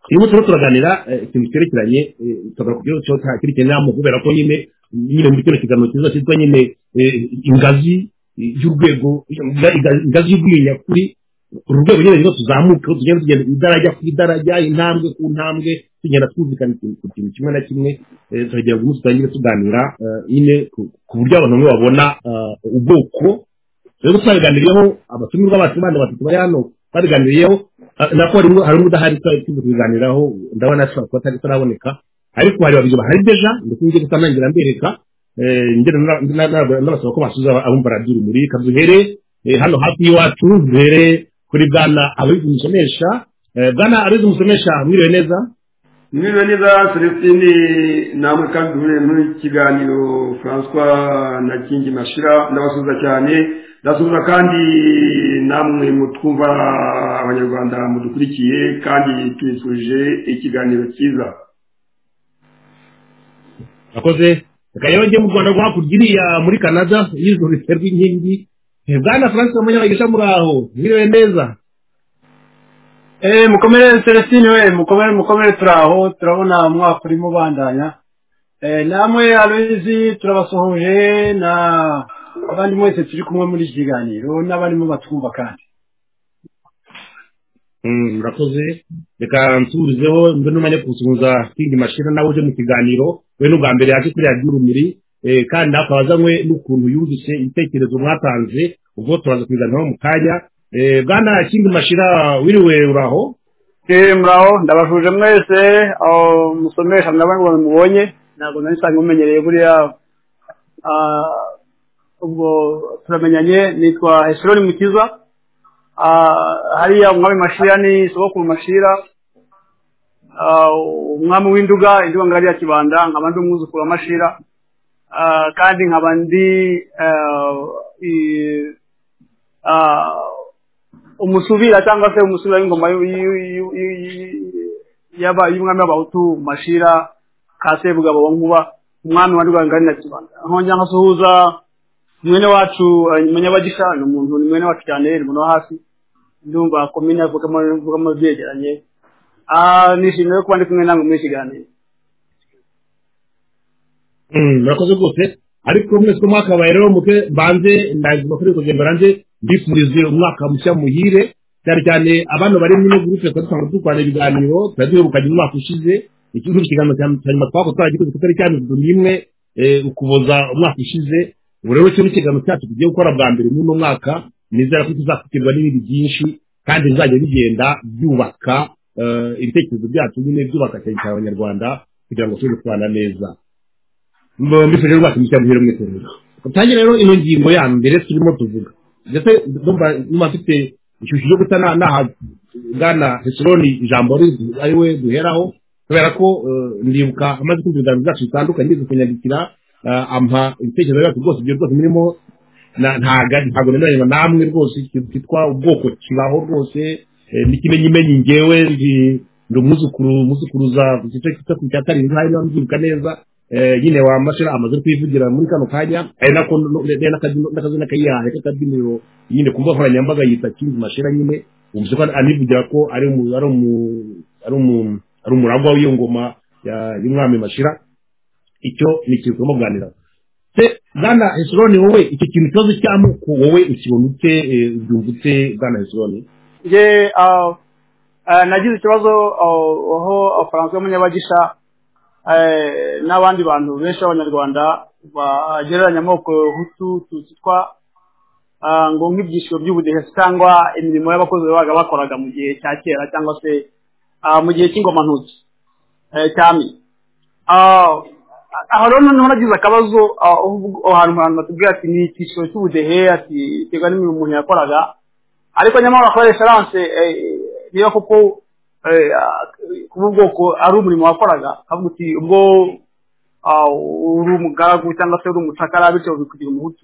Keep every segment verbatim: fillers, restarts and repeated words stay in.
iyo turi turaganira ikintu cyerekeranye tugakubwira cyo cyerekeranye n'amo kubera ko nyine nyine muri kino kiganiro kiza cyitwa nyine ingazi y'urwego ingazi y'ubwinya kuri urwego nyine rwo tuzamuka tugenda tugenda idarajya ku idarajya intambwe ku ntambwe tugenda twumvikana ku kintu kimwe na kimwe tugira ngo umunsi tugire tuganira nyine ku buryo abantu bamwe babona ubwoko rero twaganiriyeho abatumirwa bacu bandi batatu bari hano baganiriyeho nako harimo harimo udahari tubiganiraho ndabona ashobora kuba atari taraboneka ariko hari babiri bahari deja ndetse ngiye gutangira mbereka ngere n'abasaba ko basuza abumva radio muri kazuhere hano hafi y'iwacu mbere kuri bwana abizi umusomesha bwana abizi umusomesha mwiriwe neza mwiriwe neza Celestine namwe kandi muri kiganiro François na Kingi Mashira ndabasuza cyane ndasubiza kandi namwe mutwumva abanyarwanda mudukurikiye kandi twifuje ikiganiro cyiza akoze kayoje mu Rwanda rwakugiriya muri Canada yizo riterwa inkingi bwana François munyabagisha muraho mwiriwe neza eh mukomere Celestine we mukomere mukomere turaho turabona umwaka urimo bandanya eh namwe abizi turabasohoje na abandi mwese turi kumwe muri kiganiro n'abarimo batwumva kandi mm murakoze reka nsurizeho mbe numanye kusuhuza Kingi Mashira nawe uje mu kiganiro we n'ubwa mbere yaje kuri radio Urumuri eh kandi akabazanywe n'ukuntu yumvise ibitekerezo mwatanze ubwo turaza kwiganiraho mu kanya eh bwana Kingi Mashira wiriwe uraho eh muraho ndabashuje mwese aho musomesha nabangwa mubonye ntabwo nari sanzwe mumenyereye buriya ah ubwo turamenyanye nitwa Hesroni Mukiza ah hariya umwami Mashira ni sogokuru Mashira ah umwami w'induga induga ngari ya Kibanda nkabandi umwuzukuru wa Mashira ah kandi nkabandi ah umusubira cyangwa se umusubira w'ingoma yaba y'umwami w'abahutu Mashira Kasebugabo wa Nkuba umwami wa nduga ngari ya Kibanda nkongera nkasuhuza mwene wacu munyabagisha no muntu ni mwene wacu cyane muno hasi ndumva komine avuga avuga mu byegeranye ah nishimiye kuba ndi kumwe namwe muri kiganiro mm nakoze gute ariko mwese mwakabaye rero muke banze ndazima kuri kugenda ranze ndifurize umwaka mushya muhire cyane cyane abantu bari muri groupe twatanga dukwana ibiganiro twaduherukanye umwaka ushize ikintu kiganiro cyane twako twagikoze kutari cyane nimwe ukuboza umwaka ushize urero cyo n'ikigano cyacu tugiye gukora bwa mbere mu mwaka nizera ko tuzakukirwa n'ibindi byinshi kandi bizajya bigenda byubaka ibitekerezo byacu nyine byubaka cyane abanyarwanda kugira ngo tube twana neza mbifuje rwose mucyo muhire mwese rero utangira rero ino ngingo ya mbere turimo tuvuga ndetse ndumva mafite ishusho yo gutana naha bwana Hesroni ijambo ari we duheraho kubera ko ndibuka amaze kumvira byacu bitandukanye zo kunyandikira ampa ibitekerezo byacu rwose byo rwose mirimo ntaga ntago nemeranywa namwe rwose kitwa ubwoko kibaho rwose n'ikimenyimenyi ngewe ndi umuzukuru umuzukuruza gice kitwa cyatari nkayo nambyuka neza nyine wa Mashira amaze kwivugira muri kano kanya ari nako nakazina kayihaye kakabiniro nyine kumva ko nyambaga yita Kingi Mashira nyine umse ko anivugira ko ari mu ari mu ari mu ari umuragwa w'iyo ngoma y'umwami Mashira icyo nikirwa mu ganira se bwana Hesroni wowe icyo kintu cyozo cyamuko wowe ukibonute byumvute bwana Hesroni je ah nagize ikibazo aho François Munyabagisha eh n'abandi bantu benshi abanyarwanda bagereranya amoko hutu tutwa ngo nk'ibyishimo by'ubudehe cyangwa imirimo y'abakozi babaga bakoraga mu gihe cya kera cyangwa se mu gihe cy'ingoma ntuzi cyami ah aho rero nagize akabazo ahantu abantu batubwira ati ni icyishimo cy'ubudehe ati tegwa n'imirimo umuntu yakoraga ariko nyamara bakoresha lance niyo kuko kububwoko ari umurimo wakoraga kavuga uti ubwo uri umugaragu cyangwa se uri umucakara bityo bikugira umuhutu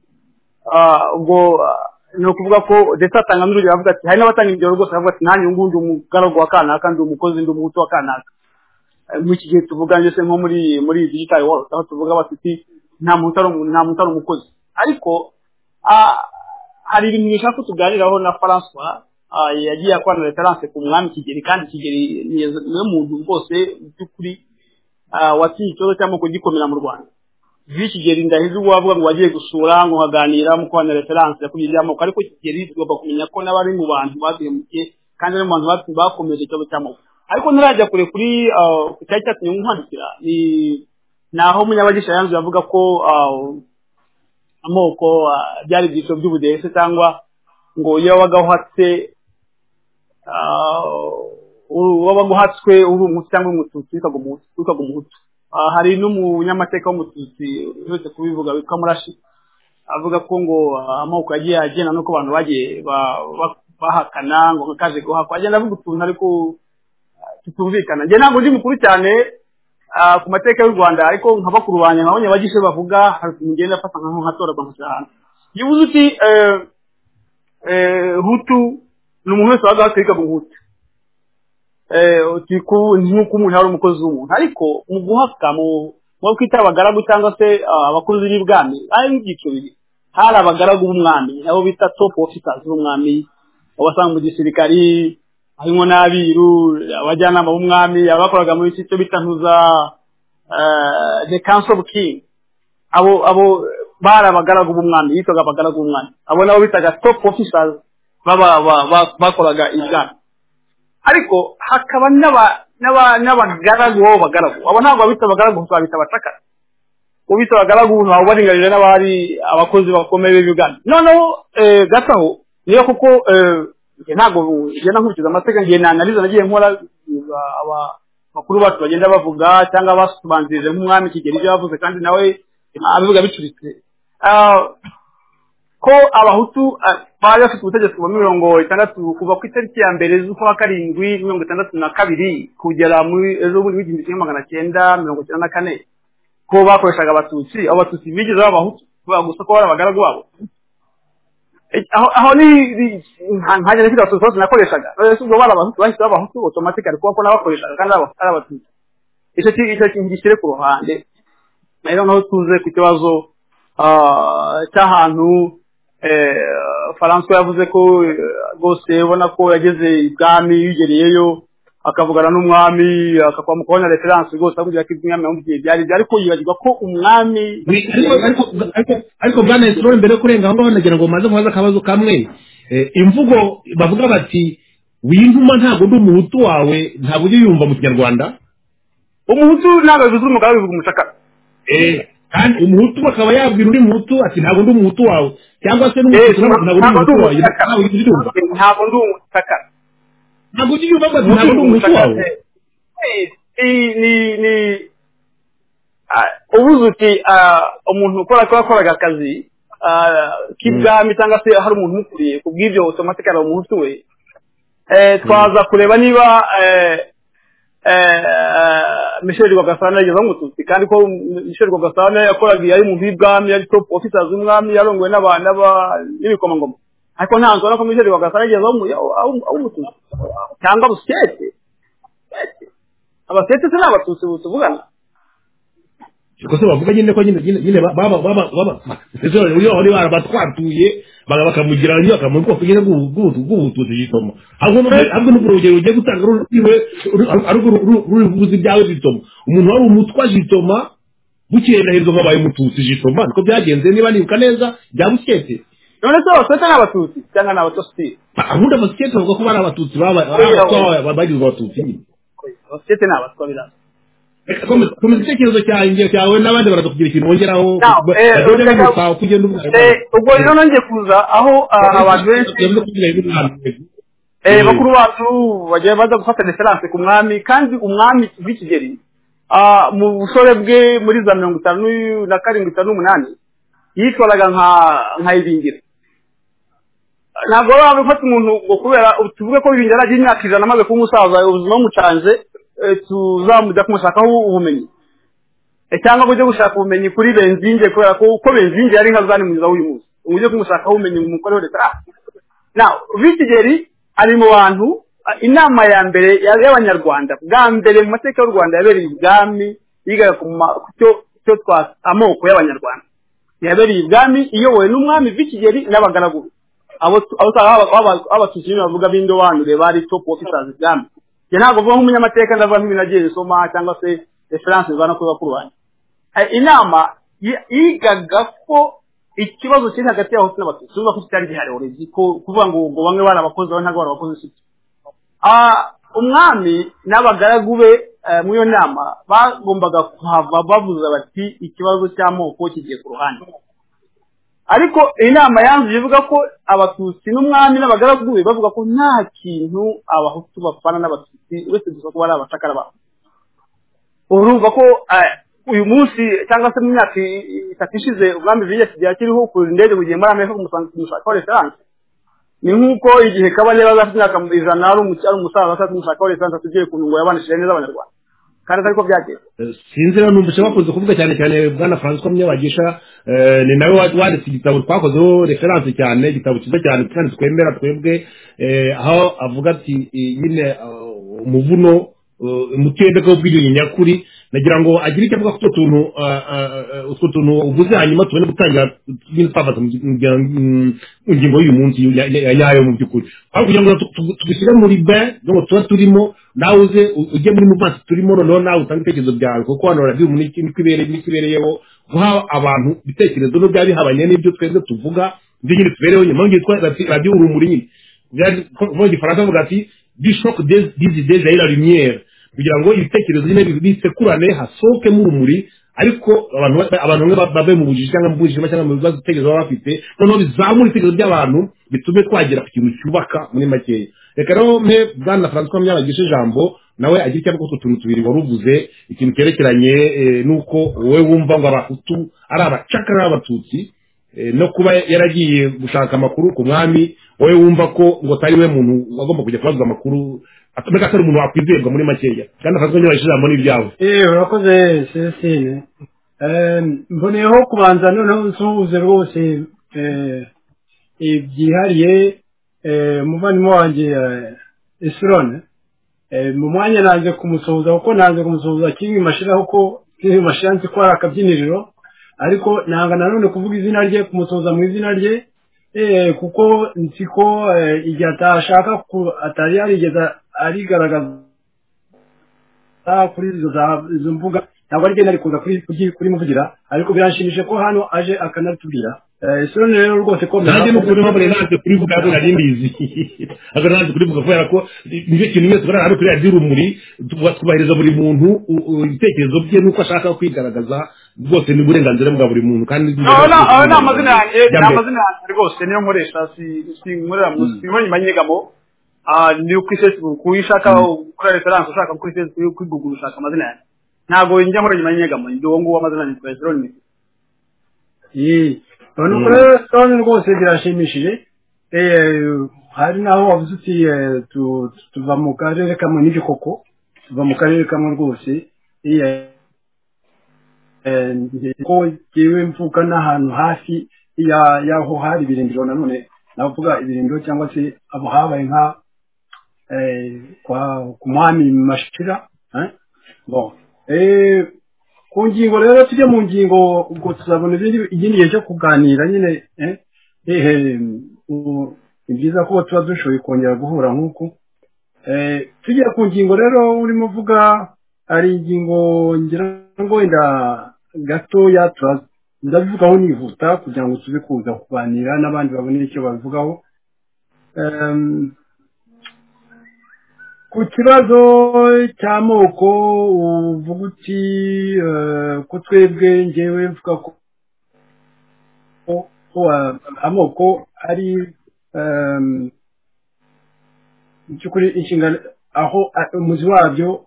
ubwo no kuvuga ko ndetse atanga n'urugero avuga ati hari n'abatanga ingero rwose avuga ati nanjye ngundi umugaragu wa kana kandi umukozi ndi umuhutu wa kana mu iki gihe tuvuga ndetse nko muri muri digital world aho tuvuga bati nta muntu ari nta muntu ari umukozi ariko hari ibintu bishaka kutuganiraho na François yagiye akwana reference ku mwami Kigeli kandi Kigeli niyo muntu rwose by'ukuri watinye ikibazo cy'amoko gikomera mu Rwanda Kigeli ndahize wavuga ngo wagiye gusura ngo haganira mu kwana reference yakugirira amoko ariko Kigeli tugomba kumenya ko n'abari mu bantu babihemukiye kandi no mu bantu batu bakomeje ikibazo cy'amoko ariko nturajya kure kuri ku cyari cyatumye nkwandikira ni naho Munyabagisha yanzu yavuga ko amoko byari byiciro by'ubudehe cyangwa ngo iyo wagahatse wabaguhatswe uri umunsi cyangwa umututsi wikaga umuhutu hari n'umunyamateka w'umututsi uretse kubivuga witwa Murashi avuga ko ngo amoko yagiye agena nuko abantu bagiye bahakana ngo kaje guhakwa agenda avuga utuntu ariko tutumvikana nge ntabwo ndi mukuru cyane ku mateka y'u Rwanda ariko nka bakuru banye nkabonye bagishe bavuga ngenda afata nka nkatora bamushyira yibuze uti hutu ni umuntu wese waga kwika guhuta eh utiku nkuko umuntu ari umukozi w'umuntu ariko mu guhaka mu mu kwita abagaragu cyangwa se abakuruzi n'ibwami ari ngicyo biri hari abagaragu b'umwami nabo bita top officers b'umwami abasanga mu gisirikari harimo n'abiru abajyanama b'umwami abakoraga muri cyo bitantuza the council of king abo abo bara abagaragu b'umwami yitoga abagaragu b'umwami abo nabo bitaga top officers baba bakoraga ibwami ariko hakaba n'aba n'abagaragu bo bagaragu abo ntabwo bita abagaragu twabita abataka ubita abagaragu nabo baringarije n'abari abakozi bakomeye b'ibwami noneho gataho niyo kuko ntabwo je nankurikiza amateka ngiye nanaliza nagiye nkora aba makuru bacu bagenda bavuga cyangwa basubanzirije nk'umwami Kigeli ibyo yavuze kandi nawe abivuga bicuritse ko abahutu bari bafite ubutegetsi bwa mirongo itandatu kuva ku itariki ya mbere z'ukwa karindwi mirongo itandatu na kabiri kugera muri ejo muri igihumbi kimwe magana cyenda mirongo icyenda na kane ko bakoreshaga abatutsi abatutsi bigeze b'abahutu gusa ko bari abagaragu babo aho aho ni ntaje nifite abatutsi nakoreshaga rero ubwo bari abahutu bahise abahutu automatically kuko nabakoreshaga kandi abo ari abatutsi icyo icyo kingishyire ku ruhande rero naho tuze ku kibazo cy'ahantu François yavuze ko rwose ubona ko yageze ibwami yigereyeyo akavugana n'umwami akakwamukona reference rwose avugira ko ibwami yamugiye byari ariko yibagirwa ko umwami ariko bwana Isoro mbere kurenga aho banagira ngo maze kubaza akabazo kamwe imvugo bavuga bati wintuma ntabwo ndi umuhutu wawe ntabwo ujye yumva mu Kinyarwanda umuhutu ntabwo bivuze umugabo bivuga umucakara eh kandi umuhutu akaba yabwira uri muhutu ati ntabwo ndi umuhutu wawe cyangwa se n'umuhutu ntabwo ndi umuhutu wawe ntabwo ndi umutakara ntabwo ujye yumva bati ntabwo ndi umuhutu wawe ni ni ubuze uti umuntu ukora ko yakoraga akazi k'ibwami cyangwa se hari umuntu umukuriye kubw'ibyo automatically umuhutu we twaza kureba niba Michel Rwagasana yageze umututsi kandi ko Michel Rwagasana yakoraga yari mu bibwami yari top officers umwami yarongowe n'abana n'ibikomangoma ariko ntanzo nako Michel Rwagasana yageze umututsi cyangwa busete abasete se n'abatutsi tuvugana ko se bavuga nyine ko nyine nyine baba baba baba ese uriyo uri barabatwatuye baga bakamugira nyo akamuko kugera gutu gutu zitoma ahubwo ahubwo n'urugero ugiye gutanga ruriwe ariko ruri buzi byawe zitoma umuntu wari umutwa zitoma bukenda hirzo babaye umututsi zitoma niko byagenze niba nibuka neza byabukete none se abasete n'abatutsi cyangwa n'abatutsi ahubwo abasete bavuga ko bari abatutsi baba bagize abatutsi abasete n'abatwa birasa komeza icyerekezo cyanjye cyawe n'abandi barakugira ikintu wongeraho ubwo rero nongeye kuza aho abantu benshi bakuru bacu bagiye baza gufata reference ku mwami kandi umwami w'Ikigeli mu busore bwe muri za mirongo itanu na karindwi itanu n'umunani yitwaraga nka nka Ibingira ntabwo bafata umuntu ngo kubera tuvuge ko Ibingira agiye imyaka ijana amaze kuba umusaza ubuzima bumucanze tuzamujya kumushakaho ubumenyi cyangwa bujye gushaka ubumenyi kuri Benzinge kubera ko uko Benzinge yari nka zani mwiza w'uyu munsi ujye kumushakaho ubumenyi mu mukoreho leta now Kigeli ari mu bantu inama ya mbere y'abanyarwanda bwa mbere mu mateka y'u Rwanda yabereye ibwami yigaga ku cyo cyo twa amoko y'abanyarwanda yabereye ibwami iyobowe n'umwami Kigeli n'abagaragu abo abo abatutsi bavuga b'indobanure bari top officers byamwe je ntago vuga nk'umunyamateka ndavuga nk'ibinagiye soma cyangwa se reference zana kuba kurwanya inama yigaga ko ikibazo kiri hagati y'aho n'abatutsi uvuga ko kitari gihari orezi ko kuvuga ngo ngo bamwe bari abakozi aho ntago bari abakozi siki ah umwami n'abagaragu be mu yo nama bagombaga kuhava bavuza bati ikibazo cy'amoko kigiye ku ruhande ariko inama yanzu ivuga ko abatutsi n'umwami n'abagaragu be bavuga ko nta kintu abahutu bafana n'abatutsi wese gusa ko bari abacakara ba urumva ko uyu munsi cyangwa se mu myaka itatu ishize ubwami bw'iki gihe kiriho ku ndege bugiye muri Amerika kumushaka ko reference ni nkuko igihe kabale bazafite imyaka ijana ari umucyaro umusaza afite umushaka ko reference tugiye ku ngo yabanishije neza abanyarwanda kandi ariko byagiye sinzi rero numvise bakunze kuvuga cyane cyane bwana François Munyabagisha ni nawe wanditse igitabo twakozeho reference cyane igitabo cyiza cyane kandi twemera twebwe aho avuga ati nyine umuvuno umutende ko bw'ibyo nyakuri nagira ngo agire icyo avuga ku tuntu utwo tuntu uvuze hanyuma tubone gutangira twafata mu ngingo y'uyu munsi yayo mu by'ukuri aho kugira ngo tubishyire muri be ngo tuba turimo nawe uze ujye muri movement turimo noneho nawe utanga ibitekerezo byawe kuko hano radio muri n'ikibereye n'ikibereyeho guha abantu ibitekerezo no bya bihabanye n'ibyo twebwe tuvuga ibyo nyine tubereyeho nyuma y'itwa radio urumuri nyine mu gifaransa avuga ati du choc des idées et la lumière kugira ngo ibitekerezo nyine bisekurane hasohoke mu rumuri ariko abantu abantu babe mu bujiji cyangwa mu bujiji cyangwa mu bibazo bitekerezo baba bafite noneho bizamura ibitekerezo by'abantu bitume twagera ku kintu cyubaka muri makeya reka rero mpe bwana François Munyabagisha ijambo nawe agira icyo avuga utuntu tubiri waruvuze ikintu cyerekeranye nuko wowe wumva ngo abahutu ari abacakara abatutsi no kuba yaragiye gushaka amakuru ku mwami wowe wumva ko ngo tari we muntu wagomba kujya kubaza amakuru atumeka atari umuntu wakwizerwa muri makeya kandi François Munyabagisha ijambo ni ibyawe eh urakoze Cecile eh mboneyeho kubanza noneho nsuhuze rwose eh ibyihariye eh muvandimwe wanjye Esrone eh mu mwanya nanze kumusohoza kuko nanze kumusohoza kingi mashiraho ko kingi mashanze ko arakabyiniriro ariko nanga nanone kuvuga izina rye kumusohoza mu izina rye eh kuko nsiko igihe atashaka atari yarigeza arigaragaza kuri izo mvuga ntabwo ari genda rikuza kuri kuri muvugira ariko biranshimishe ko hano aje akanatubwira Esrone rero rwose ko nanjye no kuri mabure nanjye kuri vuga ngo nari mbizi aho nanjye kuri vuga kubera ko nibyo kintu cyose bara ari kuri radio rumuri twubahiriza buri muntu ibitekerezo bye nuko ashaka kwigaragaza rwose ni uburenganzira bwa buri muntu kandi no no no amazina yanjye amazina yanjye rwose niyo nkoresha si si nkorera mu simoni manyegamo ah ni ku Facebook kuyishaka kuri reference ushaka kuri Facebook kuri Google ushaka amazina yanjye ntago njya nkorera manyegamo ndo ngo amazina yanjye kwa Esrone eh Ono kure tone rwose birashimishije eh hari naho wavuze uti tuva mu karere kamwe n'igikoko tuva mu karere kamwe rwose eh ko jewe mvuka n'ahantu hafi ya yaho hari ibirindiro nanone navuga ibirindiro cyangwa se abo habaye nka eh kwa kumwami mashira eh bon eh ku ngingo rero tujye mu ngingo ubwo tuzabona igindi gihe cyo kuganira nyine eh eh ni byiza ko tuba dushoboye kongera guhura nk'uko eh tujye ku ngingo rero urimo uvuga ari ingingo ngira ngo wenda gatoya ndabivugaho nihuta kugira ngo tuze kuza kuganira n'abandi babone icyo babivugaho ku kibazo cy'amoko uvuga uti ko twebwe ngewe mvuga ko amoko ari by'ukuri inshingano aho umuzi wabyo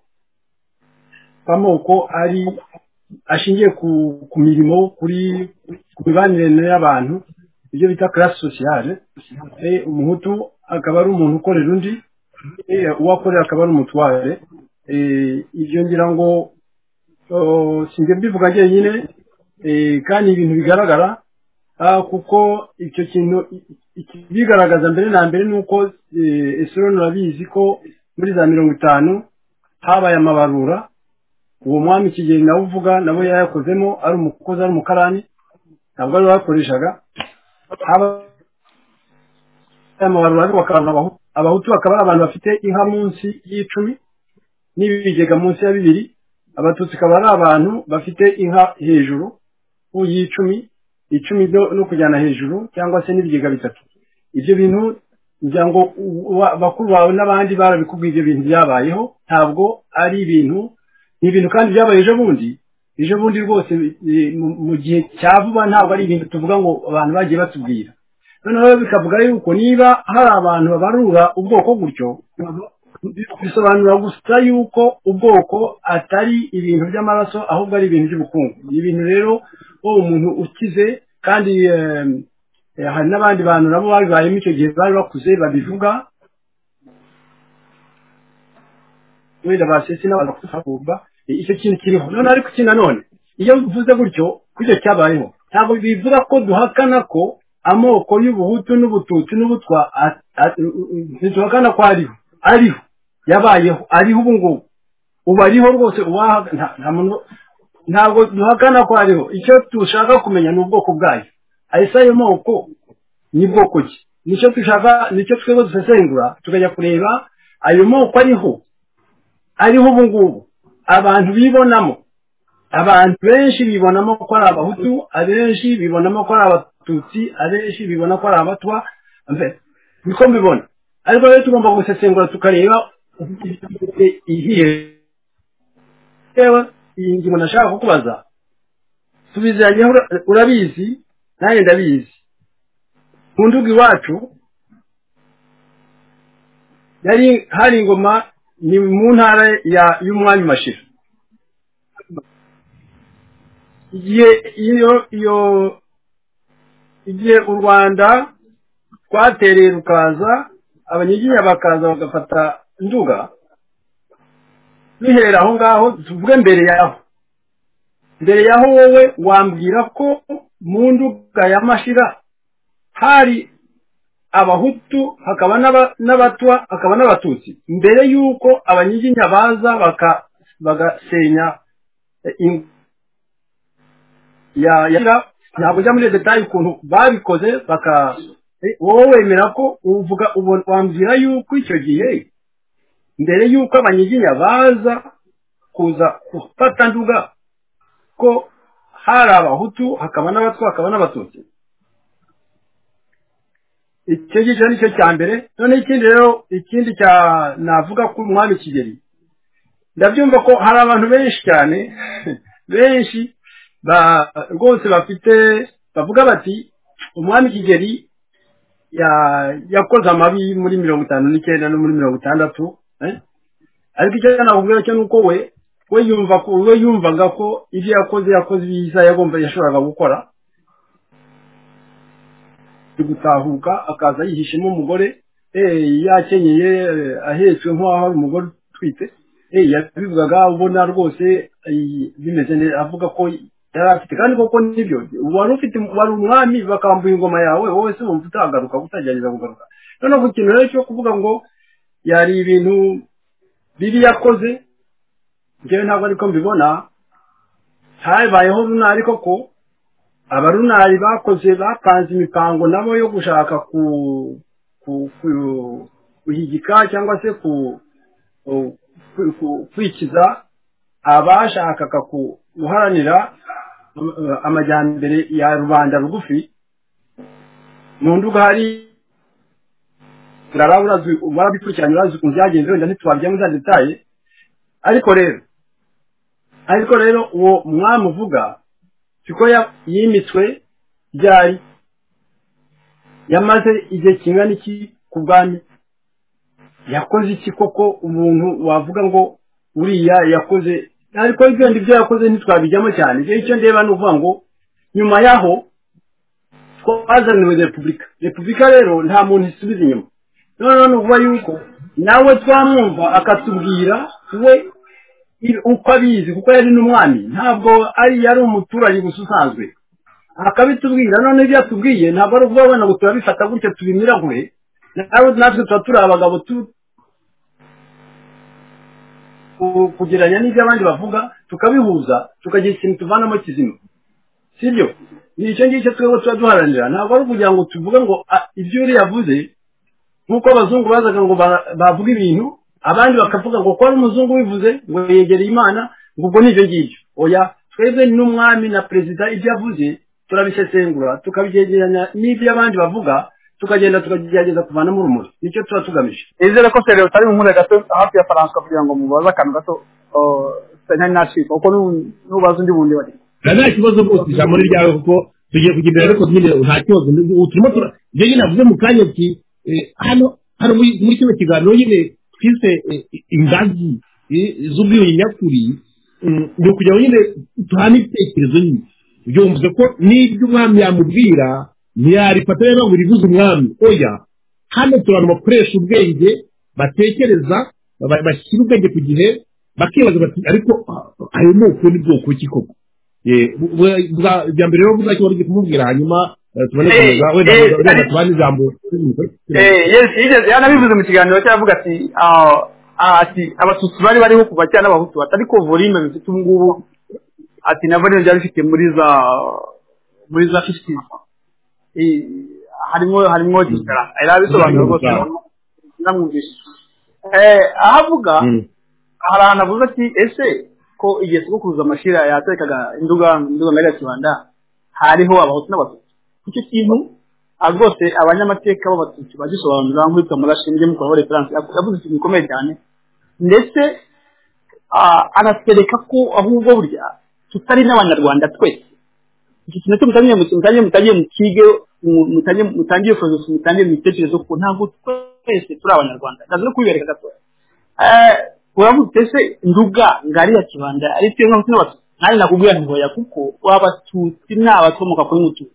amoko ari ashingiye ku mirimo kuri ku mibanire y'abantu ibyo bita classe sociale umuhutu akaba ari umuntu ukorera undi uwakorera akaba ari umutware ibyo ngira ngo sinjye mbivuga njyenyine kandi ibintu bigaragara kuko icyo kintu bigaragaza mbere na mbere nuko Esrone urabizi ko muri za mirongo itanu habaye amabarura uwo mwami Kigeli nawe uvuga nabo yayakozemo ari umukozi ari umukarani ntabwo ari wakoreshaga amabarura ariko bakabana abahutu abahutu bakaba ari abantu bafite inka munsi y'icumi n'ibigega munsi ya bibiri abatutsi bakaba ari abantu bafite inka hejuru y'icumi icumi no kujyana hejuru cyangwa se n'ibigega bitatu ibyo bintu ngira ngo bakuru bawe n'abandi barabikubwiye ibyo bintu byabayeho ntabwo ari ibintu ni ibintu kandi byabaye ejo bundi ejo bundi rwose mu gihe cya vuba ntabwo ari ibintu tuvuga ngo abantu bagiye batubwira noneho bikavuga yuko niba hari abantu babarura ubwoko gutyo bisobanura gusa yuko ubwoko atari ibintu by'amaraso ahubwo ari ibintu by'ubukungu ni ibintu rero wowe umuntu ukize kandi hari n'abandi bantu nabo babayemo icyo gihe bari bakuze babivuga wenda basesi n'abantu bakuvuga icyo kintu kiriho none ariko iki nanone iyo bivuze gutyo kujya cyabayeho ntabwo bivuga ko duhakana ko amoko y'ubuhutu n'ubututsi n'ubutwa ntituhakana ko ariho ariho yabayeho ariho ubu ngubu ubu ariho rwose ntabwo duhakana ko ariho icyo dushaka kumenya ni ubwoko bwayo ahise ayo moko ni bwoko ki nicyo dushaka nicyo twebwe dusesengura tukajya kureba ayo moko ariho ariho ubu ngubu abantu bibonamo abantu benshi bibonamo ko ari abahutu abenshi bibonamo ko ari abatutsi abenshi bibona ko ari abatwa niko mbibona ariko rero tugomba gusesengura tukareba ihiye yewe iyi ngingo nashaka kukubaza tubizanye urabizi nanjye ndabizi mu nduga iwacu yari hari ingoma ni mu ntara y'umwami Mashira igihe iyo iyo igihe u Rwanda twatereye rukaza abanyiginya bakaza bagafata nduga bihera aho ngaho tuvuge mbere yaho mbere yaho wowe wambwira ko mu nduga ya Mashira hari abahutu hakaba n'abatwa hakaba n'abatutsi mbere yuko abanyiginya baza baka bagasenya ya ya ntabwo jya muri detail ukuntu babikoze baka wowe wemera ko uvuga wambwira yuko icyo gihe mbere yuko abanyiginya baza kuza gufata nduga ko hari abahutu hakaba n'abatwa hakaba n'abatutsi icyo gice nicyo cya mbere none ikindi rero ikindi cya navuga ko umwami Kigeli ndabyumva ko hari abantu benshi cyane benshi ba rwose bafite bavuga bati umwami Kigeli ya yakoze amabi muri mirongo itanu n'icyenda no muri mirongo itandatu eh ariko icyo nakubwira cyo nuko we we yumva ko we yumvaga ko ibyo yakoze yakoze biza yagomba yashoboraga gukora gutahuka akaza yihishemo umugore eh yakenyeye ahetswe nk'aho ari umugore twite eh yabivugaga ubona rwose bimeze neza avuga ko yari afite kandi koko nibyo wari ufite wari umwami bakambuye ingoma yawe wowe se wumva utagaruka utagerageza kugaruka none ku kintu rero cyo kuvuga ngo yari ibintu bibi yakoze njyewe ntabwo ariko mbibona habayeho runari koko abarunari bakoze bapanze imipango nabo yo gushaka ku kuhigika cyangwa se ku kwikiza abashakaga guharanira amajyambere ya rubanda rugufi mu nduga hari warabikurikiranye urazi ukuntu byagenze wenda ntitwabijyamo za detaye ariko rero ariko rero uwo mwami uvuga siko yimitswe byari yamaze igihe kingana iki ku bwami yakoze iki koko umuntu wavuga ngo uriya yakoze ariko ibyo ndibyo yakoze ntitwabijyamo cyane igihe icyo ndeba ni uvuga ngo nyuma yaho twazaniwe repubulika repubulika rero nta muntu isubiza inyuma noneho ni ukuvuga yuko nawe twamwumva akatubwira we uko abizi kuko yari n'umwami ntabwo ari yari umuturage gusa usanzwe akabitubwira none ibyo yatubwiye ntabwo ari ukuvuga wenda ngo turabifata gutyo tubimiragure natwe tuba turi abagabo kugereranya n'ibyo abandi bavuga tukabihuza tukagira ikintu tuvanamo kizima sibyo ni icyo ngicyo twebwe tuba duharanira ntabwo ari ukugira ngo tuvuge ngo ibyo uriya yavuze nk'uko abazungu bazaga ngo bavuga ibintu abandi bakavuga ngo ko ari umuzungu bivuze ngo yegereye Imana ngo ubwo nivyo ngibyo oya twebwe n'umwami na perezida ibyo yavuze turabisesengura tukabigereranya n'ibyo abandi bavuga tukagenda tukagerageza kuvana mu rumuri nicyo tuba tugamije izere ko sereo tari mu gato hafi ya Faransa kugira ngo mubaza akantu gato senya nashika uko nubaza ndi bundi bari nta kibazo bose ijambo ryawe kuko tugiye kugendera ariko nyine nta kibazo turimo tura je nyine navuze mu kanya ki hano hano muri kino kiganiro nyine twise ingazi z'ubwiyunge nyakuri ni ukugira ngo nyine tuhane ibitekerezo nyine byumvuze ko n'ibyo umwami yamubwira ntiyarifata rero ngo rivuze umwami oya hano tubantu bakoresha ubwenge batekereza bashyira ubwenge ku gihe bakibaza bati ariko ayo moko ni bwoko ki koko bya mbere rero buzaki wari kumubwira hanyuma tubone kuza wenda tubane ijambo yes yanabivuze mu kiganiro cyavuga ati ati abatutsi bari bariho kuva cyane abahutu batari ko volume bifite ubungubu ati na volume byari bifite muri za muri za fifty eh harimo harimo difference era bisobanura rwose namwumvisha eh ahavuga harana avuze ati ese ko igeze ko kuza amashira yatekaga induga induga ngari ya Kibanda hariho abahutu n'abatutsi icyo kintu agose abanyamateka b'abatutsi bagisobanura nk'uko murashinje mu kwa reference yavuze ikintu gikomeye cyane ndetse anatwereka ko ahubwo burya tutari n'abanyarwanda twese iki kintu cyo mutanye mu mutanye mutanye mu kige mutanye mutangiye process mutanye mu tekerezo ko ntabwo twese turi abanyarwanda ndazo kubibereka gato eh uravuze se nduga ngari ya Kibanda ari cyo nko n'abatutsi nari nakubwira ntihoya kuko wabatutsi n'abakomoka kuri mutu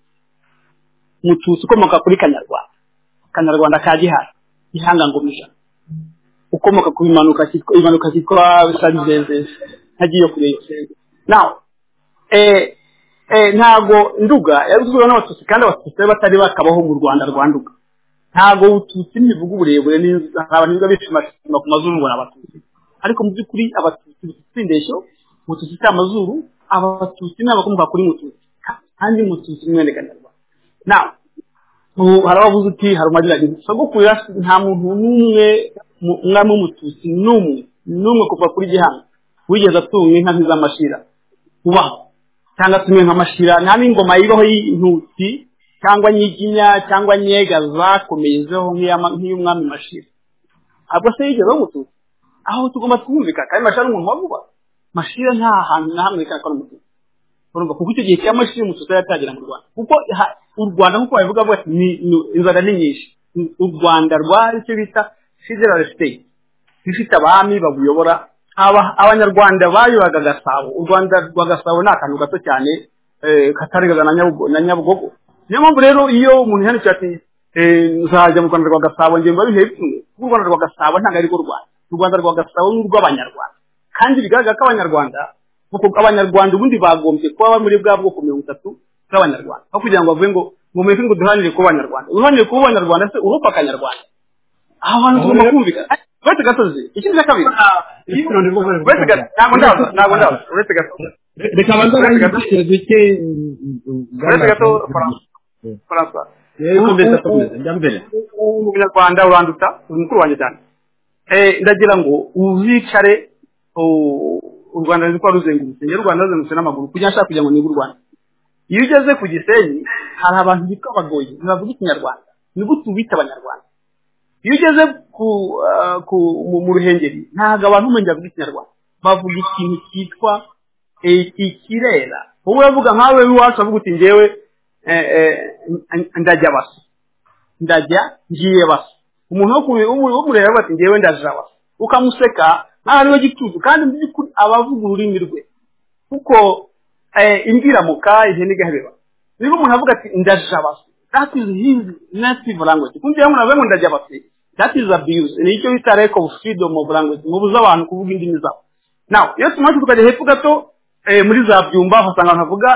mutusi ukomoka kuri Kanyarwanda Kanyarwanda ka Gihara ihanga ngomija ukomoka ku imanuka cyitwa imanuka cyitwa bisanzeze hagiye kureyose now eh eh ntago nduga yaruzwe n'abatutsi kandi abatutsi batari bakabaho mu Rwanda rwanduga ntago ututsi nivuga uburebure n'abantu bishima ku mazuru ngo abatutsi ariko mu byukuri abatutsi bitsindesho mututsi cy'amazuru abatutsi n'abakomoka kuri mututsi kandi mututsi mwene Kanyarwanda now harabavuze uti harumagira sogokura nta muntu numwe umwami w'umututsi numwe numwe kuva kuri Gihanga wigeze atunga inka z'amashira ubaho cyangwa tumwe nk'amashira nta n'ingoma yibaho y'intutsi cyangwa nyiginya cyangwa nyega zakomeyezeho nk'iy'umwami mashira ahubwo se yigeze umututsi aho tugomba twumvika kandi mashira n'umuntu wavuba mashira nta hantu na hamwe kandi umututsi urumva kuko icyo gihe cy'amashira umututsi yatagira mu Rwanda kuko u Rwanda nkuko bavuga bose ni inzara ni nyinshi u Rwanda rwari cyo bita federal state bifite abami babuyobora abanyarwanda bayobaga Gasabo u Rwanda rwa Gasabo ni akantu gato cyane katarigaga na Nyabugogo niyo mpamvu rero iyo umuntu yanditse ati nzajya mu Rwanda rwa Gasabo ngiye mba bihe bimwe u Rwanda rwa Gasabo ntabwo ari rwo Rwanda u Rwanda rwa Gasabo ni urw'abanyarwanda kandi bigaragara ko abanyarwanda kuko abanyarwanda ubundi bagombye kuba muri bwa bwoko mirongo itatu bw'abanyarwanda aho kugira ngo bavuge ngo ngo mwese ngo duhanire kuba abanyarwanda duhanire kuba abanyarwanda se urupa akanyarwanda aho hantu tugomba kumvika uretse gatozi ikindi cya kabiri uretse gato ntabwo ndaza ntabwo ndaza uretse gato reka banza igitekerezo cye uretse gato Faransa yego mbese akomeza njya mbere umunyarwanda uranduta uri mukuru wanjye cyane eh ndagira ngo uzicare u Rwanda ruri kwa ruzengurutse nyine u Rwanda ruzengurutse n'amaguru kugira ashaka kugira ngo ni u Rwanda iyo ugeze ku Gisenyi hari abantu bitwa abagoyi bavuga ikinyarwanda nibo tubita abanyarwanda iyo ugeze ku mu Ruhengeri ntago abantu umenya bavuga ikinyarwanda bavuga ikintu cyitwa ikirera wowe uvuga nkawe wiwacu avuga uti ngewe ndajya basi ndajya ngiye basi umuntu wo kumureba bati ngewe ndaja basi ukamuseka nkaho ariwe gituzu kandi mu by'ukuri abavuga ururimi rwe kuko imbiramuka ihene igahebeba niba umuntu avuga ati ndaja basi that is his native language kumva umuntu avuga ngo ndajya basi that is abuse ni icyo bita lack of freedom of language mubuza abantu kuvuga indimi zabo now iyo tumaze tukajya hepfo gato muri za byumba hasanga abantu bavuga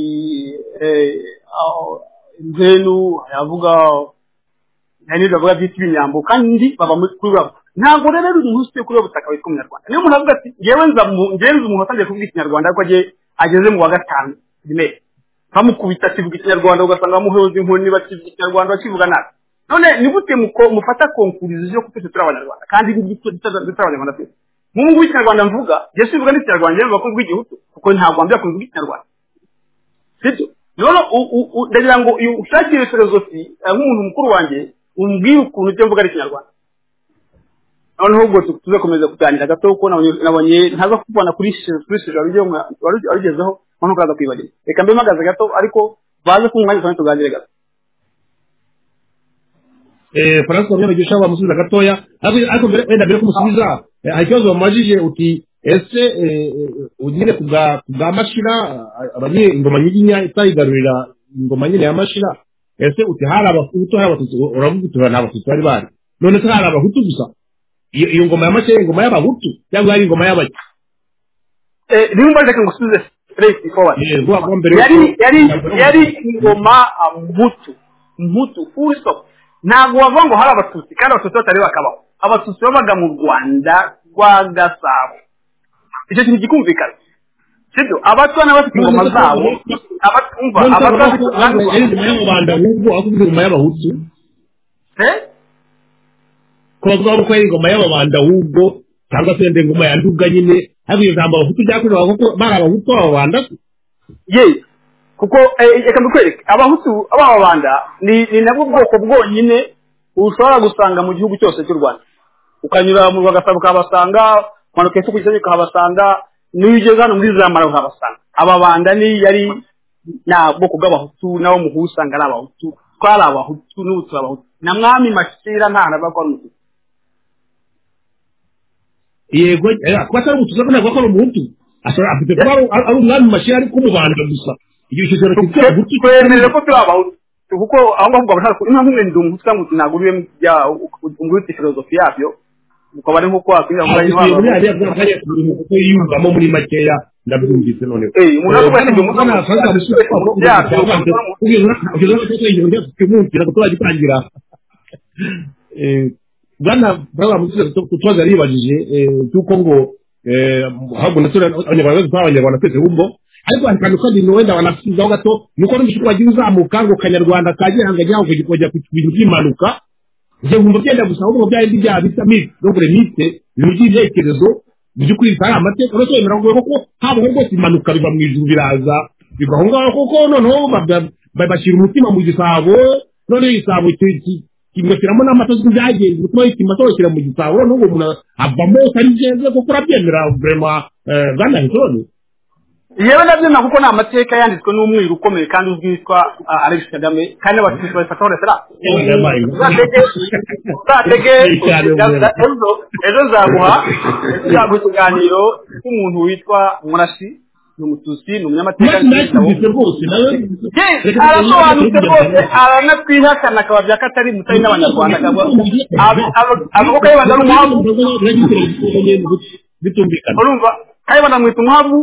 Nzenu yavuga yani bavuga byitwa ibinyambo kandi baba muri kuri babo ntabwo rero umuntu ufite kuri ubutaka witwa umunyarwanda niyo umuntu avuga ati ngewe nza ngewe umuntu watangiye kuvuga ikinyarwanda ariko agiye ageze mu wa gatanu rimwe bamukubita kivuga ikinyarwanda ugasanga bamuhoza inkoni bakivuga ikinyarwanda bakivuga nabi none ni gute mufata konkurizo yo kutse turi abanyarwanda kandi n'igito turi abanyarwanda twese mu ngo w'ikinyarwanda mvuga je sivuga n'ikinyarwanda mvuga ko rw'igihugu kuko ntabwo ambya ko rw'ikinyarwanda sibyo none ndagira ngo ushakire filosofi nk'umuntu mukuru wanje umbwira ukuntu cyo mvuga ari ikinyarwanda none ubwo tuze komeza kuganira gato uko nabonye ntaza kubona kuri kuri sijaro ryo warugezeho none kaza kwibagirwa reka mbe magaze gato ariko baze kumwanya cyane tuganire gato eh Francois Nyabagisha bamusubiza gatoya ariko wenda mbere kumusubiza hari ikibazo bamajije uti ese ugire kubwa kubwa mashira abanye ingoma nyiginya itayigarurira ingoma nyine ya mashira ese uti hari abahutu hari abatutsi uravuga uti hari abatutsi bari bari none se hari abahutu gusa iyo ngoma ya mashira ingoma y'abahutu cyangwa ari ingoma y'abaki eh rimba reka ngusubize straight forward yari yari yari ingoma mbutu mbutu full stop ntabwo wava ngo hari abatutsi kandi abatutsi batari bakabaho abatutsi babaga mu Rwanda rwa Gasabo icyo kintu gikumvikana sibyo abatwana bafite ingoma zabo abatumva abatwana mu Rwanda n'ubwo akuvuga ingoma y'abahutu eh ko bavuga ko ingoma y'ababanda ahubwo cyangwa se ndende ingoma ya Nduga nyine habiye ijambo abahutu byakorewe kuko bari abahutu b'ababanda ye kuko reka mbikwereke abahutu ababanda ni ni nabwo bwoko bwonyine ushobora gusanga mu gihugu cyose cy'u Rwanda ukanyura mu Rwagasabo kabasanga manuke cyo kujya kabasanga n'ibyo hano muri zamara kabasanga ababanda ni yari na bwoko bw'abahutu nawo muhusanga ari abahutu twari abahutu n'ubutu abahutu na mwami Mashira nta nabakora umutu yego kwa cyari umutu zako nabwo akora umutu ashobora afite kuba ari umwami Mashira ari kumubanda gusa igihe cyo cyo gutu twemerera ko turi abahutu kuko aho ngaho bashaka ko impamvu ndi umutu cyangwa naguriwe bya umwuti filosofi yabyo ukaba ari nko kwakwira ngo ari muri ari akanya kuko yiyumvamo muri makeya ndabyumvise none eh umuntu akubashije umutu nafanga musuko ko kugira ngo turagitangira eh bwana baba musuko tutwaza ribajije cyuko ngo eh ahubwo natura abanyarwanda twabanyarwanda twese ubwo ariko hakanu kandi no wenda wanafisizaho gato nuko n'umushiko wagiye uzamuka ngo kanyarwanda kagihanga cyaho kujya ku bintu by'impanuka je ngumva byenda gusa ahubwo byari bya vitamine no kure mite ibintu by'ibyekerezo by'ukuri ari amateka no kwemera ngo ko habo ngo impanuka biva mu ijuru biraza bigahunga kuko noneho babashira umutima mu gisabo none igisabo kimwekiramo n'amatozi byagenze bituma ikimatokira mu gisabo n'ubwo umuntu avamo ari genze kuko urabyemera vraiment bwana hitoni yewe nabyina kuko na amateka yanditswe n'umwiru ukomeye kandi uzwitwa Alex Kagame kandi abatutsi bafata resera batege ejo ejo zaguha zaguha ikiganiro cy'umuntu witwa Murashi n'umututsi n'umunyamateka n'ibyo rwose nawe arasobanutse rwose aranatwihakana akaba bya katari mutari n'abanyarwanda avuga ko yabanda n'umuhavu bitumvikana urumva kayibanda mwita umuhavu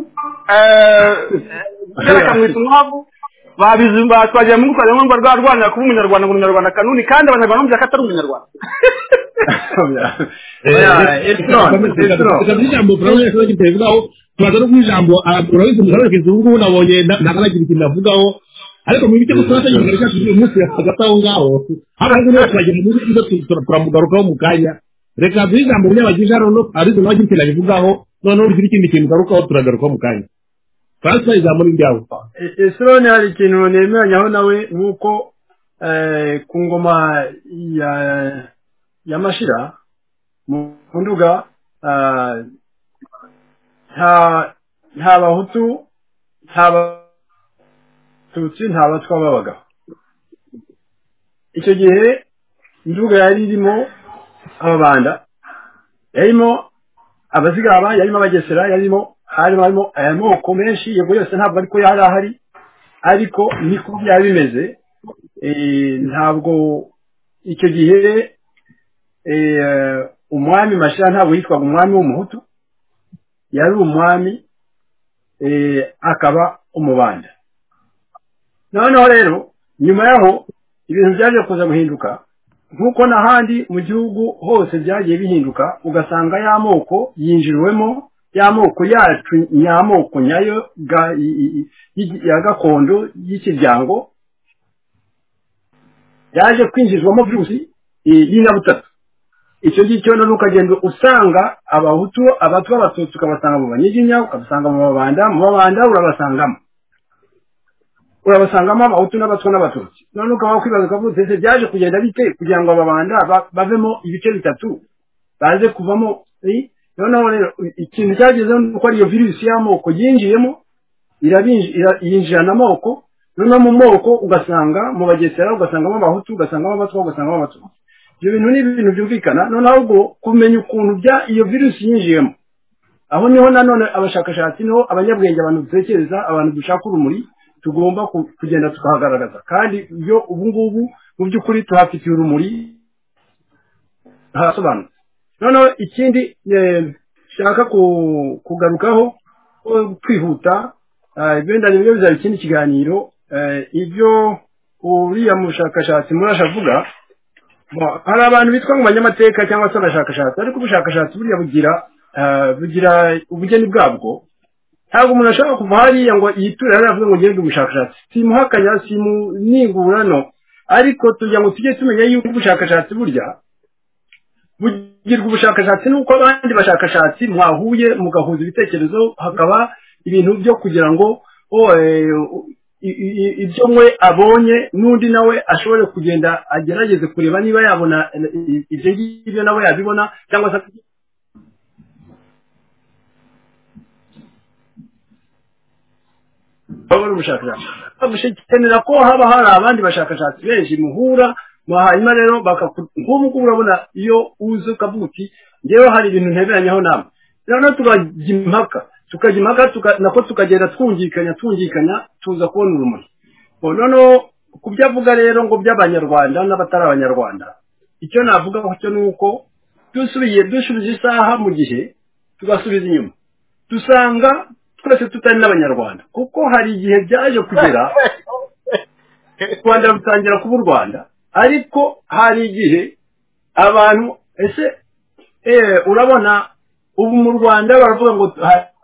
eh mwita umuhavu babizimba twagiye mu gukora ngo rwarwanira kuba umunyarwanda ngo umunyarwanda kanuni kandi abanyarwanda mu katari umunyarwanda ijambo Francois yakivugaho tubaza no kwijambo urabizi mugaragaza ubu nabonye nakanagira ikintu navugaho ariko mu bitego twatangiye cyacu uyu munsi yafagaho ngaho abantu rero twagiye mu bitego turamugarukaho mu kanya reka ijambo ry'abagisha rero arizo nabagira ikintu bivugaho noneho ugira ikindi kintu garukaho turagarukaho mu kanya Francois ijambo n'indyawo Esrone hari ikintu nemeranyaho nawe nuko ku ngoma ya ya Mashira mu Nduga nta nta bahutu nta batutsi nta batwa babaga icyo gihe Nduga yari irimo ababanda yarimo abazigaba yarimo abagesera yarimo harimo harimo amoko menshi yego yose ntabwo ariko yari ahari ariko niko byari bimeze ntabwo icyo gihe umwami Mashira ntabwo yitwaga umwami w'umuhutu yari umwami akaba umubanda noneho rero nyuma yaho ibintu byaje kuza guhinduka nkuko n'ahandi mu gihugu hose byagiye bihinduka ugasanga y'amoko yinjiriwemo y'amoko yacu nyamoko nyayo ya gakondo y'ikiryango yaje kwinjizwamo virusi y'inyabutatu icyo ngicyo none ukagenda usanga abahutu abatwa abatutsi ukabasanga mu banyiginya ukabasanga mu babanda mu babanda urabasangamo urabasangamo abahutu n'abatwa n'abatutsi none ukaba kwibaza ukavuga ese byaje kugenda bite kugira ngo ababanda bavemo ibice bitatu baze kuvamo noneho rero ikintu cyagezeho nuko ariyo virusi y'amoko yinjiyemo irabinjirana amoko noneho mu moko ugasanga mu bagesera ugasangamo abahutu ugasangamo abatwa ugasangamo abatutsi ibyo bintu ni ibintu byumvikana noneho ubwo kumenya ukuntu bya iyo virusi yinjiyemo aho niho nanone abashakashatsi niho abanyabwenge abantu dutekereza abantu dushaka urumuri tugomba kugenda tukahagaragaza kandi iyo ubu ngubu mu by'ukuri tuhafitiye urumuri harasobanutse noneho ikindi shaka kugarukaho kwihuta ibenda nibyo bizaba ikindi kiganiro ibyo uriya mushakashatsi murashavuga hari abantu bitwa mu banyamateka cyangwa se abashakashatsi ariko ubushakashatsi buriya bugira bugira ubugeni bwabwo ntabwo umuntu ashobora kuva hariya ngo yiture hariya avuga ngo ngende ubushakashatsi simuhakanya simunigura no ariko tugira ngo tujye tumenya yuko ubushakashatsi burya bugirwa ubushakashatsi nuko abandi bashakashatsi mwahuye mugahuza ibitekerezo hakaba ibintu byo kugira ngo ibyo mwe abonye n'undi nawe ashobore kugenda agerageze kureba niba yabona ibyo ngibyo nawe yabibona cyangwa se baba ubushakashatsi bamushikenera ko haba hari abandi bashakashatsi benshi muhura hanyuma rero nk'ubu urabona iyo uzi ukavuga uti ngewe hari ibintu nteberanyaho namwe noneho tukajya impaka tukajya impaka nako tukagenda twungikanya twungikanya tuza kubona urumuri noneho ku byo avuga rero ngo by'abanyarwanda n'abatari abanyarwanda icyo navuga cyo ni uko dusubiye dusubiza isaha mu gihe tugasubiza inyuma dusanga twese tutari n'abanyarwanda kuko hari igihe byaje kugera u Rwanda rutangira kuba u Rwanda ariko hari igihe abantu ese urabona ubu mu Rwanda baravuga ngo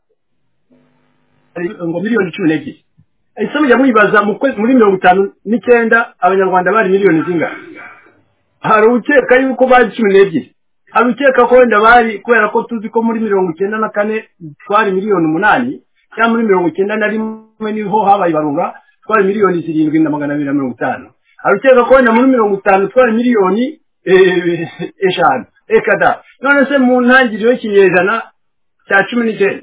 ngo miliyoni cumi n'ebyiri ese mujya mwibaza muri mirongo itanu n'icyenda abanyarwanda bari miliyoni zingana hari ukeka yuko bari cumi n'ebyiri hari ukeka ko wenda bari kubera ko tuzi ko muri mirongo icyenda na kane twari miliyoni umunani cyangwa muri mirongo icyenda na rimwe niho habaye ibarura twari miliyoni zirindwi na magana abiri na mirongo itanu hari ukeka ko wenda muri mirongo itanu twari miliyoni eshanu ekada none se mu ntangiriro y'ikinyejana cya cumi n'icyenda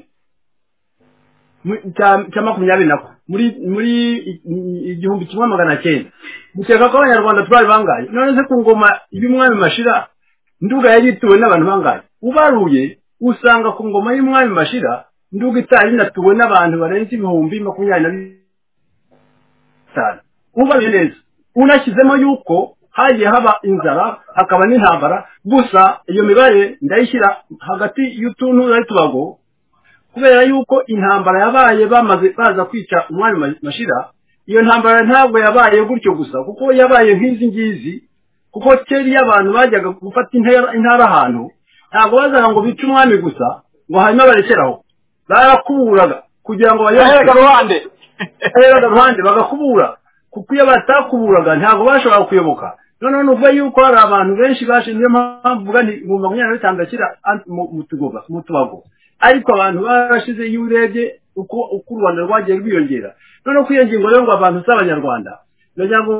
cya makumyabiri nako muri muri igihumbi kimwe magana cyenda mukeka ko abanyarwanda twari bangaye none se ku ngoma y'umwami Mashira Nduga yari ituwe n'abantu bangaye ubaruye usanga ku ngoma y'umwami Mashira Nduga itari inatuwe n'abantu barenze ibihumbi makumyabiri na bitanu ubaye neza unashyizemo yuko hagiye haba inzara hakaba n'intambara gusa iyo mibare ndayishyira hagati y'utuntu ari tubago kubera yuko intambara yabaye bamaze baza kwica umwami Mashira iyo ntambara ntabwo yabaye gutyo gusa kuko yabaye nk'izi ngizi kuko kera iyo abantu bajyaga gufata intara ahantu ntabwo bazaga ngo bice umwami gusa ngo hanyuma barekeraho barakuburaga kugira ngo bayoboke ruhande ruhande bagakubura kuko iyo batakuburaga ntabwo bashobora kuyoboka noneho nuvuga yuko hari abantu benshi bashe niyo mpamvu mvuga nti mu makumyabiri na bitanu ndashyira mu tubago ariko abantu barashize iyo urebye uko uko u Rwanda rwagiye rwiyongera noneho ku iyo ngingo rero ngo abantu z'abanyarwanda ndagira ngo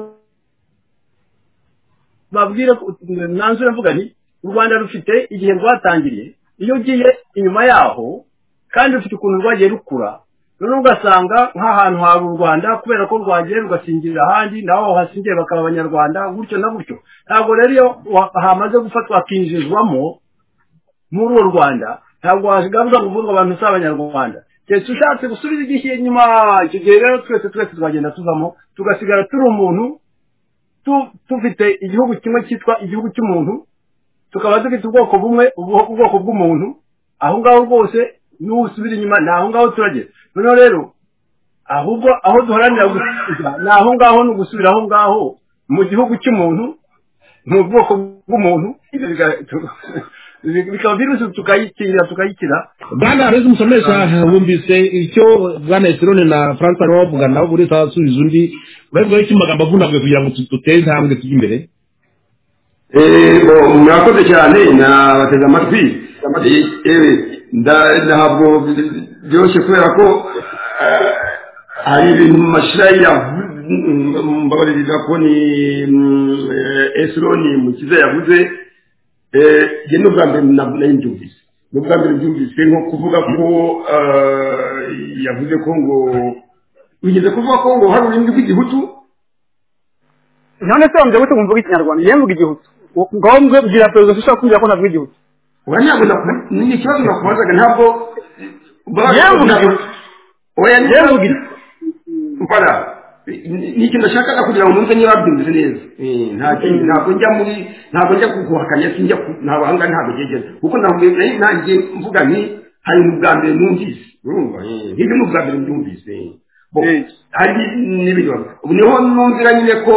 babwire nanzure mvuga nti u Rwanda rufite igihe rwatangiriye iyo ugiye inyuma yaho kandi rufite ukuntu rwagiye rukura noneho ugasanga nk'ahantu hari u Rwanda kubera ko rwagiye rugasingirira ahandi naho hasingiye bakaba abanyarwanda gutyo na gutyo ntabwo rero iyo hamaze gufatwa akinjizwamo muri uwo Rwanda ntabwo wasigaza kuvuga abantu s'abanyarwanda cyese ushatse gusubiza igihe inyuma icyo gihe rero twese twese twagenda tuvamo tugasigara turi umuntu tufite igihugu kimwe cyitwa igihugu cy'umuntu tukaba dufite ubwoko bumwe ubwoko bw'umuntu aho ngaho rwose n'usubira inyuma naho ngaho turageze noneho rero ahubwo aho duharanira gusubiza naho ngaho no gusubira aho ngaho mu gihugu cy'umuntu mu bwoko bw'umuntu bikaba virusi tukayikira tukayikira bana rezi musomesha wumvise icyo bwana Esirone na Francois bavuga nabo buri sasubiza undi bavuga iki magambo avunagwe kugira ngo tuteye intambwe tujye imbere. eh bo murakoze cyane na bateze amatwi eh ndahabwo byose kubera ko hari ibintu mashira ya mbabarira ko ni Esirone mukize yavuze eh je no bwa mbere nabyumvise no bwa mbere byumvise nko kuvuga ko yavuze ko ngo wigeze kuvuga ko ngo hari urindi rw'igihutu none se wamje gute kumvuga ikinyarwanda yemvuga igihutu ngaho mbwe bwira perezida ushaka kumbwira ko ntabwo igihutu uranyabona ni ikibazo nakubazaga ntabwo yemvuga igihutu oya yemvuga igihutu mbara ni ikintu ndashaka kugira ngo numve niba byumvise neza eh nta kintu ntabwo njya muri ntabwo njya kuguhakanya sinjya ntabwo hanga ntabwo gegeze kuko ntabwo nanjye mvuga nti hari ubwa mbere numvise urumva eh hibi n'ubwa mbere numvise bo hari n'ibyo ubu niho numvira nyine ko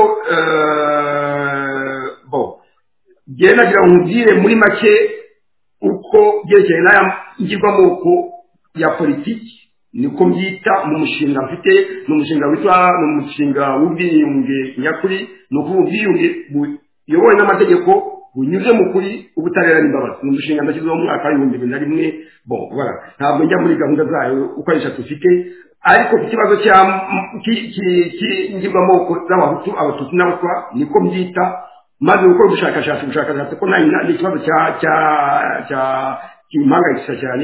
bo je nagira nkubwire muri make uko byerekeye n'aya ngirwamoko ya politiki niko mbyita mu mushinga mfite no mushinga witwa no mushinga w'ubwiyunge nyakuri no kuvuga ubwiyunge buyobowe n'amategeko bunyuze mu kuri ubutabera n'imbabazi mu mushinga ndashyizeho mu mwaka w'ibihumbi bibiri na rimwe bon voilà ntabwo njya muri gahunda zayo uko ari eshatu ufite ariko ku kibazo cya ngirwamoko z'abahutu abatutsi n'abatwa niko mbyita maze gukora ubushakashatsi ubushakashatsi ko ni ikibazo cya cya cya kimpangayikisha cyane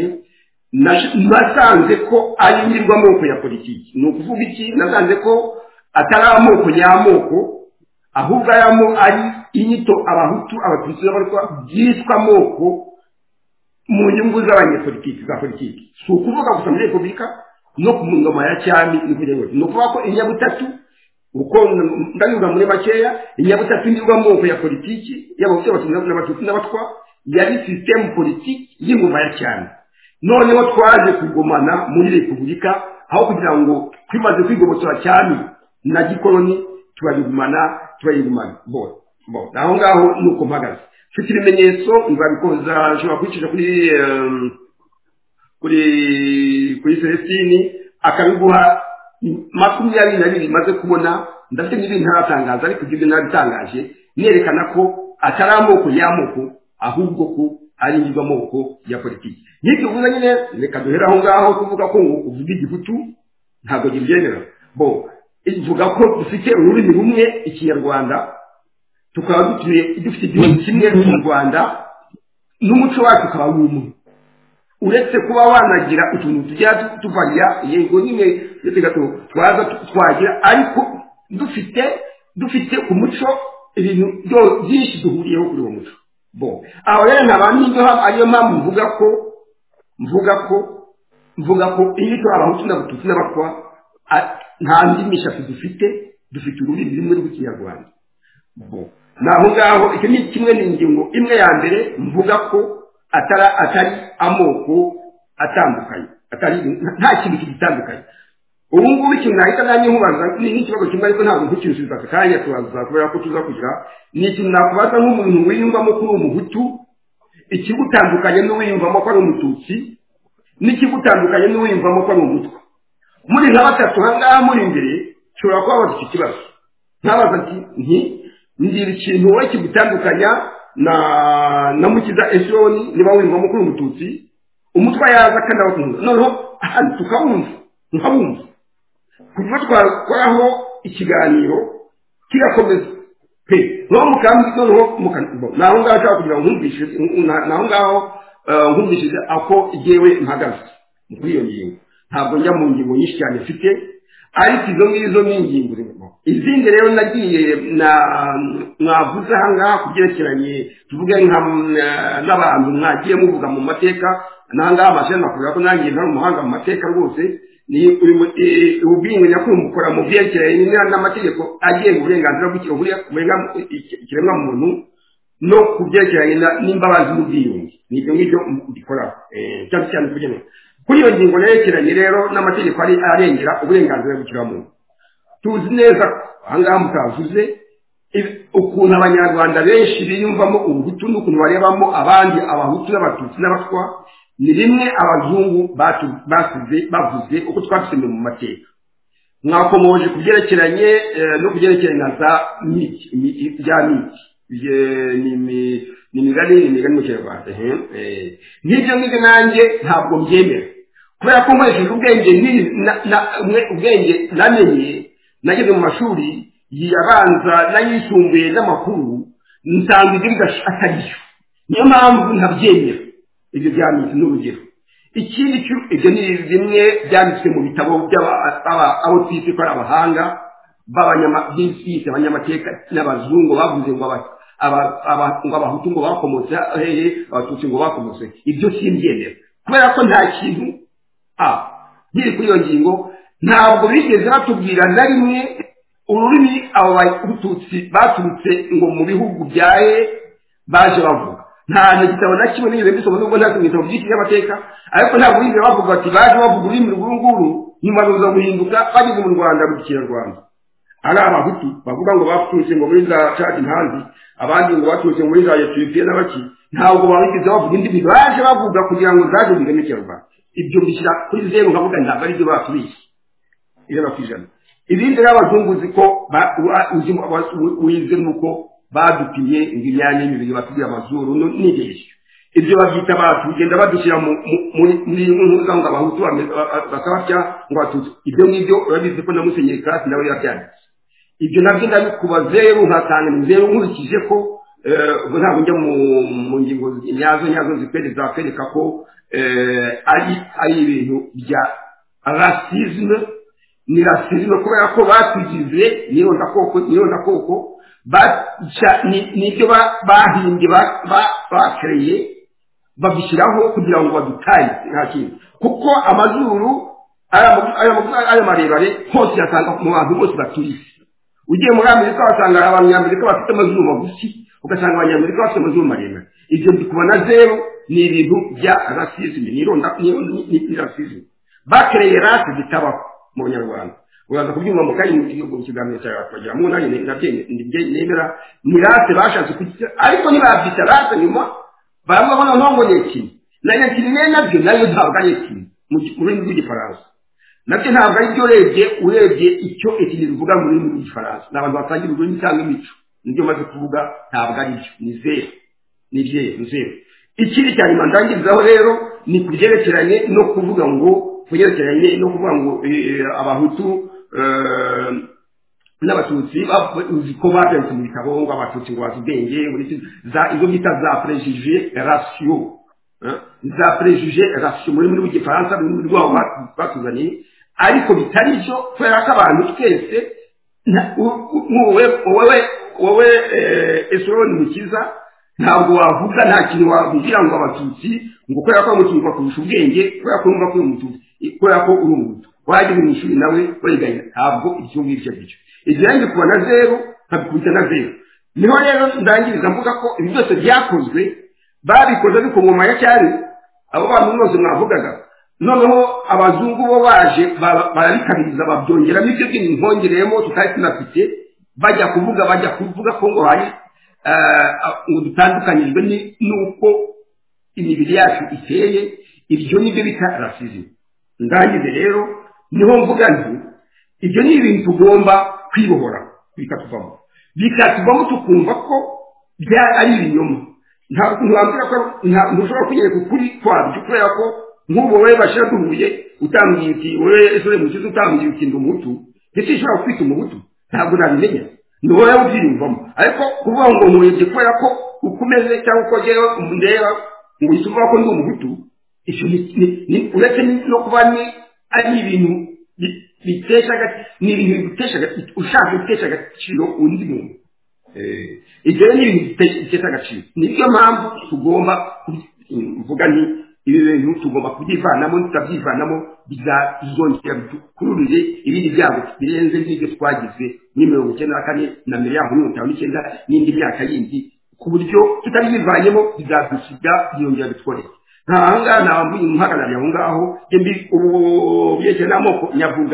nasanze ko ari ngirwamoko ya politiki ni ukuvuga iki nasanze ko atari amoko y'amoko ahubwo ayamo ari inyito abahutu abatutsi n'abatwa byitwa amoko mu nyungu z'abanyepolitiki za politiki si ukuvuga gusa muri repubulika no ku ngoma ya cyami ni kugira ngo ni ukuvuga ko inyabutatu uko ndanyuga muri makeya inyabutatu ngirwamoko ya politiki y'abahutu abatutsi n'abatwa yari system politiki y'ingoma ya cyami noneho twaje kugomana muri repubulika aho kugira ngo twimaze kwigobotora cyane na gikoloni turabigumana turayigumana bo bo naho ngaho nuko mpagaze mfite ibimenyetso ngabikoza nshobora kwicisha kuri kuri kuri Celestine akabiguha makumyabiri na bibiri maze kubona ndafite n'ibintu ntaratangaza ariko ibyo narabitangaje nerekana ko atari amoko y'amoko ahubwo ko ari ngirwamoko ya politiki n'ibyo uvuze nyine reka duhera aho ngaho kuvuga ko uvuga igihutu ntabwo gibyemera bo ivuga ko dufite ururimi rumwe ikinyarwanda tukaba dutuye dufite igihugu kimwe mu Rwanda n'umuco wacu ukaba wumwe uretse kuba wanagira utuntu tujya tuvaria yego nyine yose gato twaza twagira ariko dufite dufite umuco ibintu byinshi duhuriyeho kuri uwo muco bo aho rero ntabandi ndo ariyo mpamvu mvuga ko mvuga ko mvuga ko iyo twabahutu n'abatutsi n'abatwa nta ndimisha dufite dufite ururimi rumwe rw'ikinyarwanda bo naho ngaho icyo ni kimwe n'ingingo imwe ya mbere mvuga ko atari atari amoko atandukanye atari nta kintu gitandukanye ubu ngubu ikintu nahita nanjye nkubaza ni ikibazo kimwe ariko ntabwo ntukirusubiza aka kanya tubaza kubera ko tuza kugira ni ikintu nakubaza nk'umuntu wiyumvamo ko uri umuhutu ikigutandukanye n'uwiyumvamo ko ari umututsi n'ikigutandukanye n'uwiyumvamo ko ari umutwa muri nka batatu ahangaha muri imbere ushobora kuba bafite ikibazo ntabaza ati nti ngira ikintu wowe kigutandukanya na na mukiza Esirone niba wiyumvamo ko uri umututsi umutwa yaza kandi abakunda noneho tukabumva nkabumva kuva twakoraho ikiganiro kigakomeza pe no mukambi noneho mukanbo naho ngaho cyangwa kugira ngo nkumvishe naho ngaho nkumvishije ako igewe mpagaze muri iyo ngingo ntabwo njya mu ngingo nyinshi cyane mfite ariko izo ngizo ni ingingo zirimo izindi rero nagiye na mwavuze aha ngaha kubyerekeranye tuvuge n'abantu mwagiye muvuga mu mateka nangaha amashuri nakuvuga ko nanjye ntari umuhanga mu mateka rwose ni ubwiyunge nyakuri mukora mu byerekeranye n'amategeko agenga uburenganzira bw'ikiremwa muntu no ku byerekeranye n'imbabazi n'ubwiyunge ni ibyo ngibyo mbikoraho cyane cyane kugira kuri iyo ngingo yerekeranye rero n'amategeko arengera uburenganzira bw'ikiremwa muntu tuzi neza aha ngaha mutavuze ukuntu abanyarwanda benshi biyumvamo ubuhutu n'ukuntu barebamo abandi abahutu n'abatutsi n'abatwa ni rimwe abazungu basize bavuze uko twabisomye mu mateka mwakomoje kubyerekeranye no kubyerekeranye na za miti bya miti ni imigani imigani mu kinyarwanda nk'ibyo ngibyo nanjye ntabwo mbyemera kubera ko nkoresheje ubwenge ubwenge namenye nageze mu mashuri yabanza n'ayisumbuye n'amakuru nsanga ibyo bidashakariyo niyo mpamvu ntabyemera ibyo byanditse n'urugero ikindi ibyo ni bimwe byanditswe mu bitabo by'abo twise ko ari abahanga b'abanyamabisi abanyamateka n'abazungu bavuze ngo abahutu ngo bakomotse hehe abatutsi ngo bakomotse ibyo simbyemera kubera ko nta kintu ah nkiri kuri iyo ngingo ntabwo bigeze batubwira na rimwe ururimi abo batutsi baturutse ngo mu bihugu byaye baje bavuga nta gitabo na kimwe n'ibyo bisoma nubwo nta gitabo by'iki y'amateka ariko ntabwo bigeze bavuga ati baje bavuga ururimi rw'urunguru nyuma ruza guhinduka bageze mu Rwanda mu Kinyarwanda ari abahutu bavuga ngo baturutse ngo muri za Chad hanze abandi ngo baturutse muri za Ethiopia n'abaki ntabwo babigeze bavuga indimi baje bavuga kugira ngo zaje mu Kinyarwanda ibyo bishyira kuri zero nkavuga ntabwo ari byo batubishye ijana ku ijana ibindi n'abazungu ziko wize nuko badupimye ngo imyanya y'imibiri batubwira amazuru n'ibeshyo ibyo babyita batugenda badushyira muri nk'uzanga abahutu bakabatya ngo batutse ibyo ngibyo urabizi ko na Musenyeri Kasi nawe yabyanditse ibyo nabyo ndabikuba zeru nkatanga ni zeru nkurikije ko ubwo ntabwo njya mu ngingo nyazo nyazo zikwereka kwereka ko ari ari ibintu bya racisme ni racisme kubera ko batugize nironda koko nironda koko baca nibyo bahimbye bakreye babishyiraho kugira ngo badutaye nta kintu kuko amazuru aya marebare hose yatanga mu bantu bose batuye ugiye muri Amerika wasanga abanyamerika bafite amazuru magufi ugasanga abanyamerika bafite amazuru maremare ibyo ndikubona zero ni ibintu bya racisme nironda ni racisme bakreye race zitabaho mu Banyarwanda uraza kubyumva mu kanya mu kiganiro cyawe twagira mu nani nabye nemera ni race bashatse kugira ariko nibabyita race nyuma bamwe bano ntongo neki nayo kinene nabyo nayo ntabwo ari iki mu rurimi rw'igifaransa nabyo ntabwo ari byo urebye urebye icyo iki bivuga mu rurimi rw'igifaransa n'abantu batangira ururimi cyangwa imico nibyo maze kuvuga ntabwo ari byo ni zero ni bye ni zero ikindi cyane mandangirizaho rero ni kubyerekeranye no kuvuga ngo kubyerekeranye no kuvuga ngo abahutu n'abatutsi bavuze ko batanze mu bitabo ngo abatutsi ngo bazubenge za izo bita za préjugés ratio za préjugés ratio muri muri w'igifaransa muri rwabo batuzanye ariko bitari cyo kubera ko abantu twese wowe wowe wowe Esron Mukiza ntabwo wavuga nta kintu wavugira ngo abatutsi ngo kubera ko umutungo kurusha ubwenge kubera ko numva ko umututsi kubera ko uri umutu waje mu ishuri nawe wayiganya ntabwo icyo ngicyo gice igihe kubona zero kabikubita na zero niho rero ndangiriza mvuga ko ibi byose byakozwe babikoze bikomoma ya cyari abo bantu bose mwavugaga noneho abazungu bo baje barabikabiriza babyongera n'ibyo bintu nkongereyemo tutari tunafite bajya kuvuga bajya kuvuga ko ngo hari ngo dutandukanyijwe n'uko imibiri yacu iteye ibyo nibyo bita racisme ndangize rero niho mvuga nti ibyo ni ibintu tugomba kwibohora bikatuvamo bikatuvamo tukumva ko bya ari ibinyoma ntabwo ntiwambwira ko ntushobora kugereka ukuri kwabyo kubera ko nk'ubu wowe bashira duhuye utambwiye uti wowe Esore Mukiza utambwiye uti ndi umuhutu ndetse ushobora kwita umuhutu ntabwo nabimenya ni wowe ubyiyumvamo ariko kuvuga ngo nturebye kubera ko ukomeze cyangwa uko ugera umundeba ngo uhite uvuga ko ndi umuhutu icyo ni uretse no kuba ni ari ibintu bitesha ni ibintu bitesha ushaka gutesha agaciro undi muntu ibyo ni ibintu bitesha agaciro nibyo mpamvu tugomba kuvuga ni ibi bintu tugomba kubyivanamo tutabyivanamo bizongera bikururire ibindi byago birenze n'ibyo twagize muri mirongo icyenda na kane na mirongo mirongo itanu n'icyenda n'indi myaka yindi ku buryo tutabivanyemo bizadusiga byongera bitworeye nta hangaha ntabwo umuhagarariye aho ngaho mbi ubu byerekeye n'amoko nyavuga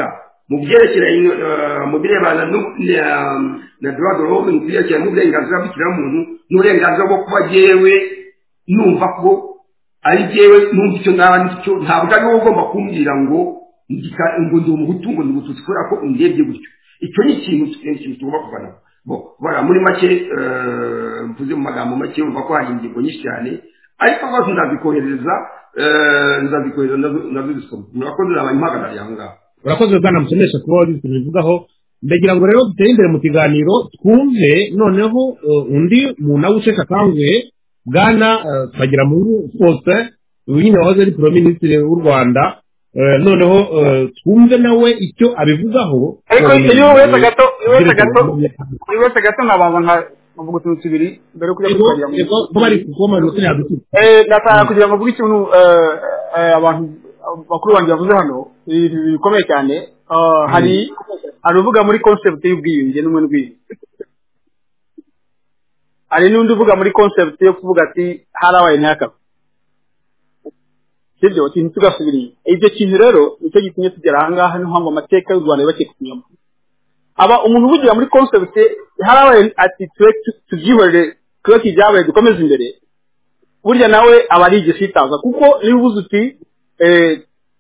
mu byerekeranye mu birebana na droit de l'homme mu byerekeranye n'uburenganzira bw'ikiremwamuntu n'uburenganzira bwo kuba jewe numva ko ari jewe numva icyo naba nicyo ntabwo ari wowe ugomba kumbwira ngo ngo ndi umuhutu ngo ndi umututsi kubera ko undebye gutyo icyo ni ikintu ikintu tugomba kuvanaho bo bara muri make mvuze mu magambo make umva ko hari ingingo nyinshi cyane ariko rwose ndazikohereza ndazikohereza ndazisoma murakoze n'abanyampagarariye aho ngaho urakoze bwana musomesha kuba wari tubivugaho ndagira ngo rero dutere imbere mu kiganiro twumve noneho undi muntu awushesha akanguhe bwana twagira mu fose nyine wahoze ari premier ministre w'u Rwanda noneho twumve nawe icyo abivugaho ariko iyo wese gato wese gato wese gato nabanza nka muvuga utuntu tubiri mbere kujya kujya ko bari kukoma no turi hagati eh nataka kugira ngo mvuge ikintu abantu bakuru banje bavuze hano bikomeye cyane hari aruvuga muri concept y'ubwiyunge n'umwe n'ubwiyunge ari n'undi uvuga muri concept yo kuvuga ati harabaye ntaka sibyo kintu tugasubiriye ibyo kintu rero nicyo gitumye tugera aha ngaha niho ngo amateka y'u Rwanda bake kunyuma aba umuntu uvugira muri concept harabaye ati tubyihorere kuko kijyabaye dukomeza imbere burya nawe aba ari igisitaza kuko niba ubuze uti eh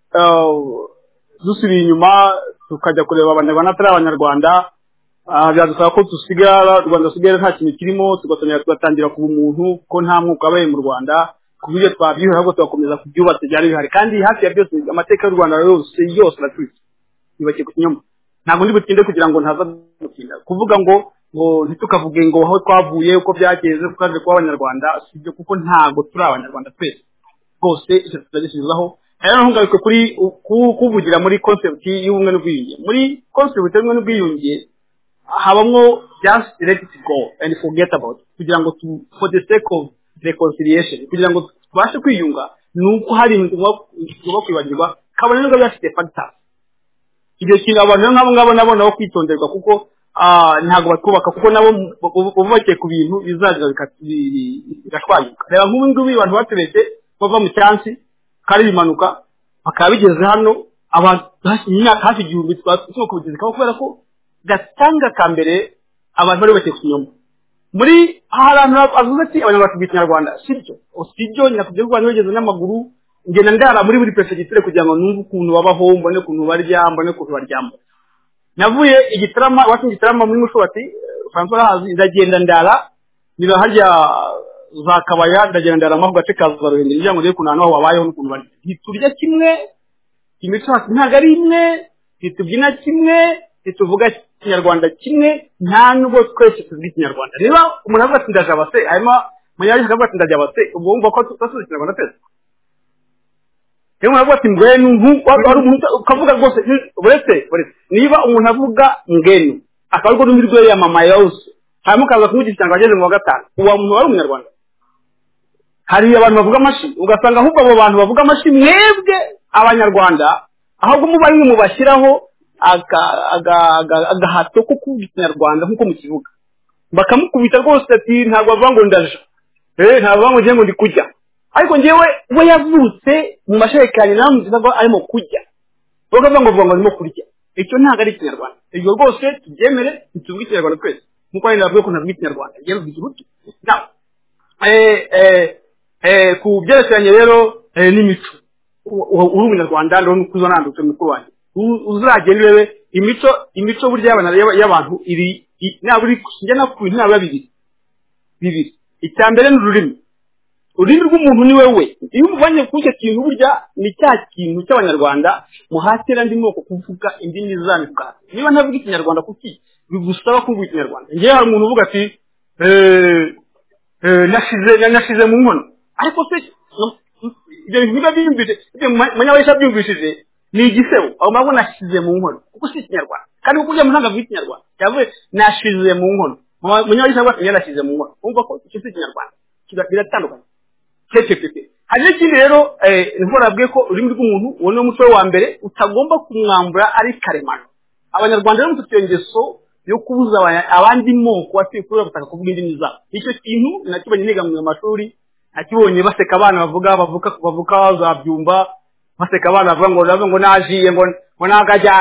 dusubiye inyuma tukajya kureba abanyarwanda atari abanyarwanda byadusaba ko dusigara Rwanda sigara nta kintu kirimo tugatangira tugatangira kuba umuntu ko nta mwuka abaye mu Rwanda kubyo twabyihora ahubwo tugakomeza kubyubatse byari bihari kandi hafi ya byose amateka y'u Rwanda yose yose natwitse ibake ku kinyoma ntabwo ndi butinde kugira ngo ntaza gutinda kuvuga ngo ngo ntitukavuge ngo aho twavuye uko byageze tukaje kwa abanyarwanda sibyo kuko ntago turi abanyarwanda twese rwose icyo tuzagishyizaho rero ntungabike kuri kuvugira muri concept y'ubumwe n'ubwiyunge muri concept y'ubumwe n'ubwiyunge habamwo just let it go and forget about kugira ngo for the sake of reconciliation kugira ngo tubashe kwiyunga nuko hari ngo kwibagirwa kabone n'ubwo byafite factors ibyo kintu abantu nk'abo ngabo nabo nabo kwitonderwa kuko ntago batubaka kuko nabo bubake ku bintu bizagira bigashwanyuka reba nk'ubu ngubu abantu batebetse bava mu cyansi kari bimanuka bakabigeze hano abantu imyaka hafi igihumbi twasimo kubigezekaho kubera ko gatanga kambere abantu bari bake kunyoma muri ahantu avuze ati abanyarwanda b'ikinyarwanda sibyo osibyo nyakubye rwanda bageze n'amaguru ngenda ndara muri buri prefecture kugira ngo numve ukuntu babaho mbone ukuntu barya mbone ukuntu baryamba navuye igitarama wati igitarama muri mushobati François hazi ndagenda ndara niba harya zakabaya ndagenda ndara maho gace kazaruhende ngira ngo rero kunana aho wabayeho n'ukuntu bari hiturya kimwe imico ntago ari imwe hitubyina kimwe hituvuga Kinyarwanda kimwe nta nubwo twese tuzi Kinyarwanda niba umuntu avuga ati ndaje abase hanyuma munyaje akavuga ati ndaje abase ubwo wumva ko tutasuze Kinyarwanda twese Iyo umuntu ati ngwenu ari umuntu ukavuga rwose uretse uretse niba umuntu avuga ngenu akavuga n'umuri rwe ya mama yose hanyuma kaza kumugisha cyangwa ageze mu wa gatanu uwa muntu wari umunyarwanda hari abantu bavuga amashi ugasanga ahubwo abo bantu bavuga amashi mwebwe abanyarwanda ahubwo muba ari mu bashyiraho agahato ko kuvuga Ikinyarwanda nk'uko mu kivuga bakamukubita rwose ati ntabwo bavuga ngo ndaje eh ntabwo bavuga ngo ngiye ngo ndi kujya ariko ngewe we yavutse mu masherekani namuziza ngo arimo kujya bakavuga ngo vuga ngo arimo kurya icyo ntabwo ari Ikinyarwanda ibyo rwose tubyemere tuvuge Ikinyarwanda twese nkuko ari navuga ko ntavuga Ikinyarwanda ngiye mvuga igihutu na eh eh eh ku byerekeranye rero n'imico uri umunyarwanda rero nukuzo nandutse mukuru wanjye uzagenda urebe imico imico burya y'abantu iri naburi njya nakuye ntabwo bibiri bibiri icyambere n'ururimi ururimi rw'umuntu ni wewe iyo umuvanye ku cyo kintu burya ni cya kintu cy'abanyarwanda muhatira ndimo ko kuvuga indimi zanyu niba ntavuga Ikinyarwanda kuki bigusaba kuvuga Ikinyarwanda ngiye hari umuntu uvuga ati eh eh nashize nashize mu nkono ariko se ibyo biba bimbije munyabesha byumvishije ni igisebo aho mabwo nashize mu nkono kuko si Ikinyarwanda kandi kuko ujya muhanga vuga Ikinyarwanda yavuye nashize mu nkono munyabesha bwa nashize mu nkono umva ko icyo si Ikinyarwanda biratandukanye cecekete hari n'ikindi rero nkorabwe ko ururimi rw'umuntu uwo ni umuco wa mbere utagomba kumwambura ari karemano abanyarwanda rero mufite ingeso yo kubuza abandi moko atikura butaka kuvuga indimi zabo icyo kintu nakibonye niga mu mashuri nakibonye baseka abana bavuga bavuka bavuka bazabyumva baseka abana bavuga ngo ngo najiye ngo ngo nagajyanye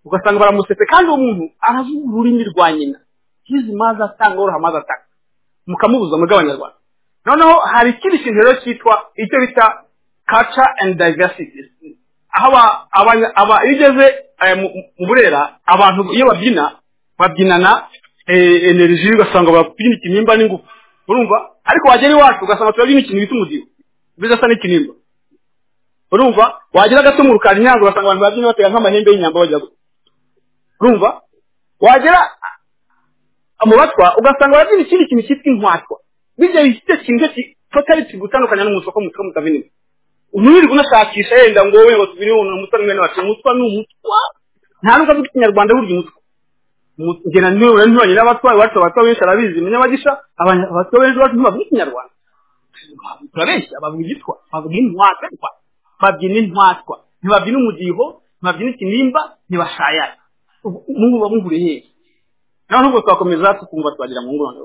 ugasanga baramusetse kandi uwo muntu aravuga ururimi rwa nyina hizi mazi atanga uruha mazi ataka mukamubuza mu bw'abanyarwanda noneho hari ikindi kintu rero cyitwa icyo bita culture and diversity aho aba igeze mu Burera abantu iyo babyina babyinana energy ugasanga babyina ikinimba n'ingufu urumva ariko wagera iwacu ugasanga turabyina ikintu bita umudiho bizasa n'ikinimba urumva wagira gato mu rukari nyango ugasanga abantu babyina batega nk'amahembe y'inyamba bajya urumva wagera amubatwa ugasanga babyina ikindi kintu cyitwa intwatwa bijya bifite kintu totally gutandukanya n'umusoko mutwe mutavinimo umwiri gunashakisha yenda ngo wowe ngo tubiri umuntu umutwe mwene wacu umutwa n'umutwa nta nuko avuga ikinyarwanda burya umutwa ngena niwe ntwanye n'abatwaye bacu abatwa benshi arabizi munyabagisha abatwa benshi bacu bavuga ikinyarwanda turabeshya bavuga igitwa bavuga intwatwa babyina intwatwa ntibabyina umudiho ntibabyina ikinimba ntibashaya n'ubu bamuhure he naho nubwo twakomeza tukumva twagira mu ngoro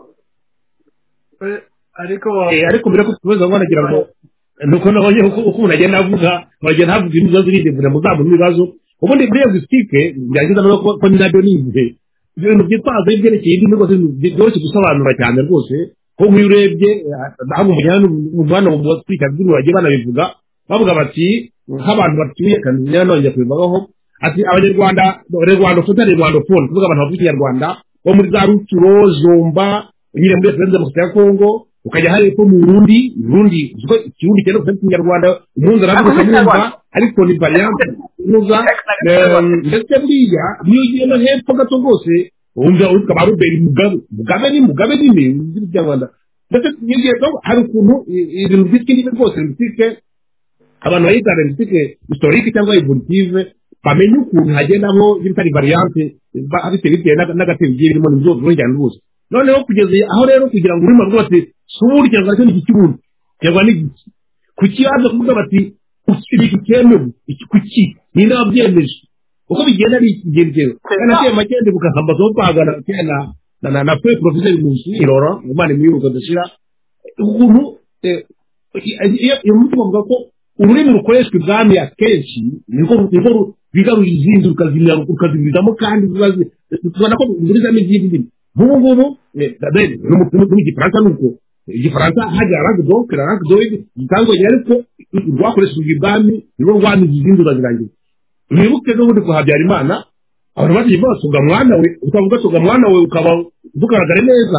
ariko ariko mbere ko tubaza ngo nagira ngo nuko nabonye uko umuntu agenda avuga bagenda havuga ibibazo n'ibindi muzamu n'ibibazo ubundi muri linguistique byagize no ko nabyo nize ibintu byitwaza ibyerekeye indimi rwose byoroshye gusobanura cyane rwose ko nk'iyo urebye ntabwo umujyana n'umwana mu batwika by'uru bagiye banabivuga bavuga bati nk'abantu batuye kandi nongeye kubivugaho ati abanyarwanda Rwanda ufite Rwanda phone kuvuga abantu bavuga ikinyarwanda bo muri za Ruturo Zomba nyine muri President mu ya Kongo ukajya hari ko mu Burundi Burundi ziko ikirundi cyane kuvuga ikinyarwanda umuntu aravuga cyumva ariko ni variante nuza ndetse buriya niyo giye no hepfo gato rwose umva utwa baruberi mugabe mugabe ni mugabe ni ni ikinyarwanda ndetse niyo giye hari ukuntu ibintu by'ikindi rwose bitike abantu bayita linguistique historique cyangwa evolutive bamenye ukuntu hagendamo y'ibitari variante bafite bitewe n'agatebe birimo n'ibyo by'injyana rwose noneho kugeza aho rero kugira ngo urimo rwose suri cyangwa se n'iki kirundi cyangwa n'iki kuki yaje kuvuga bati iki cyemewe iki kuki ni ndabyemeje uko bigenda ari ikigendero kana cyo makende bukahamba zo pagana cyana na na pe professeur Musi iroro umane mwibuka dashira ukuntu iyo muvuga ko ururimi rukoreshwa ibwami akenshi niko niko bigaruye izindi ukazimira ukazibirizamo kandi bibaze tubona ko muri za mizindi ndimi nk'ubu ngubu dadeni mu gifaransa nuko igifaransa hajya ragdo ragdo gitango ariko rwakoreshwa ibwami nibo rwami izindi urazirangiza mwibuke no muri kuhabyara imana abantu bagiye basuga mwana we ukavuga tuga mwana we ukaba dukaragara neza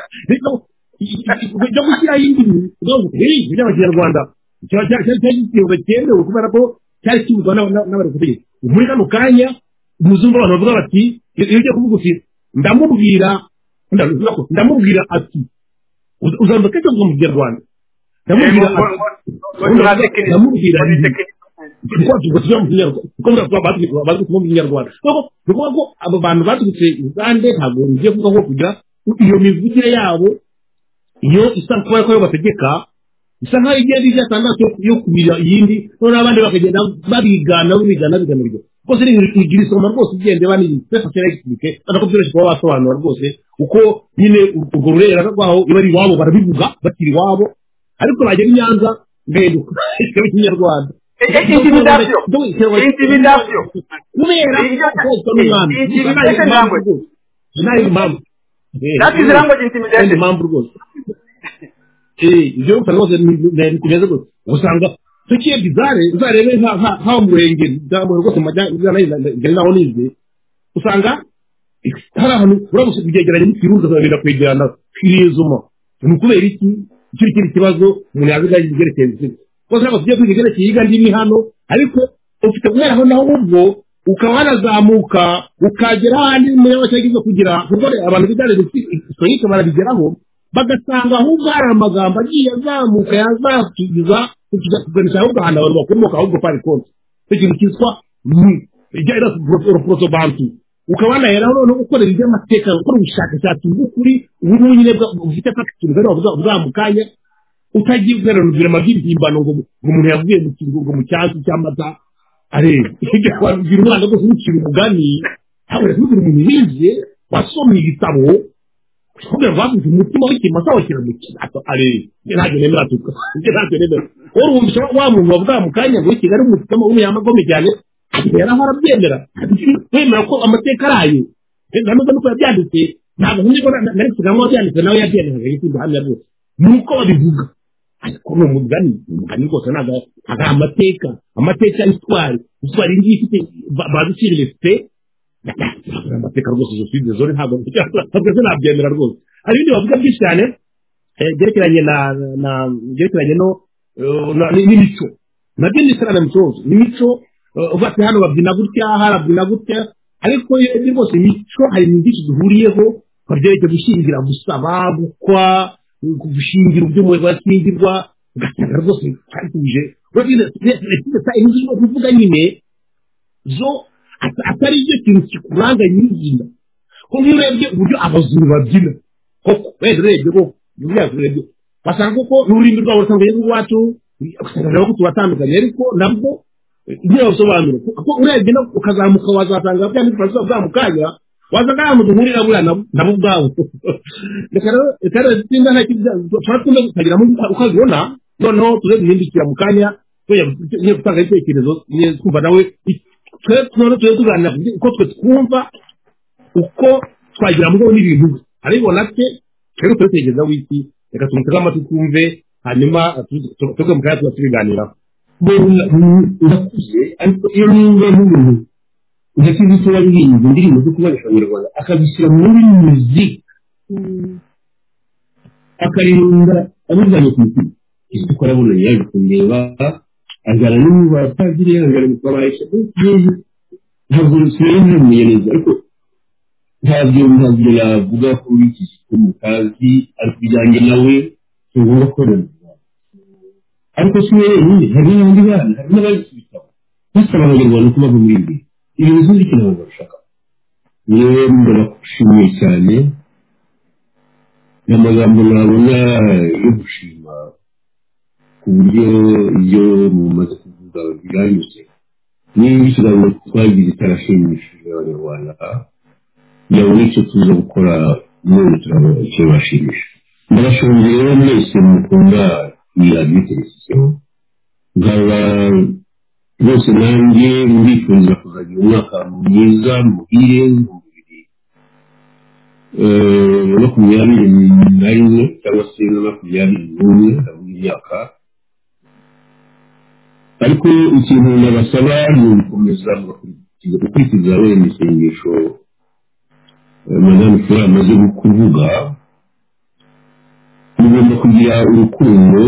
byo gushyira yindi ngo hey by'abanyarwanda cya cya cya cy'ikigo cyende ukubera ko cyari kibuzwa n'abari kutegeka muri kano kanya umuzungu abantu bavuga bati iyo ujya kuvuga uti ndamubwira ndamubwira ati uzamba kete ngo mu Rwanda ndamubwira ndamubwira kwa tugatuma mu Rwanda ko ndavuga bati bazi mu Rwanda nuko ko abo bantu baturutse Uganda ntabwo ngiye kuvuga ko kugira iyo mivugire yabo iyo isa kuba ko bategeka isa nkaho igenda ijya atandatu yo kubira iyindi none abandi bakagenda babigana babigana bigana ryo kose ni igira isomo rwose igende bani pesa cyereke ariko byoroshye kuba basobanura rwose uko nyine urwo rurera rwaho ibari wabo barabivuga bakiri wabo ariko bagera i Nyanza mbeduka ikaba ikinyarwanda intimidation intimidation kubera intimidation language nayo impamvu that is language intimidation impamvu rwose eh ibyo rwose ni kugeza rwose usanga tukiye bizare uzarebe nka nka murenge ndamo rwose majyana naho nize usanga hari ahantu urabushe kugegeranya n'ikirundo zabira kwegerana kirizuma ni kubera iki icyo kiri kibazo umuntu yabiga yigerekeye kose nabo tugiye kwigerekeye yiga ndimi hano ariko ufite guhera aho naho ubwo ukabanazamuka ukagera ahandi muri abacagize kugira kuko abantu bijyanye n'isitoyike barabigeraho bagasanga ahubwo hari amagambo agiye azamuka yazakiza kuganisha ahubwo ahantu abantu bakomoka ahubwo pari konti ikintu cyitwa ijyana protobantu ukabana yera no gukora iby'amateka gukora ubushakashatsi bw'ukuri ubu nyine bufite facture bari bavuga bwamukanya utagiye guheranura amabyimbano ngo umuntu yavuye mu kingo ngo mu cyansi cy'amata are icyo kwabwira umwana rwose n'ikiri umugani habura n'umuntu umuntu wize wasomye igitabo kugira bavuze umutima w'ikimasa wakira mu kibato are ntabwo nemera tuka ntabwo nemera uri umusha wa muntu wavuga mu kanya ngo Kigali umutima w'umuyamagome cyane yaraho arabyemera kwemera ko amateka arayo ngameze nuko yabyanditse ntabwo nzi ko nari kugamo byanditse nawe yabyemera y'ikindi hamwe rwose nuko babivuga ariko no mugani mugani rwose ntabwo aga amateka amateka y'itwari itwari ngi ifite baziciriste amateka rwose je suis désolé ntabwo ntabwo nabyemera rwose hari ibindi bavuga byinshi cyane byerekeranye na na byerekeranye no n'imico nabyo ni sana n'imico n'imico ufate hano babyina gutya harabyina gutya ariko iyo rwose imico hari byinshi duhuriyeho babyerekeye gushingira gusaba gukwa gushingira ibyo mu basingirwa ugasanga rwose cyatuje rwose ndetse inzu kuvuga nyine zo atari ibyo kintu kikuranga nyizina ko urebye uburyo abazungu babyina koko weze ko yuyakurebye basanga koko n'ururimi rwabo rusanga rw'iwacu ugasanga ko tubatandukanye ariko nabwo ibyo basobanura kuko urebye no ukazamuka wazasanga bya n'ifasha bwamukanya wazanga ya muduhurira bura nabo bwawo reka rero tsinda nta kibya twatume kugira mu ukazibona noneho tuze guhindukira mu kanya tujye gutanga ibitekerezo niyo twumva nawe twe none tuze tuganira uko twe twumva uko twagira mu n'ibintu ariko natwe rero tutegereza wiki reka tumutega amatwi twumve hanyuma tuze mu kanya tubiganira ndakuze ariko iyo nimba n'umuntu udakize icyo waririmba indirimbo zo kubarisha abanyarwanda akabishyira muri muzika akaririmba amuzanye ku mutima isi ko arabona yaje kumureba azana n'umubapadiri yangana mu kabarisha ntabwo sinamenye neza ariko ntabyo ntabyo yavuga kuri iki kintu mutazi ariko bijyanye nawe tugomba korana ariko si wenyine hari n'abandi bana hari n'abandi kubitabo basaba abanyarwanda kuba muri ibi ibi bizuzi ikintu abantu bashaka yewe ndabakushimiye cyane n'amagambo nabona yo gushima ku buryo iyo mumaze kuvuga biranyuze niba ikiganiro twagize cyarashimishije abanyarwanda yabona icyo tuza gukora none turabona icyo bashimisha ndabashonje rero mwese mukunda iyi radiyo televiziyo nkaba rwose nanjye mbifuriza kuzagira umwaka mwiza muhire mu bibiri makumyabiri na rimwe cyangwa se na makumyabiri n'umwe ndavuga imyaka ariko ikintu nabasaba ni ugukomeza gukurikiza wenda isengesho madame Flora amaze kuvuga mugomba kugira urukundo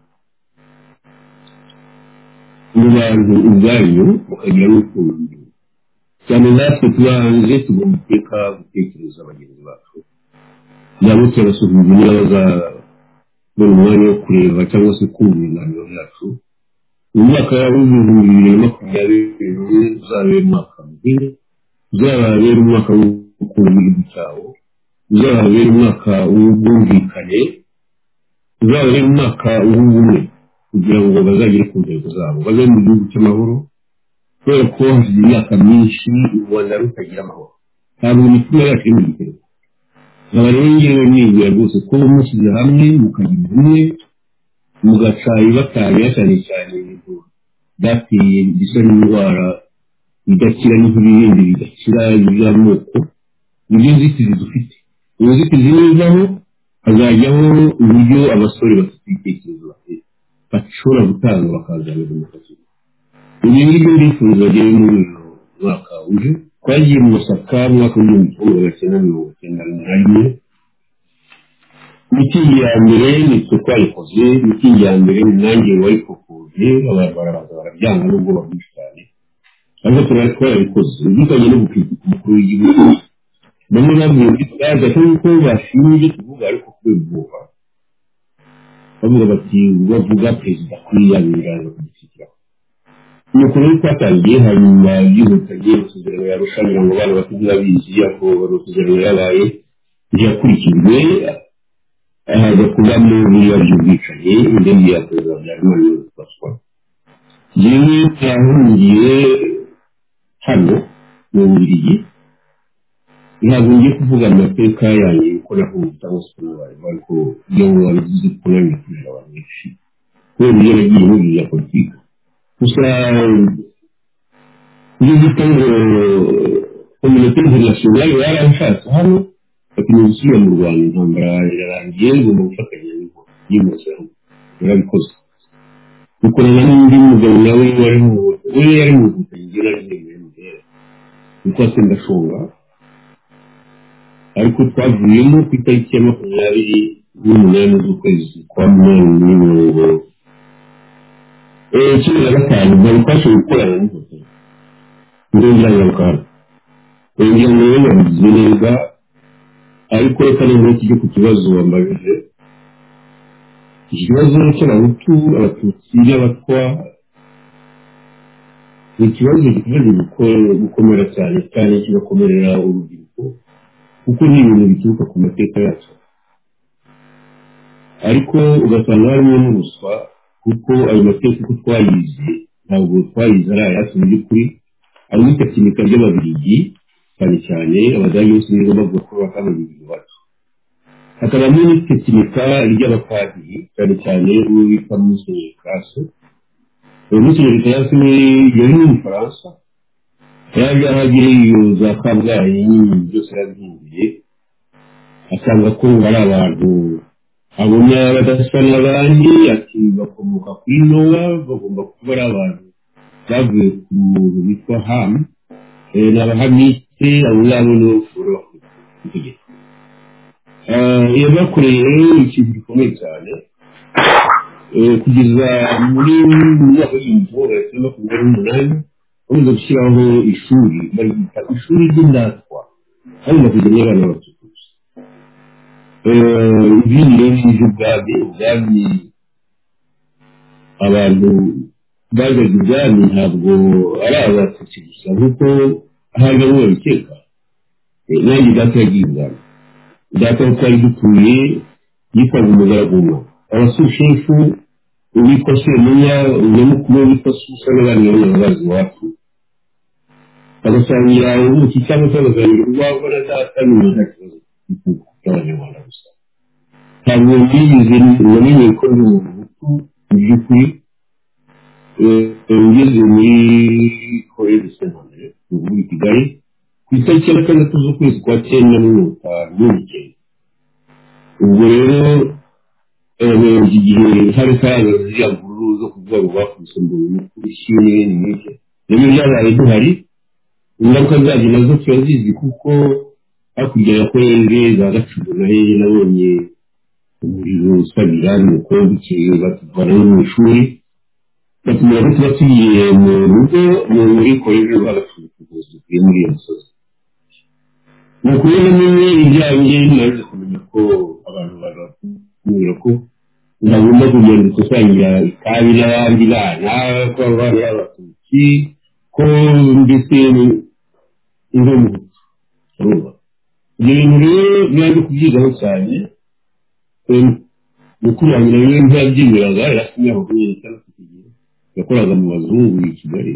mu bantu ubwanyu mukagira n'urukundo cyane natwe tuba hanze tugomba iteka gutekereza bagenzi bacu nabo turabasuhuza niba bazabona umwanya wo kureba cyangwa se kumva ibiganiro byacu umwaka w'ibihumbi bibiri na makumyabiri uzabera umwaka muhire uzabera umwaka w'urukundo n'igihugu cyawo uzabera umwaka w'ubwumvikane uzabera umwaka w'ubumwe kugira ngo bazagere ku ntego zabo baze mu gihugu cy'amahoro kubera ko hashize imyaka myinshi u Rwanda rutagira amahoro ntabwo imitima yacu iri mu gitego nkaba rero ngewe nibwira rwose ko mushyize hamwe mukagira ubumwe mugaca ibibatanya cyane cyane ibintu byateye bisa n'indwara bidakira n'ibindi bidakira iby'amoko nibyo nzitizi dufite iyo nzitizi nivaho hazajyaho uburyo abasore bafite ibitekerezo bafite bashobora gutanga bakazana demokarasi ibi ngibyo ndifuza rero muri uyu mwaka uje twagiye mu masaka mwaka w'igihumbi kimwe magana cyenda mirongo icyenda na rimwe mitingi ya mbere nitwe twayikoze mitingi ya mbere ni nanjye wayikokoje abantu barabaza barabyanga n'ubwoba bwinshi cyane ariko turari twarabikoze ubwitange no gukritika umukuru w'igihugu bamwe babwiye bitwaza ko bashimye ibyo tuvuga ariko kubera ubwoba bavuga bati bavuga perezida kuri ya biganiro kudushyikiraho nuko rero twatangiye hanyuma yihutanye amasezerano yarusha kugira ngo abana batagira bizi ako amasezerano yabaye ntiyakurikijwe ahaza kubamo buriya by'ubwicanyi indege ya perezida Habyarimana y'ubutwaswa yewe yahungiye hano mu Bubiligi ntabwo ngiye kuvuga amateka yanjye uko nahunze cyangwa se ukuntu ariko iyo wabivuze ko nari kurira abantu benshi kubera ibyo nagiye muri ya politiki gusa iyo bita ngo kominote interinasiyonali yaranshatse hano bakeneye gusubira mu Rwanda intambara irarangiye ngomba gufatanya n'impuza yarabikoze dukorana n'undi mugabo nawe wari mu we yari mu gutangira n'ibintu kuko se ndashobora ariko twavuyemo ku itariki ya makumyabiri n'umunani z'ukwezi kwa munani mirongo eh cumi na gatanu bari kwashe gukorana n'inkotanyi ndongera nyakara ndongera nawe nabigize neza ariko reka n'ubu kijye ku kibazo wambajije ikibazo cy'abahutu abatutsi n'abatwa ni ikibazo gikomeje gukomera cyane cyane kigakomerera urubyiruko kuko ni ibintu bituruka ku mateka yacu ariko ugasanga harimo n'ubuswa kuko ayo mateka uko twayize ntabwo twayize ari ayacu mu by'ukuri harimo itekinika ry'ababiligi cyane cyane abadage bose nibo bavuga ko bakababiligi bacu hakabamo n'itekinika ry'abapadiri cyane cyane uwo bita Musenyeri Crasso uwo Musenyeri Crasso yari n'umufaransa yaje ahagire iyo za Kabgayi byose yabihinduye asanga ko ari abantu abona badasa n'abandi ati bakomoka kuri Nowa bagomba kuba ari abantu bavuye ku muntu witwa Ham n'abahamite abo ngabo no furo kutegeka iyo bakoreye ikintu gikomeye cyane kugeza muri mwaka w'ibihumbi bibiri na makumyabiri n'umunani bamaze gushyiraho ishuri baryita ishuri ry'indatwa hano bakujyanye abana b'abatutsi ibi ni rero n'ibyo ubwami ubwami abantu bajyaga ubwami ntabwo ari abatutsi gusa nk'uko hari nabo babikeka nanjye data yagiye ubwami data aho twari dutuye yitwaga umugaraguma abasushefu uwitwa Semunya unyamukuru witwa Susa n'abandi b'abayobozi iwacu bagasangira ubuki cyangwa se bagasangira urwagwa na data nyuma nta kibazo cy'abanyarwanda gusa ntabwo bigize namenye ko ndi umuhutu mu by'ukuri ngeze muri Koreye de Saint-André muri Kigali ku itariki ya gatandatu z'ukwezi kwa cyenda mirongo itanu n'icyenda ubwo rero iki gihe hari kaga ziriya nkuru zo kuvuga ngo bakubise ngo kuri shine n'ibyo nibyo byabaye duhari ingaruka zabyo nazo turazizi kuko hakurya ya Koreye za Gacugu na hehe nabonye umuriro usabira n'umukobwa ukeye batuvana mu ishuri batumira ko tuba tugiye mu rugo muri Koreye bagacugu tuvuye muri iyo misozi ni ukubera nyine ibyanjye naje kumenya ko abantu barakubwira ko ntagomba kugenda gusangira itabi n'abandi bana ko abana b'abatutsi ko ndetse n'inkomuhutu urumva ibyo bintu rero byaje kubyigaho cyane mukuru wanjye nawe ntiyabyemeraga yari afite imyaka makumyabiri n'itandatu kugira yakoraga mu bazungu i Kigali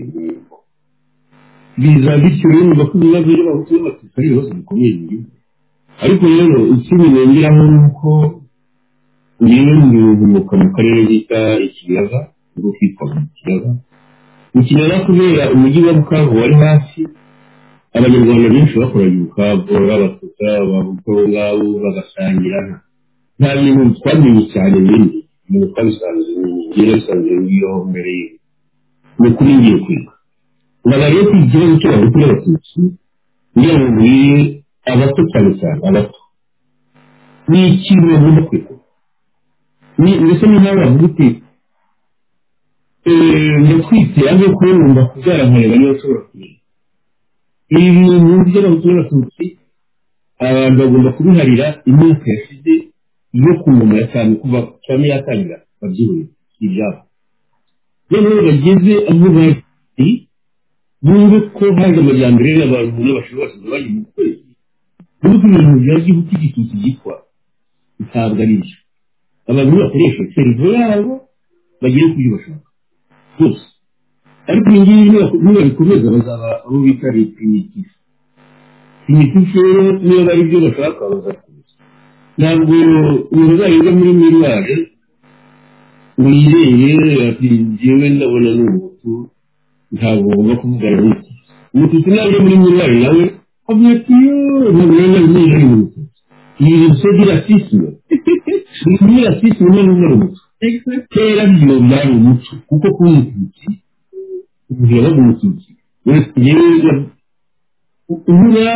biza bityo rero numva ko ibibazo by'abahutu n'abatutsi ari ibibazo bikomeye mu gihugu ariko rero ikindi nongeraho ni uko ngewe ndibuka mu karere bita Ikiyaga ubwo kwitwa mu Kiyaga mu Kiyaga kubera umujyi wa Bukavu wari hafi abanyarwanda benshi bakoraga i Bukavu abatutsi abahutu ngabo bagasangira nta bintu twamenye cyane bindi ibintu twabisanze ngera bisanzwe ngiyo mbere ni kuri ngiye kwiga nkaba rero ku ikibazo cy'abahutu n'abatutsi kugira ngo mbwire abato cyane cyane abato ni ikintu bagomba kwiga ndetse niba bavuga uti ndatwite aho kurumva kubyara nkareba niba ushobora kumenya ibi bintu by'abahutu n'abatutsi abantu bagomba kubiharira imyaka yashize iyo ku ngoma ya cyane kuva cyane yatangira babyibuye ibyabo noneho bageze aho bari bumve ko haje amajyambere y'abantu n'abashobora kuba bari mu kwezi n'ubwo ibintu byagiye utigituti gitwa ntabwo ari byo abantu bakoresha serivisi yabo bagiye kuyibashaka bose ariko iyi ngiyi niba bikomeza bazaba abo bita reprimitifu primitifu rero niba ari byo bashaka bazakomeza ntabwo umuntu uzajya muri miliyari ngo yireye ati njyewe ndabona n'umuhutu ntabwo ugomba kuvugana n'umuhutu umututsi nawe muri nyirwari nawe avuga ati yoo ntabwo nari nari umututsi iyi ni se dirasisme ni rasisme ni n'umwe umuco kera byo byari umuco kuko ku mututsi ubwira umututsi yewe ubura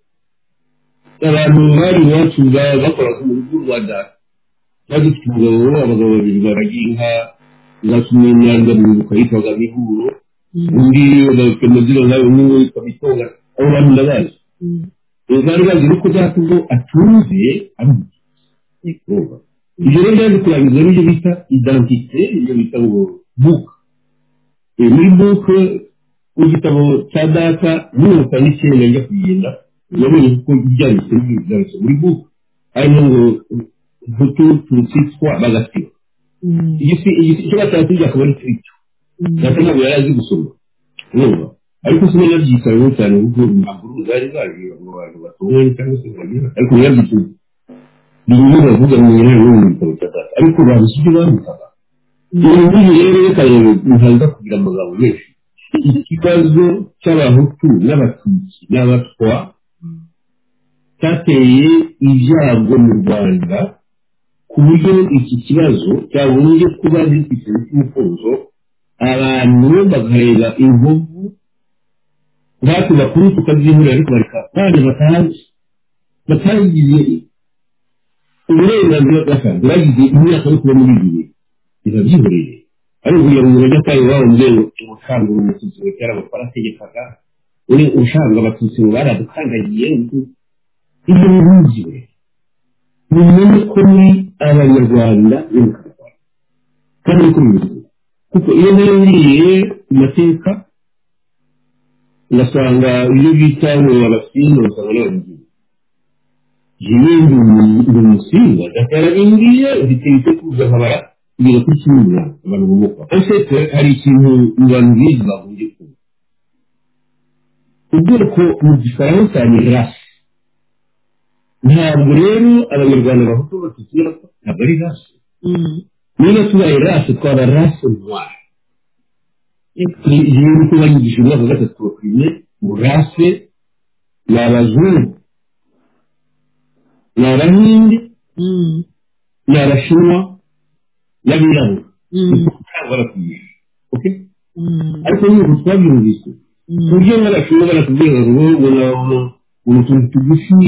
abantu bari iwacu bakoraga mu rugo rwa data bagifite umugabo abagabo babiri baragiye inka za cumi n'imyanda mu bibuka yitwaga mihuro undi bagafite amazina nawe n'ingo yitwa bitonga abo bantu ndabazi bari bazi ko data ubwo atunze ari umututsi ibyo rero ndazi kurangiza n'ibyo bita identite ibyo bita ngo book muri book igitabo cya data n'ubuka n'icyenda njya kugenda yabonye ko ibyanditse n'ibyanditse muri book harimo ngo hutu tutsi twa bagasiba igisi igisi cyo batatu akaba ari twito data ntabwo yari azi gusoma urumva ariko sinari nabyitayeho cyane kuko impapuro zari zari ngo abantu batumwe cyangwa se bagira ariko yabyituye bimwe bavuga mu nyina n'ubu bitabo cya data ariko babisubye bamutaba ubu rero reka rero ntaza kugira amagambo menshi ikibazo cy'abahutu n'abatutsi n'abatwa cyateye ibyago mu Rwanda ku buryo iki kibazo cyagombye kuba gifite umufunzo abantu bakareba inkovu bati bakuru tukabyihurira ariko bareka kandi batazi batagize uburenganzira bw'akantu bagize imyaka yo kuba muri ibi bihe birabyihoreye ariko kugira ngo umuntu ajya ataye iwabo ngo umushanga umututsi we kera barategekaga uri ushanga abatutsi baradukandagiye ibyo bihugiwe bimenye ko muri abanyarwanda n'abanyarwanda kandi uko bimeze kuko iyo rero ngiye mu mateka ugasanga ibyo bita ngo abasinga usanga n'abagiye yewe ndi umusinga gatera ingiye biteye kuza nkabara kugera kuri kimwe abantu bumuka ese hari ikintu mu bantu bizi bagombye kuba ubwoko mu gifaransa ni race ntabwo rero abanyarwanda bahutu batutira ntabwo ari race niba tubaye race twaba race noire iyo niko bayigisha umwaka wa gatatu bakwiriye ngo race ni abazungu ni abahinde ni abashinwa n'abirabura ntabwo barakwigisha ariko n'ubu twabyumvise ku buryo n'abashinwa barakubwira ngo utuntu tugufi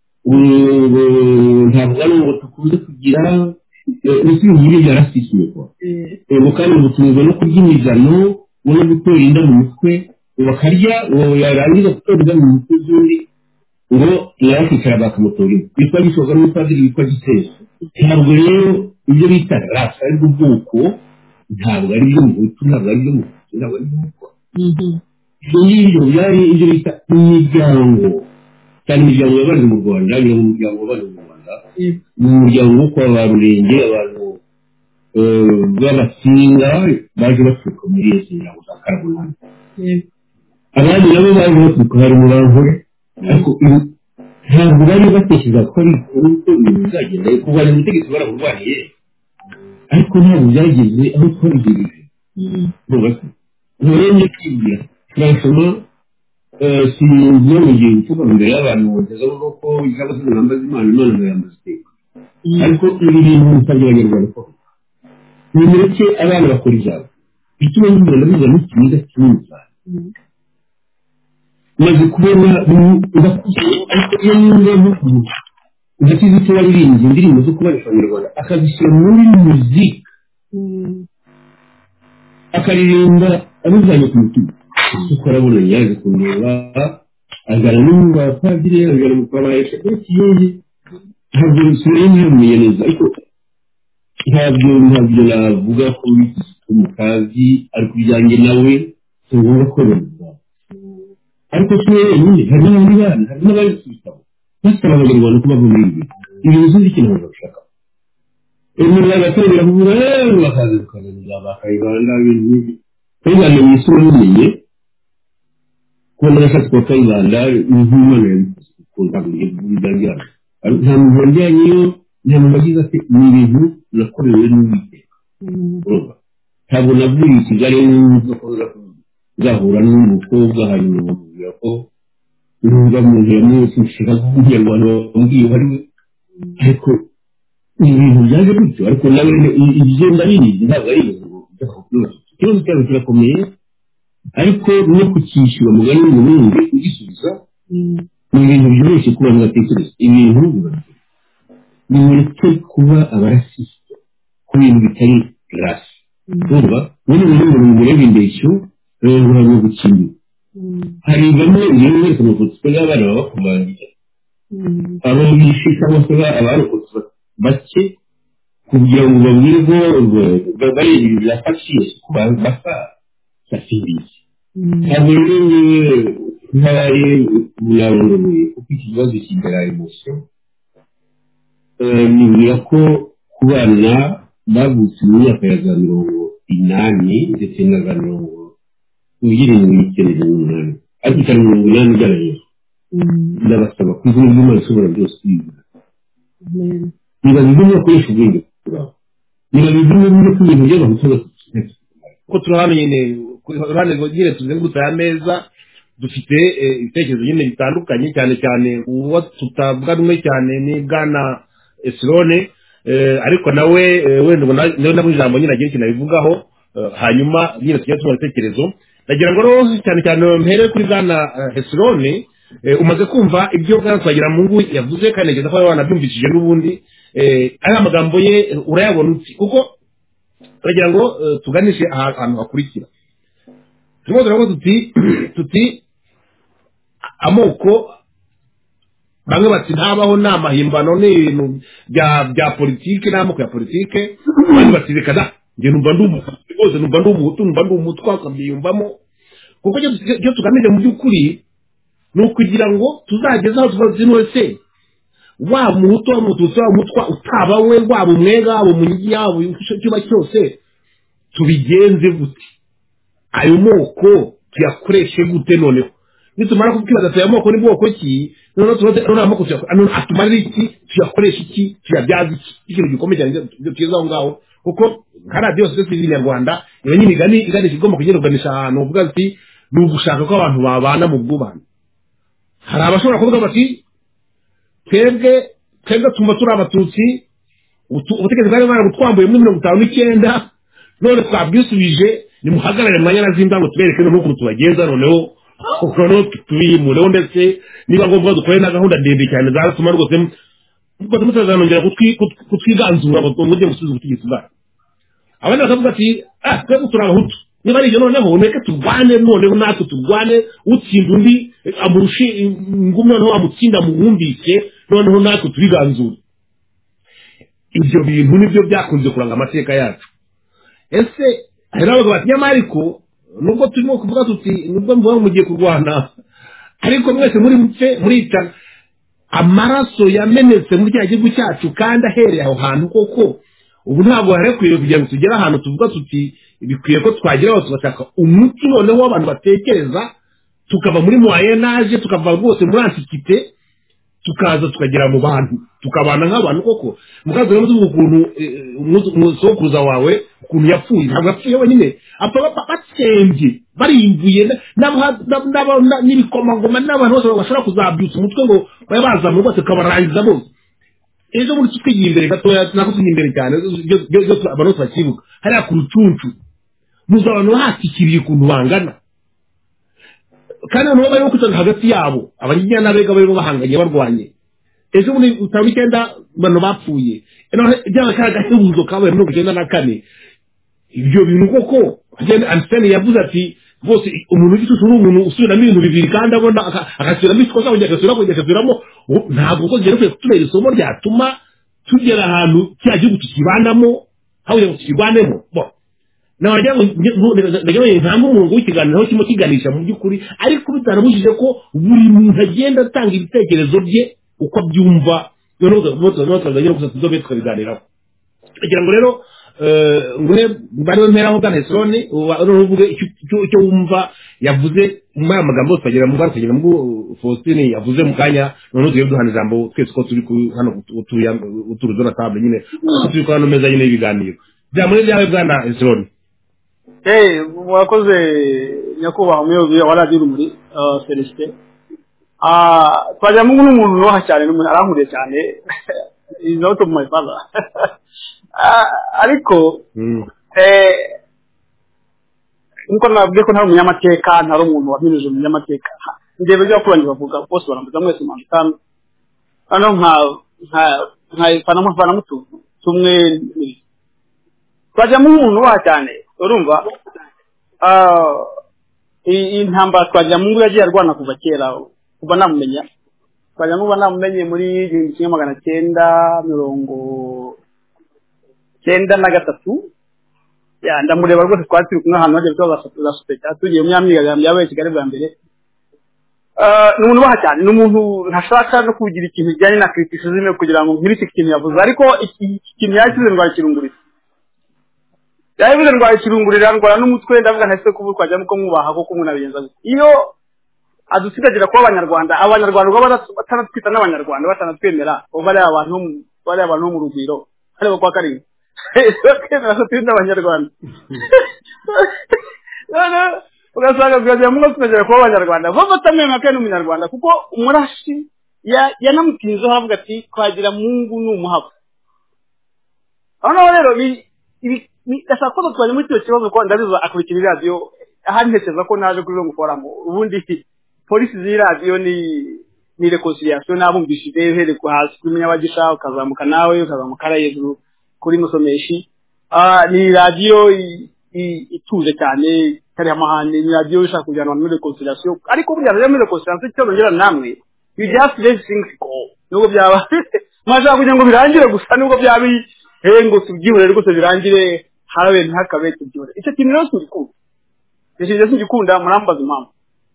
ntabwo ari ngo tukunze kugira isi y'ibiri bya rasisme kwa ubu kandi ubutunzwe no kurya imigano no gutora inda mu mutwe bakarya yarangiza gutora inda mu mutwe z'undi ngo yakicara bakamutora inda bitwa gisoza n'umupadiri witwa giseso ntabwo rero ibyo bita rasa ari ubwoko ntabwo ari ibyo mu butu ntabwo ari ibyo mu butu ntabwo ari ibyo mu kwa ibyo ngibyo byari ibyo bita imiryango cyane imiryango yabaze mu Rwanda ni umuryango wabaze mu Rwanda ni umuryango wo kwa ba Rurenge abantu b'abasinga baje baturuka muri iyo miryango za Karubanda abandi nabo baje baturuka hari mu Bankore ariko ntabwo bari batekereza ko ari uko ibintu bizagenda kurwanya ubutegetsi baraburwaniye ariko ntabwo byageze aho twabigejeje nturenge kwibwira turasoma si byo mu gihe uvuga imbere y'abantu bageza avuga ko cyangwa se ingamba z'Imana Imana zayambaza iteka ariko ibi bintu bisabye abanyarwanda ko nimureke abana bakora ibyabo bituma n'ibintu biza n'ikiza kinini cyane maze kubona ubakuze ariko iyo niba nk'ukuntu udakize icyo waririmbye indirimbo zo kubarisha abanyarwanda akazishyira muri muzika akaririmba abivanye ku mutima kuko arabona yaje kundeba agana n'umupadiri agana mu kwabarisha ndetse yewe ntabwo bisigaye ntabimenye neza ariko ntabwo ntabyo navuga ko umukazi ariko bijyanye nawe si ngombwa ko bamuha ariko si wenyine hari n'abandi bana hari n'abandi kwitaba basaba abanyarwanda ko bava muri ibi ibintu sinzi ikintu bashaka umuntu agatangira kuvuga eee bakaza bakaganira bakayibanda ibintu nk'ibi kayibanda mu isi n'umenye kubona nashatse kuba kayibanda nk'umwana yabikoze kuko ntabwo bidangira nta muntu wajyanye iyo nta muntu wagize ati ni ibintu nakorewe n'uwiteka ntabwo navuye i Kigali n'uzo kuza kuvuga uzahura n'umukobwa hanyuma bamubwira ko numva mu gihe munsi nshaka kugira ngo bambwiye wari we ariko ibintu byaje gutyo ariko nawe ibyo ndabizi ntabwo ari ibintu ikibazo cyabo kirakomeye ariko no kukishyura mugani w'umurundi ugisubiza ni ibintu byoroshye ku bantu batekereza ibintu nimureke kuba abarasisite ku bintu bitari rasi urumva muri buri muntu mureba indeshyo rero no gukina hari bamwe rero wese amafoto y'abana baba bakumangira abo bishi cyangwa se abarokotse bake kugira ngo babwirwe bari ibintu bya fashion ku bantu basa safirizi ntabwo rero nk'abari buyarongoye kuko iki kibazo kigira emotion nibwira ko ku bana bavutse mu myaka ya za mirongo inani ndetse na za mirongo irindwi n'icyenda n'umunani ariko cyane mirongo inani ijana hejuru ndabasaba ku izina ry'Imana ishobora byose kwiga niba bivuze bakoresha ubwenge kuraba niba bivuze no ku bintu by'abantu bose ko turahano nyine urane ngo nyine tuzengurutse aya meza dufite ibitekerezo nyine bitandukanye cyane cyane uwo tutavuga rumwe cyane ni Bwana Esrone ariko nawe wenda nawe nabo ijambo nyine agiye kinabivugaho hanyuma nyine tujya tubona ibitekerezo ndagira ngo rero cyane cyane mpere kuri Bwana Esrone umaze kumva ibyo Bwana Twagiramungu yavuze kandi nageza ko wanabyumvishije n'ubundi aya magambo ye urayabona uti kuko ndagira ngo tuganishe ahantu hakurikira turimo turavuga tuti tuti amoko bamwe bati ntabaho n'amahimbano n'ibintu bya bya politike n'amoko ya politike abandi bati reka da nge numva ndi umuhutu rwose numva ndi umuhutu numva ndi umutwa akabyiyumvamo kuko icyo tugamije mu by'ukuri ni ukugira ngo tuzageze aho tubazi wese waba umuhutu waba umututsi waba umutwa utaba we waba umwega waba umunyigi waba ikiba cyose tubigenze gute ayo moko tuyakoreshe gute noneho nitumara kubwira ati ayo moko ni bwoko ki noneho tubaze noneho amoko atumarira iki tuyakoresha iki tuyabyaza iki ikintu gikomeye cyane tugezaho aho ngaho kuko nka radiyo sosiyete y'inyarwanda iyo nyine igani iganisha igomba kugenda kuganisha ahantu uvuga ati ni ugushaka ko abantu babana mu bwubahane hari abashobora kuvuga bati twebwe twebwe tumva turi abatutsi ubutegetsi bwari bwaragutwambuye muri mirongo itanu n'icyenda none twabwisubije nimuhagarare mwanya na zimba ngo tubereke n'ukuntu tubagenza noneho noneho tubimureho ndetse niba ngombwa dukore na gahunda ndende cyane zatuma rwose rwose mutazanongera kutwiganzura ngo mujye gusubiza ubutegetsi bwacu abandi bakavuga ati ah twebwe turi abahutu niba ari ibyo noneho reka turwane noneho natwe turwane utsinda undi amurushe ingumi noneho amutsinda muwumvise noneho natwe tubiganzura ibyo bintu nibyo byakunze kuranga amateka yacu ese hari n'abavuga bati nyamara ariko nubwo turimo kuvuga tuti nubwo mvuga mugiye kurwana ariko mwese muri mupfe murica amaraso yamenetse muri cya gihugu cyacu kandi ahereye aho hantu koko ubu ntabwo harekwiye kugira ngo tugere ahantu tuvuga tuti bikwiye ko twageraho tugashaka umuti noneho w'abantu batekereza tukava muri moyenage tukava rwose muri antikite tukaza tukagera mu bantu tukabana nk'abantu koko mukaza rero tuvuga ukuntu umusokuruza wawe ukuntu yapfuye ntabwo yapfuye wenyine apfa batsembye barimbuye n'ibikomangoma n'abantu bose bashobora kuzabyutsa umutwe ngo babe bazamu rwose tukabarangiza bose ejo muri twigiye imbere gatoya nako tujya imbere cyane abantu bose bakibuka hariya ku rucuncu muzi abantu bahatikiriye ukuntu bangana kandi abantu barimo kwitana hagati yabo abanyiginya n'abega barimo bahanganye barwanye ejo muri utanu icyenda bano bapfuye byaba kari agahebuzo kabaye mirongo icyenda na kane ibyo bintu koko Einstein yavuze ati rwose umuntu w'igicucu ni umuntu usubiramo ibintu bibiri kandi abona agasubiramo ikosa kongera agasubiramo kongera agasubiramo ntabwo rwose rero kutubera isomo ryatuma tugera ahantu cya gihugu tukibanamo aho kugira ngo tukirwanemo nagira ngo ntabwo umurongo w'ikiganiro aho kirimo kiganisha mu by'ukuri ariko bitanabujije ko buri muntu agenda atanga ibitekerezo bye uko abyumva noneho tukazagera gusa tuzobe tukabiganiraho kugira ngo rero ngure bariwe mperaho Bwana Esrone uvuge icyo wumva yavuze muri aya magambo tukagera mu bari kugera mu Faustin yavuze mu kanya noneho tugiye duhana ijambo twese ko turi hano uturuzo na table nyine turi ko hano meza nyine ibiganiro byamure byawe Bwana Esrone eh mwakoze nyakubahwa umuyobozi wa radiyo urumuri Celestin ah twajya mu n'umuntu noha cyane n'umuntu arankuriye cyane is out of my father ariko eh nko nabwiye ko nta munyamateka nta umuntu waminuje umunyamateka ndebe byo kurangira bavuga bose barambuza mwese mantano ano nka nka nka fana fana mutu tumwe twajya mu muntu wa cyane urumva ah intamba twajya mu yagiye arwana kuva kera kuva namumenya twajya mu banamumenye muri igihumbi kimwe magana cyenda mirongo cyenda na gatatu ya ndamureba rwose twari turi kumwe ahantu hagiye tuza sosiyete tugiye mu myamyigaragambyo yabaye Kigali bwa mbere ni umuntu baha cyane ni umuntu ntashaka no kugira ikintu kijyanye na criticism kugira ngo nkiri ikintu yavuze ariko ikintu yakize ndwara kirungurira yabize ndwara kirungurira ndwara n'umutwe ndavuga ntase kubu kwajya muko mwubaha koko umuntu abigenza iyo adusigagira ko abanyarwanda abanyarwanda ngo batanatwita n'abanyarwanda batanatwemera bari abantu bari abantu mu rugwiro ariko kwa karinga bakemera ko turi n'abanyarwanda none ugasanga bwajya mu gusigagira ko abanyarwanda bo batamenya ko ari umunyarwanda kuko umurashi yanamutinzeho avuga ati kwagira mungu n'umuhabo hano rero ibi ndashaka ko twari muri cyo kibazo ko ndabiza akurikira radio ahandi nteceza ko naje kuri ngo foramo ubundi polisi zi radio ni ni reconciliation nabumbishije here ku hasi kumenya bagisha ukazamuka nawe ukazamuka hejuru kuri musomeshi ah ni radio ituje cyane kari amahane ni radio ishaka kujyana muri reconciliation ariko burya rero muri reconciliation cyo ngera namwe you just let things go nuko byaba mwaje kugira ngo birangire gusa nuko byabi hengo tubyihore rwose birangire harabe ntakabe tubyihore icyo kintu rero ngikunda icyo ngikunda murambaza impamvu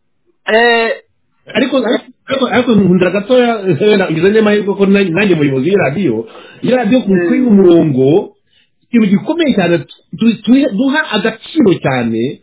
eh ariko ariko ariko nkundira gatoya ngizanye mahirwe ko nanjye muyobozi y'iradiyo y'iradiyo ku kuri umurongo ikintu gikomeye cyane duha agaciro cyane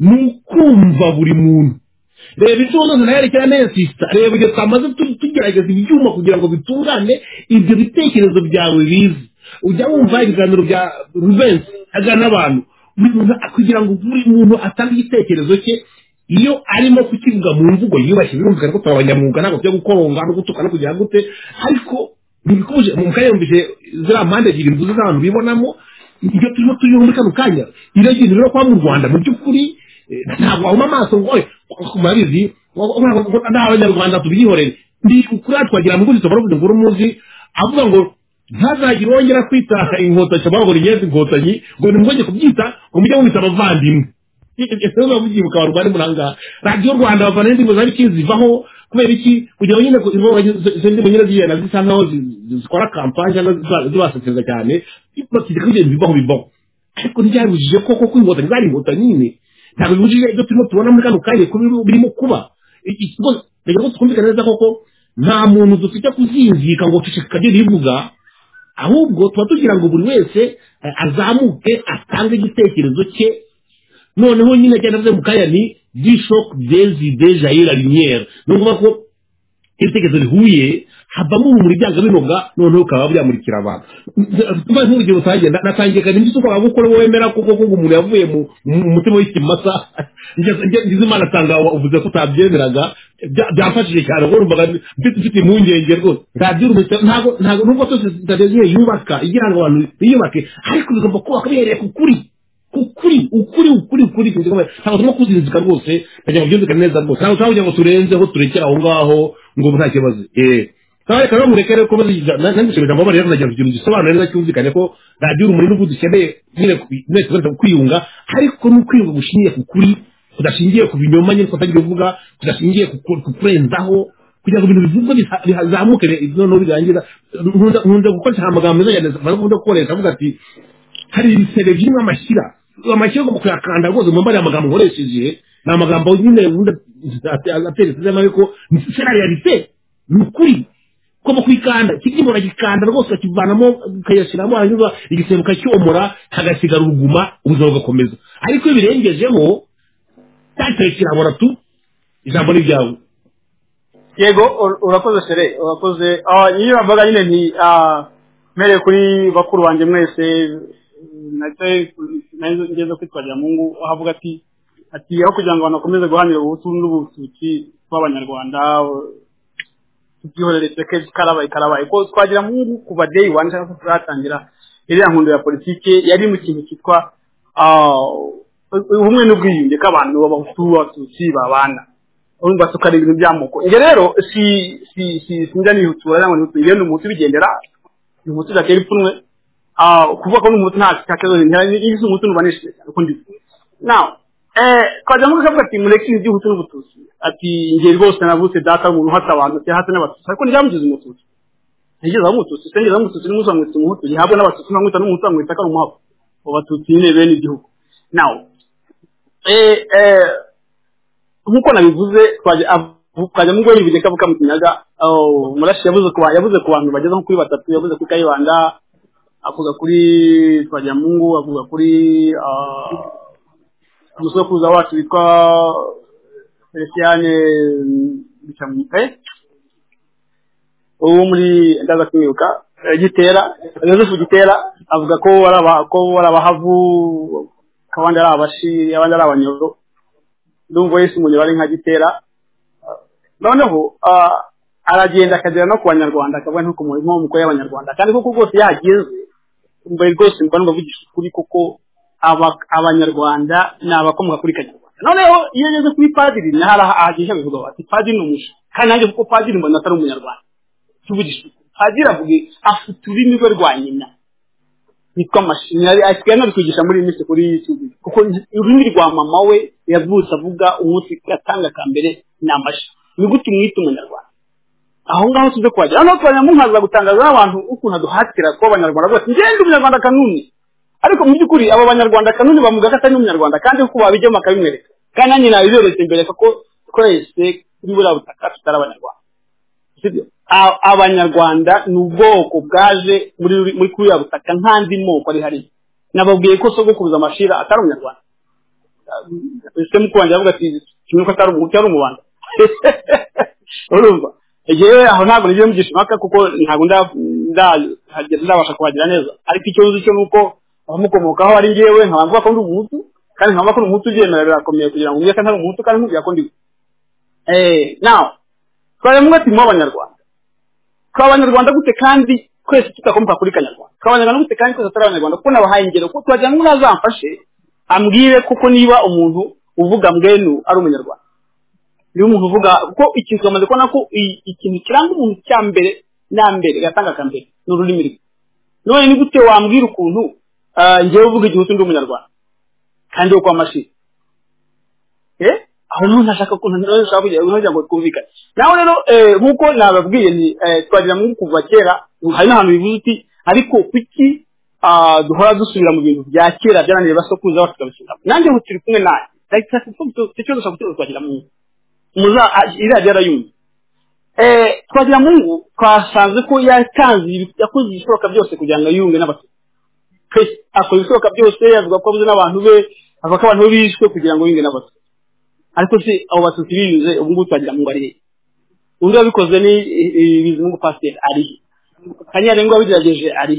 nukumva buri muntu reba icyo none nayerekera neza reba ibyo twamaze tugerageza ibyuma kugira ngo bitungane ibyo bitekerezo byawe bize ujya wumva ibiganiro bya Rubensi agana abantu kugira ngo buri muntu atange igitekerezo cye iyo arimo kukivuga mu mvugo yubashye birumvikana ko twabanyamwuga ntabwo byo gukoronga no gutuka no kugira gute ariko ntibikuje mu kayumvise zira mpande ebyiri mvuze z'abantu bibonamo ibyo turimo turiho muri kano kanya iyo kintu rero kwa mu Rwanda mu by'ukuri ntabwo wahuma amaso ngo kumabizi n'abanyarwanda tubyihorere ndi ukuri twagira ngo gusa baravuze ngo umuzi avuga ngo ntazagira wongera kwita inkota cyangwa ngo rigeze inkotanyi ngo nimwoje kubyita ngo mujye mubita abavandimwe ese bavugibuka barwari muranga radio Rwanda bavana ndimo zabi kizivaho kubera iki kugira nyine ko ivo zende munyira ziye na zisangaho zikora campagne zibasateza cyane bakije kuje bibaho bibaho ariko ntibyarujije koko kwingota ngari ingota nyine ntabwo bibujije ibyo turimo tubona muri kano kaye birimo kuba ikigo rero ko twumvikana neza koko nta muntu dufite kuzinzika ngo tucikaje rivuga ahubwo tuba tugira ngo buri wese azamuke atange igitekerezo cye noneho nyine cyane navuze mu kanya ni dishock dezi deja ira lumière nubwo ko ibitekerezo bihuye habamo muri byanga binoga noneho ukaba byamurikira abantu tuba nk'urugero utagenda natangiye kandi ndetse uko bagukora wemera kuko ko umuntu yavuye mu mutima w'ikimasa ngize imana atanga uvuze ko utabyemeraga byafashije cyane ngo urumvaga mfite impungenge rwose radio ntabwo ntabwo nubwo twese tutageze yubaka igira ngo abantu biyubake ariko bigomba kubaka bihereye ku kuri ukuri ukuri ukuri ukuri ntabwo turimo kuzinzika rwose ndagira ngo byumvikane neza rwose ntabwo twavuga ngo turenzeho turekera aho ngaho ngo nta kibazo eh kandi reka murekere ko nandishije ijambo bari rero nagira ikintu gisobanura neza cyumvikane ko radio urumuri n'ubu dukeneye nyine kwiyunga kwiyunga ariko n'ukwiyunga gushingiye ku kuri kudashingiye ku binyoma nyine kutagira uvuga kudashingiye ku kurenzaho kugira ngo ibintu bivugwa bizamuke noneho birangira nkunda gukoresha amagambo meza cyane nkunda gukoresha avuga ati hari ibisebe by'imwe amashyira amashyira ugomba kuyakanda rwose mu mbare amagambo nkoresheje ni amagambo nyine ateretse ariko c'est la réalité ni ukuri ugomba kwikanda ikigimbo uragikanda rwose ukakivanamo ukayashyiramo hanyuma igisebe ukacyomora hagasigara uruguma ubuzima bugakomeza ariko iyo birengejeho cyateye kirabora tu ijambo ni ryawe yego urakoze sere urakoze niyo bavuga nyine nti mere kuri bakuru banjye mwese natwe nazo ngeze kwitwagira Mungu ahavuga ati ati aho kugira ngo banakomeze guhanira ubutu n'ubututsi bw'abanyarwanda tugihorere teke karabaye karabaye ko twagira Mungu kuva day one cyangwa se turatangira iriya nkundo ya politike yari mu kintu kitwa ubumwe n'ubwiyunge k'abantu b'abahutu abatutsi babana urumva tukari ibintu by'amoko nge rero si si si sinjya nihutura cyangwa nihutura ibintu umutu bigendera umutu dakeri pfunwe ah kuvuga ko n'umutu nta cyakezo n'isi umutu nubanishe uko ndi now eh kwaje mu kavuga ati mureke iby'ubutu n'ubututsi ati nge rwose navutse data umuntu hata abantu cya hata n'abatutsi ariko ntiyamugize umututsi nigeze umututsi sengeze umututsi n'umutu amwita umuhutu yihabwa n'abatutsi n'amwita n'umutu amwita ko umuhavu abatutsi ne bene igihugu now eh eh nkuko nabivuze twaje twaje mu goyi bije kavuka mu kinyaga oh murashi yavuze ko yavuze ku bantu bageze nko kuri batatu yavuze kuri Kayibanda avuga kuri twaje Mungu avuga kuri ah umusokuza wacu witwa Feliciane Bicamupe uwo muri ndaza kwibuka gitera Joseph Gitera avuga ko waraba ko warabahavu kabandi ari abashi abandi ari abanyoro ndumva Yesu munye bari nka Gitera noneho aragenda akagera no ku banyarwanda akavuga nko mu nko mu y'abanyarwanda kandi kuko rwose yageze mbere rwose mba mbavugisha kuri kuko abanyarwanda nabakomoka kuri Kanyarwanda noneho iyo yageze kuri padiri nahara ahagisha bivuga bati padiri n'umusha kandi nanjye kuko padiri mbona atari umunyarwanda tuvugisha padiri avuga afite ururimi rwe rwa nyina nitwa mashinari akigana kwigisha muri misi kuri YouTube kuko ururimi rwa mama we yavutse avuga umunsi gatanga kambere namashi ni gute mwita umunyarwanda aho ngaho tuze kwagira no twanya mu nkaza gutangaza abantu ukuntu aduhatira ko abanyarwanda bose ngende umunyarwanda kanuni ariko mu byukuri abo banyarwanda kanuni bamuga katari umunyarwanda kandi uko babijye makabimwereka kandi nanyi nabiberetse imbere ko twese kuri bura butaka tutara abanyarwanda sibyo abanyarwanda n'ubwoko bwaje muri muri kuri butaka nkandi moko ari hari nababwiye ko sogokuza amashira atari umunyarwanda ese mukwanje avuga ati kimwe ko atari umunyarwanda ari umubanda urumva eje aho ntabwo ngiye mugishimaka kuko ntabwo nda ndageze ndabasha kubagira neza ariko icyo uzi cyo nuko abamukomokaho ari ngewe nkabavuga ko ndi umuhutu kandi nkabavuga ko umuhutu ugenda birakomeye kugira ngo umweka ntari umuhutu kandi nkubwira ko ndi eh now twari mu gati mu abanyarwanda twabanyarwanda gute kandi twese tutakomoka kuri Kanyarwanda twabanyarwanda gute kandi twese turabanyarwanda kuko nabahaye ingero ko twajya ngo nazamfashe ambwire kuko niba umuntu uvuga mbwenu ari umunyarwanda niba umuntu uvuga ko ikintu twamaze kubona ko ikintu kiranga umuntu cya mbere na mbere gatanga kambere n'ururimi rwe none ni gute wambwira ukuntu ngiye uvuga igihugu ndi umunyarwanda kandi uko amashi eh aho none nashaka ko none nshaka kugira ngo twumvikane naho rero nkuko nababwiye ni twagira mu kuva kera hari n'ahantu bivuze uti ariko kuki duhora dusubira mu bintu bya kera byaranire basokuza batukabishinga nanjye ngo turi kumwe nawe ndakeka ko cyo dushaka gutera twagira mu muza iraje arayumva eh twagira Mungu twasanze ko yatanze yakoze ibishoboka byose kugira ngo yunge n'abatutsi twese akora ibishoboka byose avuga ko abuze n'abantu be avuga ko abantu bishwe kugira ngo yunge n'abatutsi ariko se abo batutsi binyuze ubu ngubu twagira Mungu ari undi wabikoze ni Bizimungu Pasteur ari Kanyare ngo abigerageje ari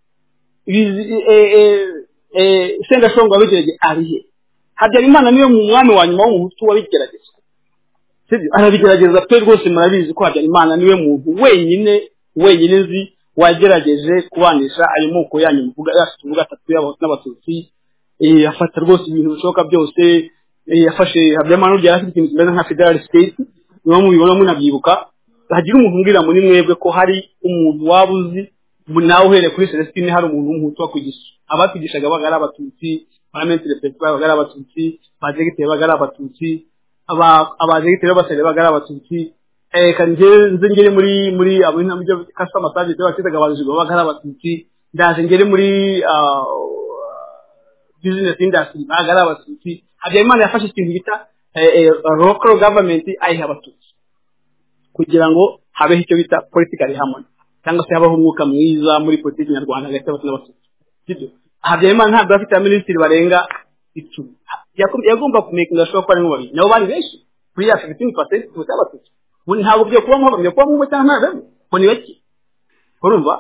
eh eh senga shongo abigerageje ari Habyarimana niwe mu mwami wa nyuma w'umuhutu wabigerageje sibyo arabigerageza pe rwose murabizi ko Habyarimana niwe muntu wenyine wenyine nzi wagerageje kubanisha ayo moko yanyu muvuga yashituvuga atatu y'abahutu n'abatutsi eh afata rwose ibintu bishoboka byose yafashe Habyarimana urya afite ikintu kimeze nka federal state niwo mubibona munabyibuka hagira umuntu mbwira muri mwebwe ko hari umuntu wabuzi nawe uhere kuri Celestine hari umuntu w'umuhutu wakwigisha abakigishaga bagara abatutsi parliament representative bagara abatutsi badegite bagara abatutsi aba abadegite basale bagara abatutsi eh kanje nzengere muri muri abintu byo customer service bakitaga abazigo bagara abatutsi ndaje ngere muri business industry bagara abatutsi Habyarimana yafashe ikintu bita local government ayiha abatutsi kugira ngo habeho icyo bita political harmony cyangwa se habaho umwuka mwiza muri politiki nyarwanda hagati y'abatutsi n'abatutsi sibyo Habyarimana ntabwo afite abaminisitiri barenga icumi yagomba kumekinga ashobora kuba ari mu babiri nabo bari benshi kuri ya fifteen percent y'abatutsi ubu ntabwo byo kuba mu babiri kuba mu cyangwa ntabwo ngo ni bake urumva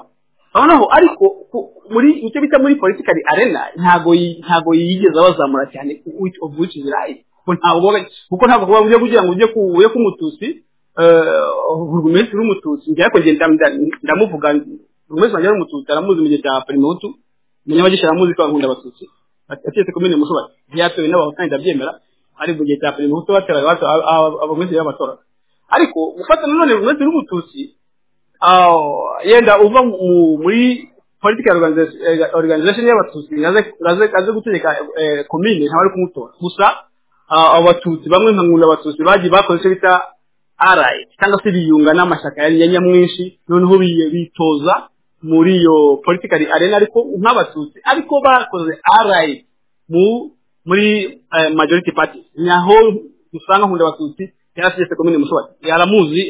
noneho ariko muri icyo bita muri political arena ntago ntago yigeze abazamura cyane which of which is right ntabwo kuko ntabwo kuba uje kugira ngo uje kuye kumututsi eh urumezi rumututsi ngiye ko ngenda ndamuvuga urumezi wanjye rumututsi aramuzi mu gihe cya Primutu munyabagisha aramuzi ko nkunda abatutsi atetse komine mushobora byatowe n'abaho ndabyemera ari mu gihe cya Primutu batera abantu abamezi y'abatora ariko gufata none urumezi rumututsi ah yenda uva muri political organization y'abatutsi naze naze kaze gutegeka komine ntawari kumutora gusa abatutsi bamwe nkangunda abatutsi baji bakoze bita arai cyangwa se biyunga n'amashaka ya nyamwinshi noneho bitoza muri yo political arena ariko nk'abatutsi ariko bakoze arai mu muri majority party naho usanga nkunda abatutsi yarasije komine mushobora yaramuzi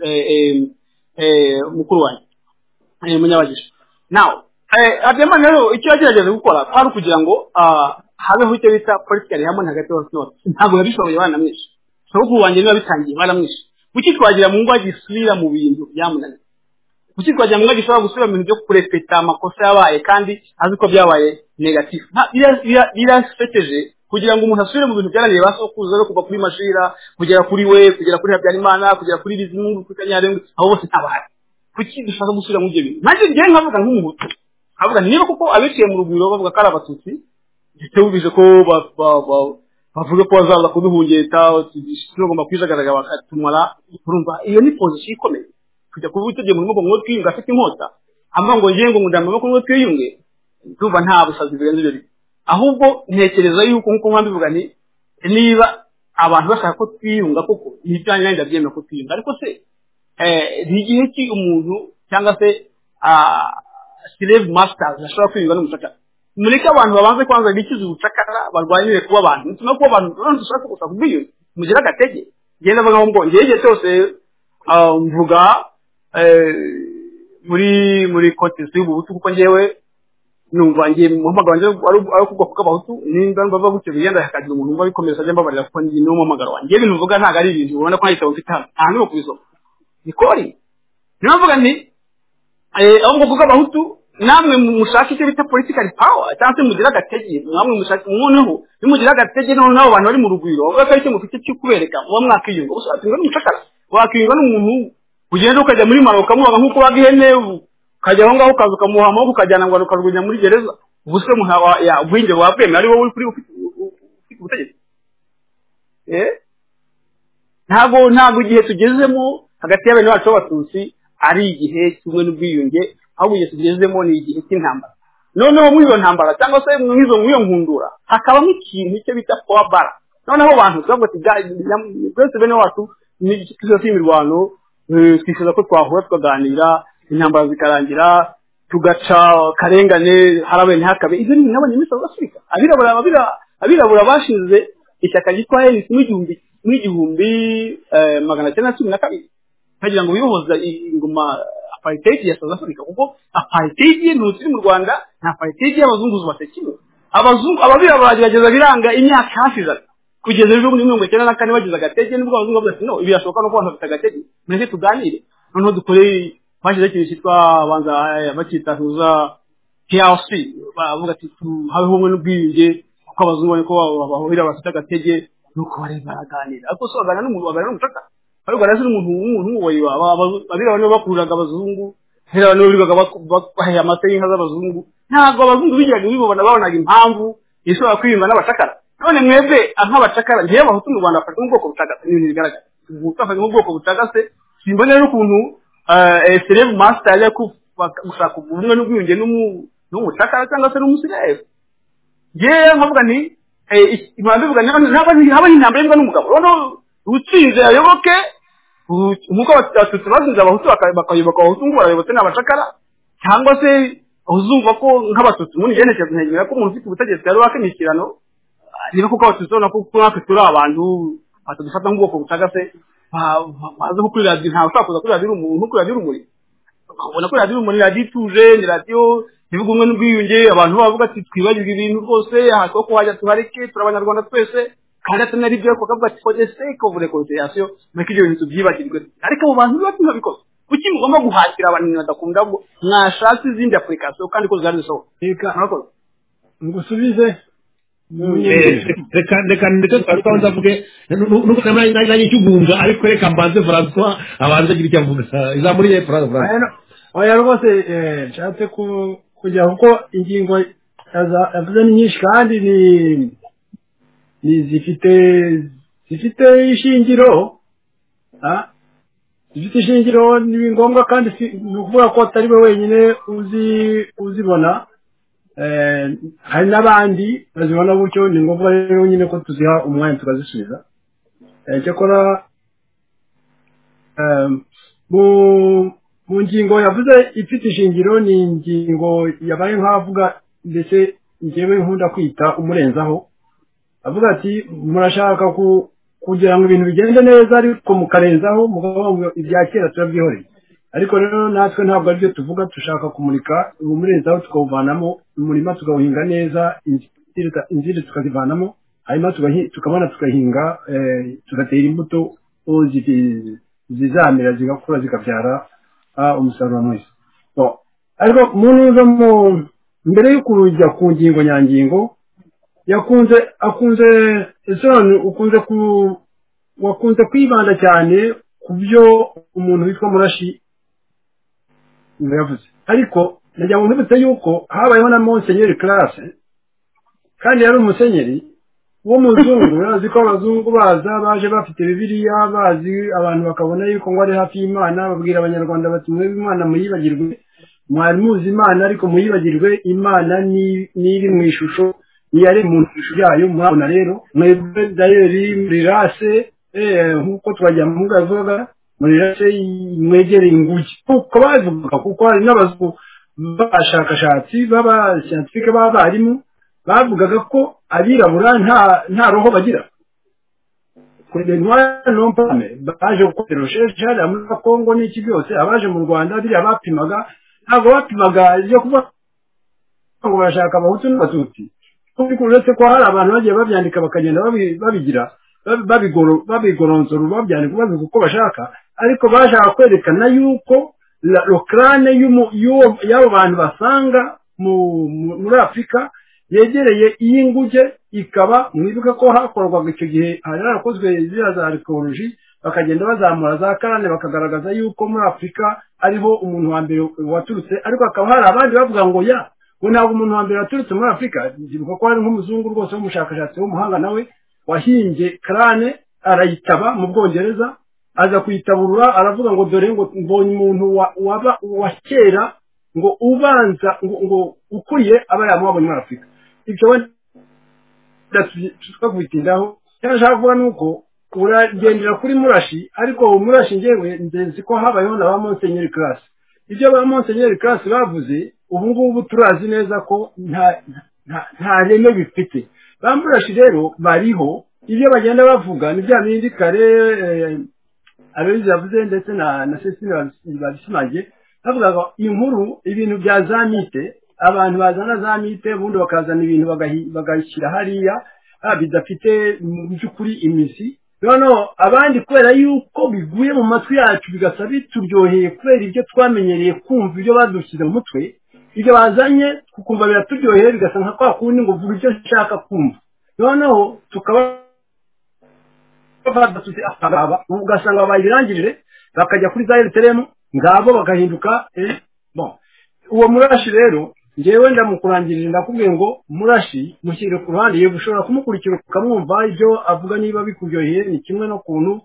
eh mukuru wanjye eh munyabagisha now eh abyema rero icyo yagerageza gukora kwari kugira ngo habeho icyo bita political hamwe hagati y'abantu ntabwo yabishoboye bana mwinshi so wanjye niba bitangiye baramwishe kuki twagira mu ngo gisubira mu bintu byamunaniye kuki twagira mu ngo gishobora gusubira mu bintu byo kurepeta amakosa yabaye kandi azi ko byabaye negative ira strategy kugira ngo umuntu asubire mu bintu byarangiye basokuza no kuva kuri mashira kugera kuri we kugera kuri Habyarimana kugera kuri Bizimungu kuri Kanyarengwe abo bose ntabahari kuki dushaka gusubira mu byo bintu nanjye ngiye nkavuga nk'umuhutu avuga niba kuko abiciye mu rugwiro bavuga ko ari abatutsi gitewubije ko bavuga ko bazaza kuduhungeta tugomba kwijagaraga bakatumara urumva iyo ni position ikomeye kujya kuba utegeye mu ngo twiyunga afite inkota amva ngo ngiye ngo ndamama ko twiyunge ndumva nta busazi birenze ibyo ahubwo ntekereza yuko nkuko nkambivuga ni niba abantu bashaka ko twiyunga koko n'ibyanye nandi ndabyemera ko twiyunga ariko se eh igihe ki umuntu cyangwa se ah slave masters ashobora kwiyunga n'umucakara mureke abantu babanze kwanza bikiza ubucakara barwanyire kuba abantu ntuma kuba abantu none dushaka gusa kubiyo mugira gatege genda baga ngo ngege cyose mvuga eh muri muri contest y'ubuhutu kuko ngewe numva ngiye mu mpamagaro ari kubwo kubahutu nimba mbava gutyo bigenda hakagira umuntu umva bikomeza ajya mbabarira kuko ndi no mpamagaro wanjye ibintu mvuga ntago ari ibintu ubona ko nahita mfite hano ahantu ho kubisoma nikori nibavuga nti eh ahubwo kuko abahutu namwe mushaka icyo bita political power cyangwa se mugira gatege namwe mushaka umuntu nimugira gatege none nabo bantu bari mu rugwiro bavuga ko icyo mufite cyo kubereka uwo mwakiyunga ushatse ngo n'umucakara wakiyunga n'umuntu ugenda ukajya muri Maroc kamubaga nkuko bagihene kajya aho ngaho ukaza ukamuhama ukajyana ngo ukarwunya muri gereza ubuse muhawa ya ubwinge wabweme ari wowe kuri ufite ubutegetsi eh ntago ntago igihe tugezemo hagati y'abantu bacu b'abatutsi ari igihe kimwe n'ubwiyunge aho igihe tugezemo ni igihe cy'intambara noneho muri iyo ntambara cyangwa se mwizo mwiyo nkundura hakabamo ikintu cyo bita power bar noneho abantu twavuga ati twese bene wacu ni ikizo cy'imirwano twifuza ko twahura tukaganira intambara zikarangira tugaca karengane harabe ntihakabe ibyo ni n'abanyamisa South Africa abirabura abira abirabura bashinze ishyaka ryitwa N C mu igihumbi mu igihumbi magana cyenda cumi na kabiri kagira ngo biyohoza ingoma apartheid ya South Africa kuko apartheid ni utiri mu Rwanda nta apartheid y'abazungu batekimwe abazungu ababirabura bageza biranga imyaka hafi za kugeza ejo muri mirongo icyenda na kane bagize agatege nibwo abazungu bavuga ati no ibi yashoka no kwanta agatege mwese tuganire noneho dukore bashize ikintu cyitwa banza bakita tuza T R C bavuga ati habeho umwe n'ubwiyunge kuko abazungu niko bahurira bafite agatege nuko bari baraganira ariko so bagana n'umuntu bagana n'umucaka ariko garazi n'umuntu umuntu wowe abira bane bakururaga abazungu hera bane bigaga bahaye amate y'inka z'abazungu ntago abazungu bijyaga bibona babonaga impamvu ishobora kwiyunga n'abacakara none mwebwe nk'abacakara ngiye abahutu mu Rwanda bafite ubwoko butagase n'ibintu bigaragara ubutafanye mu bwoko butagase simbone n'ukuntu eh slave master ya gushaka ubumwe n'ubwiyunge n'umucakara cyangwa se n'umusigaye je nkavuga ni eh impamvu bivuga n'abandi haba intambara imbwa n'umugabo none utsinze ayoboke umuko batutsi bazinze abahutu bakayoboka abahutu ngo barayobote n'abacakara cyangwa se uzumva ko nk'abatutsi muri genekezo ntegera ko umuntu ufite ubutegetsi ari wakemikirano niba kuko abatutsi ubona ko natwe turi abantu batadufata nk'ubwoko butagase baza ko kuri radio nta ushaka kuza kuri radio umuntu kuri radio umuri ubona ko radio umuri radio tuje ni radio nivuga umwe n'ubwiyunge abantu bavuga ati twibagirwa ibintu rwose hako ko hajya tuhareke turabanyarwanda twese kandi atana ari byo ko kavuga ati for the sake of reconciliation make ibyo bintu byibagirwe ariko abo bantu bati babikoze kuki mugomba guhatira abantu badakunda mwashatse izindi application kandi ko zari so reka ngusubize reka reka ndetse twabanza avuge nuko nari cyugunga ariko reka mbanze François abanze agira icyo avuga izamuriye François oya rwose nshatse kujya kuko ingingo yavuze ni nyinshi kandi ni ni zifite zifite ishingiro ah zifite ishingiro ni ngombwa kandi ni ukuvuga ko atari we wenyine uzi uzibona eh hari n'abandi bazibona gutyo ni ngombwa rero nyine ko tuziha umwanya tukazisubiza eh cyakora eh mu mu ngingo yavuze ifite ishingiro ni ingingo yabaye nk'avuga ndetse njyewe nkunda kwita umurenzaho avuga ati murashaka ku kugira ngo ibintu bigende neza ariko mukarenzaho mugabo ibya kera turabyihoreye ariko rero natwe ntabwo ari byo tuvuga dushaka kumurika umurenzaho tukawuvanamo umurima tugawuhinga neza inzira tukazivanamo hanyuma tukabona tugahinga tugatera imbuto zizamera zigakura zikabyara umusaruro mwiza ariko umuntu mu mbere yo kujya ku ngingo nyangingo yakunze akunze isoni ukunze ku wakunze kwibanda cyane ku byo umuntu witwa Murashi yavuze ariko najya mu nibutse yuko habayeho na Monseigneur Classe kandi yari umusenyeri wo muzungu yazi ko abazungu baza baje bafite bibiliya bazi abantu bakabona yuko ngo ari hafi y'Imana babwira abanyarwanda bati mwe Imana muyibagirwe mwari muzi Imana ariko muyibagirwe Imana ni niri mu ishusho yari mu ishusho yayo mwabona rero mwebwe dayeri muri rase eh nkuko twajya mu gazoga muri rase mwegere inguki kuko bavuga kuko hari n'abazungu bashakashatsi baba scientifique b'abarimu bavugaga ko abirabura nta nta roho bagira kuri benwa non pame baje gukora recherche hali muri Kongo n'iki byose abaje mu Rwanda biri abapimaga ntabwo bapimaga yo kuba ngo bashaka abahutu n'abatutsi kuko uretse ko hari abantu bagiye babyandika bakagenda babigira babigoro babigoronzoro babyandika bavuga uko bashaka ariko bashaka kwerekana yuko lo crane y'abo bantu basanga muri Afrika yegereye iyi nguge ikaba mwibuka ko hakorwaga icyo gihe harakozwe ziriya za archaeology bakagenda bazamura za karane bakagaragaza yuko muri Afrika ariho umuntu wa mbere waturutse ariko akaba hari abandi bavuga ngo ya ngo ntabwo umuntu wa mbere waturutse muri Afrika ndibuka ko hari nk'umuzungu rwose w'umushakashatsi w'umuhanga nawe wahimbye karane arayitaba mu Bwongereza aza kuyitaburura aravuga ngo dore ngo mbonye umuntu waba wa kera ngo ubanza ngo ukuriye aba yamubonye muri Afrika ibyo wenda tukakwitindaho cyashaka kuvuga nuko uragendera kuri Murashi ariko Murashi ngewe ndenzi ko habayeho na ba Monseigneur Classe ibyo ba Monseigneur Classe bavuze ubu ngubu turazi neza ko nta nta reme bifite ba Murashi rero bariho ibyo bagenda bavuga ni bya bindi kare abizi yavuze ndetse na na Cecile babishimaje bavuga inkuru ibintu bya zamite abantu bazana zamite bundi bakazana ibintu bagashyira hariya bidafite mu byukuri imisi noneho abandi kubera yuko biguye mu matwi yacu bigasa bituryoheye kubera ibyo twamenyereye kumva ibyo badushyize mu mutwe ibyo bazanye kukumva biraturyoheye bigasa nka kwa kundi ngo vuga ibyo nshaka kumva noneho tukaba badatuze akaba ugasanga bayirangirire bakajya kuri za Eritrea ngabo bagahinduka eh bon uwo Murashi rero ngewe ndamukurangirira ndakubwiye ngo Murashi mushyire ku ruhande yewe ushobora kumukurikira ukamwumva ibyo avuga niba bikuryoheye ni kimwe no kuntu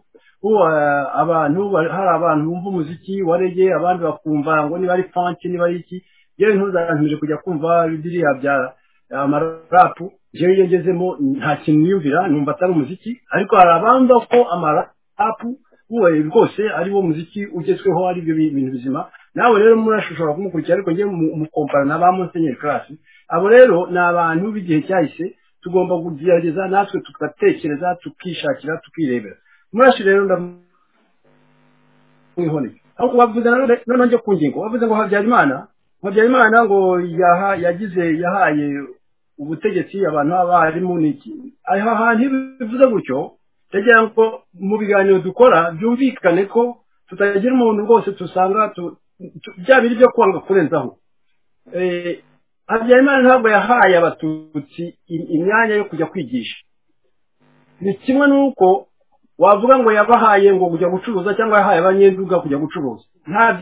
abantu hari abantu bumva umuziki warege abandi bakumva ngo niba ari funk niba ari iki yewe ntuzantumije kujya kumva biriya bya amarapu jewe yegezemo nta kintu yumvira numva atari umuziki ariko hari abamba ko amarapu uwe rwose ari wo muziki ugezweho ari byo bintu bizima nawe rero murashobora kumukurikira ariko ngiye mu kompara na ba Monseigneur Classe abo rero ni abantu b'igihe cyahise tugomba kugerageza natwe tugatekereza tukishakira tukirebera Murashi rero ndamwihone aho kubavuza none nje ku ngingo bavuze ngo Habyarimana Habyarimana ngo yaha yagize yahaye ubutegetsi abantu abarimu niki aho hantu bivuze gutyo tegera ngo mu biganiro dukora byumvikane ko tutagira umuntu rwose tusanga bya biri byo kwanga kurenzaho Habyarimana ntabwo yahaye abatutsi imyanya yo kujya kwigisha. Ni kimwe nuko wavuga ngo yabahaye ngo kujya gucuruza cyangwa yahaye abanyenduga kujya gucuruza. Nta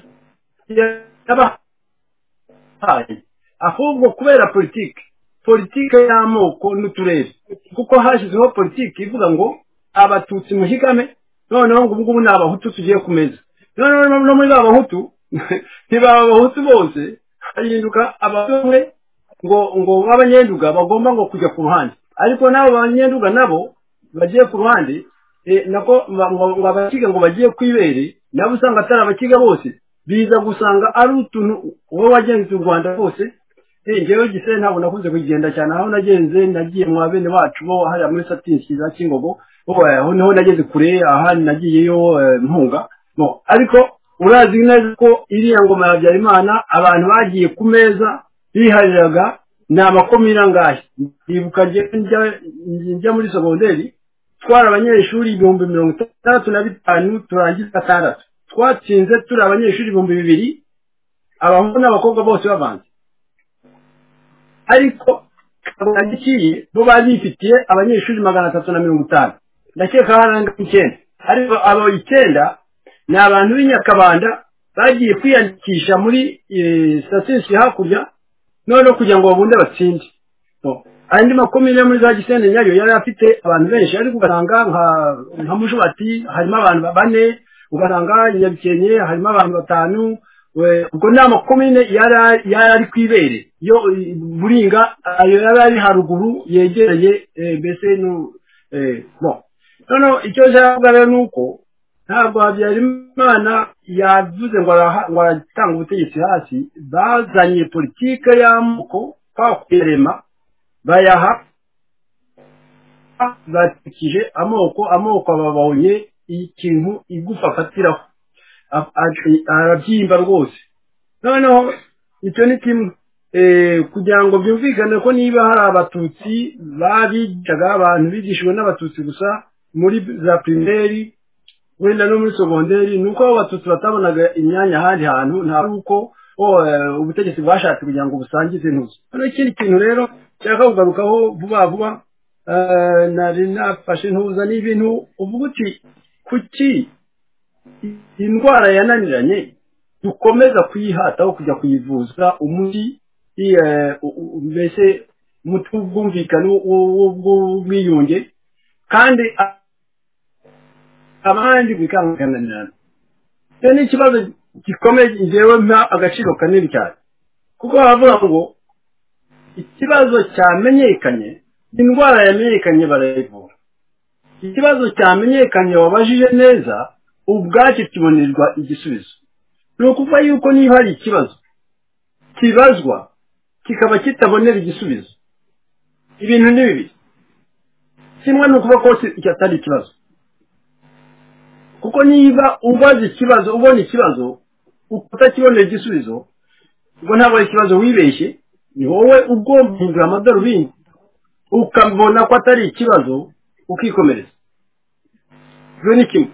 yabahaye ahubwo kubera politiki politiki y'amoko n'uturere, kuko hashizeho politiki ivuga ngo abatutsi muhigame, noneho ngo ubwo ni abahutu tugiye kumeza. Noneho no muri abahutu ntibaba abahutu bose, hahinduka abamwe ngo ngo abanyenduga bagomba ngo kujya ku ruhande, ariko nabo abanyenduga nabo bagiye ku ruhande e, nako ngo abakiga ngo bagiye kwibere, nabo usanga atari abakiga bose, biza gusanga ari utuntu wowe wagenze u Rwanda bose. Eh ngewe gise ntabwo nakunze kugenda cyane, aho nagenze nagiye mu bene bacu bo hariya muri Satinsi za Kingogo, aho naho nageze kure, aha nagiyeyo mpunga no. Ariko urazi neza ko iriya ngoma ya Habyarimana abantu bagiye ku meza bihariraga na makomira ngahe. Ibuka njya muri segonderi twara abanyeshuri ibihumbi mirongo itandatu na bitanu turangiza gatandatu, twatsinze turi abanyeshuri ibihumbi bibiri, abahungu n'abakobwa bose bavanze. Ariko kagiye bo bazifitiye abanyeshuri magana atatu na mirongo itanu, ndakeka haranga icyenda. Ariko abo icyenda ni abantu b'inyakabanda bagiye kwiyandikisha muri Satinsi hakurya, none kugira ngo babunde batsinde. No andi makomine muri za Gisende nyayo yari afite abantu benshi, ariko ugasanga nka nka Mushubati harimo abantu bane, ugasanga Nyabikenye harimo abantu batanu. Ubwo ni amakomine yari yari kwibere yo Buringa ayo yari ari haruguru yegereye mbese no no no icyo cyavuga rero nuko ntabwo Habyarimana yavuze ngo aratanga ubutegetsi hasi, bazanye politike y'amoko kwa kwirema bayaha batikije amoko amoko ababonye ikintu igufa fatiraho arabyimba rwose. Noneho icyo ni kimwe kugira ngo byumvikane ko niba hari abatutsi babicaga abantu bigishijwe n'abatutsi gusa muri za primaire wenda no muri segonderi, nuko abatutsi batabonaga imyanya ahandi hantu, nta uko ubutegetsi bwashatse kugira ngo busangize intuzo. Noneho ikindi kintu rero cyaka kugarukaho vuba vuba nari nafashe intuza n'ibintu uvuga uti kuki indwara yananiranye dukomeza kuyihataho kujya kuyivuza umuti mbese mutubwumvikana w'ubwiyunge, kandi abandi bikanganirana. Cyo ni ikibazo gikomeye ngewe mpa agaciro kanini cyane, kuko bavuga ngo ikibazo cyamenyekanye, indwara yamenyekanye barayivura. Ikibazo cyamenyekanye wabajije neza ubwacyo kibonerwa igisubizo. Ni ukuvuga yuko niba hari ikibazo kibazwa kikaba kitabonera igisubizo, ibintu ni bibiri. Kimwe ni ukuvuga ko cyatari ikibazo, kuko niba ubaza ikibazo ubona ikibazo utakibonera igisubizo, ubwo ntabwo ari ikibazo wibeshye, ni wowe ugomba guhindura amadarubindi ukabona ko atari ikibazo ukikomereza. Ibyo ni kimwe.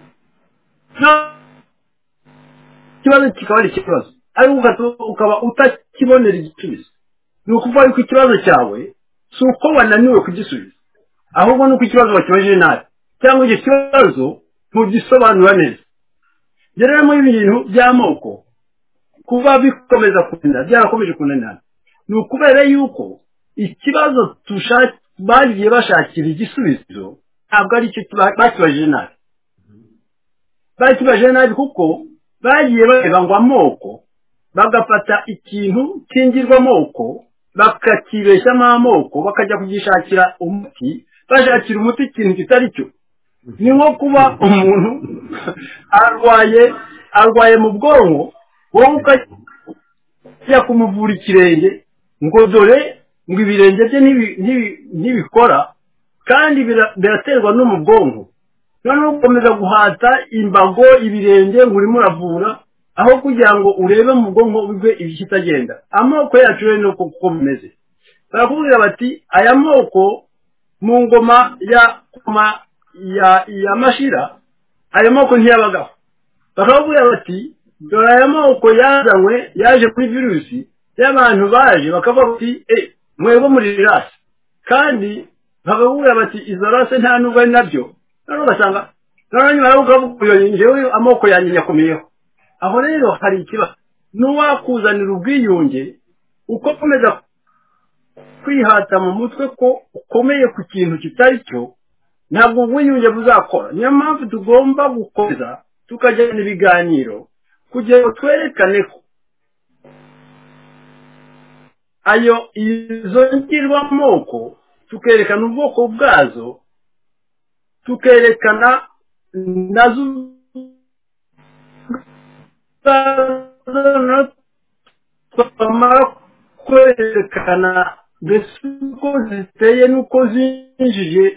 Ikibazo kikaba ari ikibazo ariko ukaba utakibonera igisubizo, ni ukuvuga yuko ikibazo cyawe si uko wananiwe kugisubiza, ahubwo nuko ikibazo wakibajije nabi cyangwa icyo kibazo ntugisobanura neza. Rero muri ibintu by'amoko kuba bikomeza kunanira, byarakomeje kunanira, ni ukubera yuko ikibazo tushaka bagiye bashakira igisubizo ntabwo ari cyo bakibajije nabi. Bakibajije nabi kuko bagiye bareba ngo amoko, bagafata ikintu kingirwa amoko bakakibeshyamo amoko, bakajya kugishakira umuti, bashakira umuti ikintu kitari cyo. Ni nko kuba umuntu arwaye arwaye mu bwonko, wowe ukajya kumuvura ikirenge ngo dore ngo ibirenge bye ntibikora, kandi biraterwa no mu bwonko. Noneho ukomeza guhata imbago ibirenge ngo urimo uravura, aho kugira ngo urebe mu bwonko bwe ibikitagenda. Amoko yacu rero nuko kuko bimeze. Barakubwira bati aya moko mu ngoma ya ya ya Mashira, aya moko ntiyabagaho. bakavuga bati dore aya moko yazanywe yaje kuri virusi y'abantu baje bakavuga bati eh mwebwe muri rasi kandi bakavuga bati izo rasi nta nubwo ari nabyo none basanga none nyuma yo kuvuga njyewe amoko yanjye yakomeyeho aho rero hari ikibazo n'uwakuzanira ubwiyunge ukomeza kwihata mu mutwe ko ukomeye ku kintu kitari cyo ntabwo ubwiyunge buzakora niyo mpamvu tugomba gukomeza tukajyana ibiganiro kugira ngo twerekane ko ayo izo ngirwamoko tukerekana ubwoko bwazo tukerekana nazo twamara kwerekana mbese uko ziteye n'uko zinjiye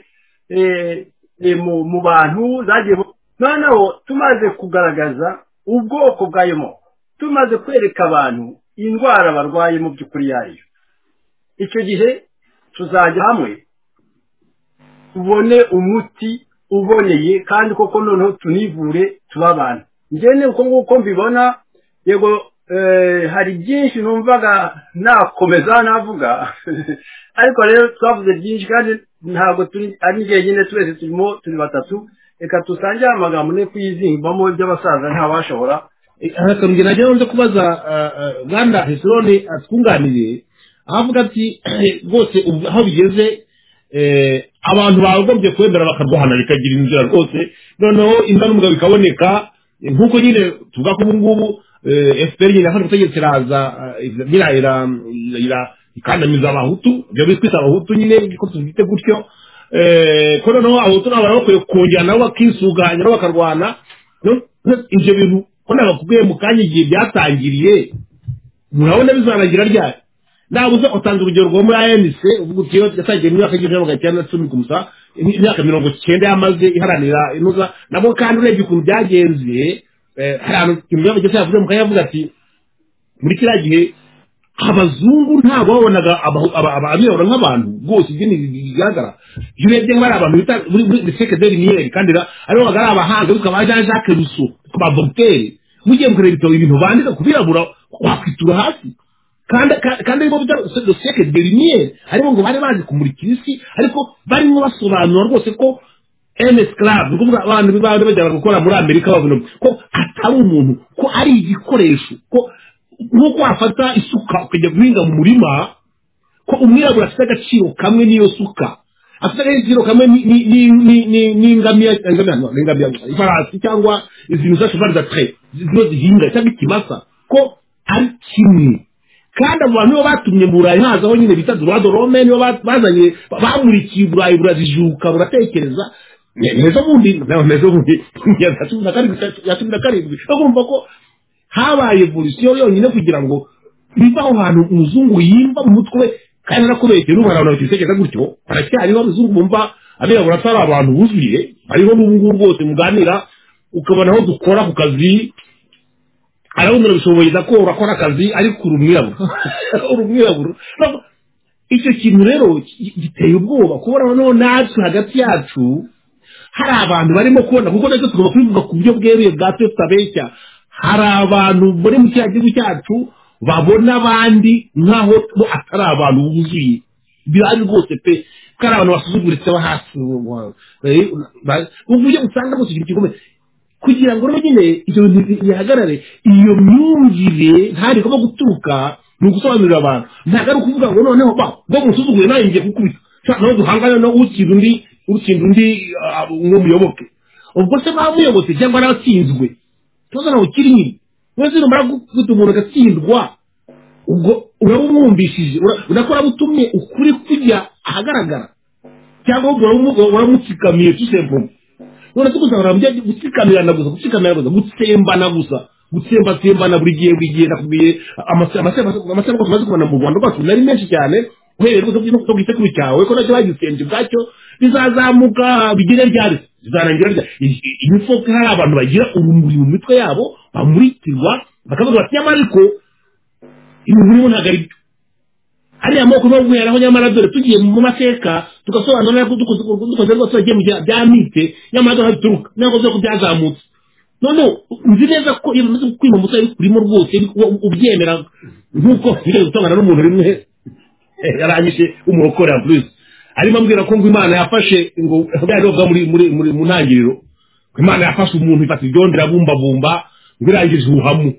mu bantu zagiye noneho tumaze kugaragaza ubwoko bw'ayo moko tumaze kwereka abantu indwara barwaye mu by'ukuri yayo icyo gihe tuzajya hamwe tubone umuti uboneye kandi koko noneho tunivure tuba abantu njyene uko nguko mbibona yego hari byinshi numvaga nakomeza navuga ariko rero twavuze byinshi kandi ntabwo turi ari njyenyine twese turimo turi batatu reka tusangire amagambo ne kwizimbamo by'abasaza ntabashobora akamubwira nagiye nze kubaza Rwanda Hesironi atwunganiye avuga ati rwose aho bigeze abantu bagombye kwemera bakarwahana bikagira inzira rwose noneho inda n'umugabo bikaboneka nk'uko nyine tuvuga ko ubu ngubu F P R nyine yafashe ubutegetsi iraza ikandamiza abahutu ibyo bitwita abahutu nyine ko tubite gutyo ko noneho abahutu nabo bakwiye kongera nabo bakisuganya nabo bakarwana ibyo bintu ko nabakubwiye mu kanya igihe byatangiriye murabona bizarangira ryari nabuze utanga urugero rwo muri A N C uvuga uti yasagiye mu myaka y'igihumbi magana cyenda cumi kumusa imyaka mirongo cyenda yamaze iharanira inuza nabo kandi urebye ukuntu byagenze hari ahantu kimwe bageze yavuze mu kanya yavuga ati muri kiriya gihe abazungu ntabwo babonaga abirabura nk'abantu rwose ibyo bigaragara iyo urebye nk'ari abantu bita muri sekederi miyeri kandi aribo bagara abahanga bitwa ba Jean Jacques Rousseau ba Voltaire mugiye mukorera ibitabo ibintu bandika kubirabura wakwitura hasi kandi kandi aribo bita sekederi miyeri aribo ngo bari bazi kumurikira isi ariko barimo basobanura rwose ko M S Club ngo abantu bari bajya gukora muri Amerika babona ko atari umuntu ko ari igikoresho ko nkuko wafata isuka ukajya guhinga mu murima ko umwirabura afite agaciro kamwe n'iyo suka afite agaciro kamwe n'ingamiya n'ingamiya ifarasi cyangwa izintu zashobora za tre zino zihinga cyangwa ikimasa ko ari kimwe kandi abo bantu batumye mu Burayi hazaho nyine bita droit de l'homme nibo bazanye bamurikiye Burayi burazijuka buratekereza neza bundi neza bundi yatunda karindwi urumva ko habaye evolution yonyine kugira ngo bivaho hantu umuzungu yimba mu mutwe kandi nakubeshye n'ubara abantu bakisekeza gutyo baracyariho abazungu bumva abirabura atari abantu buzuye ariho n'ubu rwose muganira ukabona aho dukora ku kazi arabona bishoboye ko urakora akazi ariko urumwirabura urumwirabura icyo kintu rero giteye ubwoba kubona noneho natwe hagati yacu hari abantu barimo kubona kuko natwe tugomba kubivuga ku buryo bweruye bwatwe tutabeshya hari abantu muri mu cyaha gihugu cyacu babona abandi nk'aho bo atari abantu buzuye birari rwose pe ko ari abantu basuzuguritse bo hasi uburyo usanga bose ikintu gikomeye kugira ngo rero nyine ibyo bintu bihagarare iyo myumvire ntari kuba guturuka ni ugusobanurira abantu ntabwo ari ukuvuga ngo noneho ba ngo musuzuguye nawe ngiye kukubita nawe duhangane no utsinda undi utsinda undi nk'umuyoboke ubwo se bamuyoboke cyangwa n'abatsinzwe tuza nawe ukiri nyine wese numara gufata umuntu agatsindwa ubwo urabumwumvishije unakora butumye ukuri kujya ahagaragara cyangwa uramutsikamiye tusembuye none tugusanga mujya gutsikamirana gusa gutsikamirana gusa gutsembana gusa gutsembatsembana buri gihe buri gihe nakubwiye amasebo tumaze kubona mu Rwanda rwacu nari menshi cyane uhereye rwose no kwita kuri cyawe ko nacyo bagitsembye bwacyo bizazamuka bigire ryari bizarangira ryari imifuka hari abantu bagira urumuri mu mitwe yabo bamurikirwa bakavuga bati nyamara ariko ibi burimo ntabwo ari byo hariya amoko no guheraho nyamara dore tugiye mu mateka tugasobanura ko dukoze rwose tugiye mu bya mite nyamara duturuka ntabwo byo kubyazamutse none nzi neza ko iyo umaze kwima umutwe kurimo rwose ubyemera nk'uko biri gutangana n'umuntu rimwe yaranyishe umurokore ya Bruce arimo ambwira ko ngo Imana yafashe ngo byaroga muri muri muri mu ntangiriro Imana yafashe umuntu ifata ibyondera bumba bumba ngirangije uhamu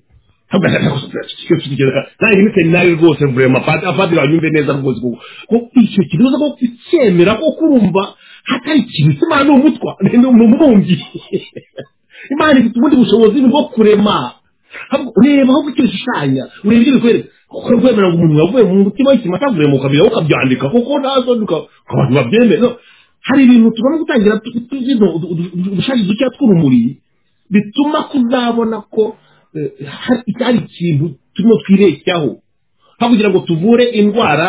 nanjye nite nayo rwose vraiment pati afati banyumve neza rwose ko icyo kibazo ko cyemera ko kurumva hatari ikintu Imana umutwa n'umubumbi Imana ifite ubundi bushobozi bwo kurema ureba aho kukishanya ureba ibyo bikwereka ko kwemera ngo umuntu yavuye mu mutima w'ikimata kurema ukabira ukabyandika kuko ntazo abantu babyemera hari ibintu tugomba gutangira dushaka ducya tw'urumuri bituma kuzabona ko hari ikintu turimo twirekyaho aho kugira ngo tuvure indwara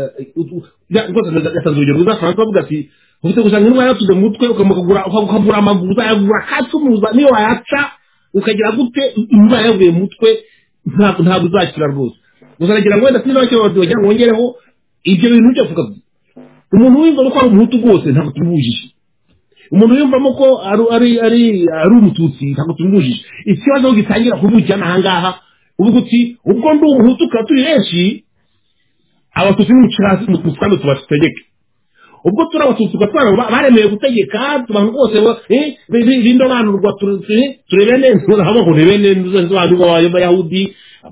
yatanze urugero rwiza Francois avuga ati ufite gusanga indwara yatuze mu mutwe ukamukagura ukagura amaguru uzayagura katumuza niyo wayaca ukagira gute indwara yavuye mu mutwe ntabwo ntabwo uzakira rwose uzaragira ngo wenda sinaba cyo wagira ngo wongereho ibyo bintu byo kuvuga umuntu wumva ko ari umuhutu rwose ntabwo tubujije umuntu yumvamo ko ari ari ari ari umututsi ntabwo tubujije ikibazo gitangira kuvugira nahangaha uvuga uti ubwo ndi umuhutu ka turi benshi abatutsi n'umucirazi mutwando tubategeke ubwo turi abatutsi gatwara baremeye gutegeka abantu bose eh bindo bantu rwa turebene nturahamo ngo rebene n'abantu b'abayahudi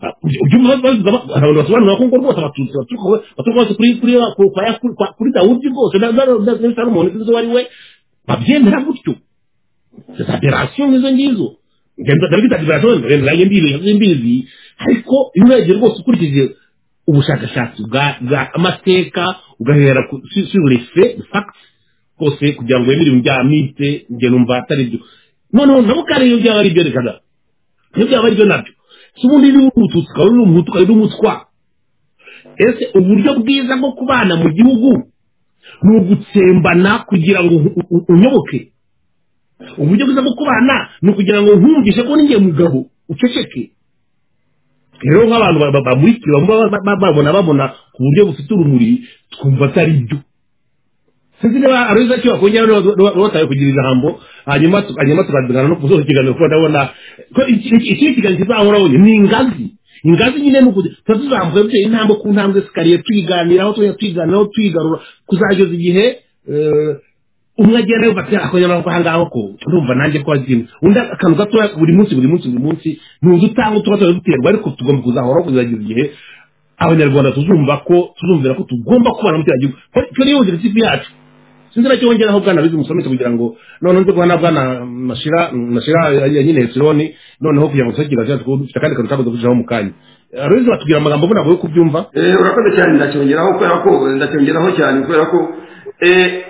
abantu basobanura ko ngo rwose abatutsi batuko kuri kuri kuri Dawudi rwose na Salomoni izo wari we babyemera gutyo c'est aberration izo ngizo ngenda David Adibaton renge mbibi mbibi ariko imwege rwose ukurikije ubushakashatsi bwa bwa amateka ugahera sur les faits facts kose kugira ngo ibiri bya mite nge numva atari byo none nabo kare iyo byaba ari byo rekada iyo byaba ari byo nabyo subundi ni umututsi kawe n'umuhutu kawe n'umutwa ese uburyo bwiza bwo kubana mu gihugu ni ugutsembana kugira ngo unyoboke uburyo bwiza bwo kubana ni ukugira ngo nkumvishe ko ninjye mugabo uceceke rero nk'abantu bamurikira babona babona ku buryo bufite urumuri twumva atari byo sinzi niba ariza cyo bakongera bataye kugira ijambo hanyuma hanyuma tukadugana no kuzoza ikiganiro kuko ndabona ko iki kiganiro kizahoraho ni ingazi ingazi nyine nuko tuzamuka byo intambwe ku ntambwe sikariye twiganiraho tuya twiganiraho twigarura kuzageza igihe umwe agenda yubatse akonyana ko hangaho ko ndumva nanjye ko azimwe undi akantu gato buri munsi buri munsi buri munsi nuzo utanga tubato duterwa ariko tugomba kuzahora kuzageza igihe abanyarwanda tuzumva ko tuzumvira ko tugomba kubana mu cyagihugu ko niyo nzira yacu sinzira cyo wongeraho bwana bizi musomete kugira ngo none nze bwana bwana mashira mashira nyine Hesironi noneho kugira ngo tugira cyo dufite kandi kantu kago kujaho mukanya arizo batubwira amagambo buna ngo kubyumva eh urakoze cyane ndacyongeraho kubera ko ndacyongeraho cyane kubera ko eh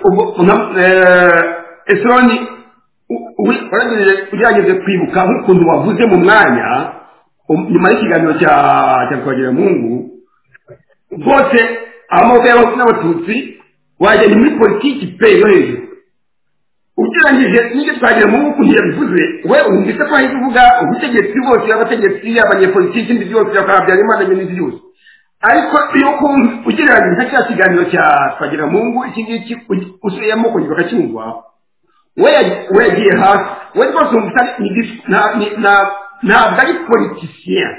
Hesironi urageze ujyageze kwibuka nk'ukuntu wavuze mu mwanya nyuma y'ikiganiro cya cya kwagira Mungu bose amoko y'abatutsi wajya muri politiki pe yo hejuru ugereranyije n'icyo twagira mu ukuntu yabivuze we umvise ko ahita uvuga ubutegetsi bwose y'abategetsi y'abanyepolitiki n'ibyo byose byakabyara imana n'ibindi byose ariko iyo ugereranyije cya kiganiro cya twagira Mungu iki ngiki usuyemo kugira akacyumva we we yagiye hasi we rwose umvise na ntabwo ari politicien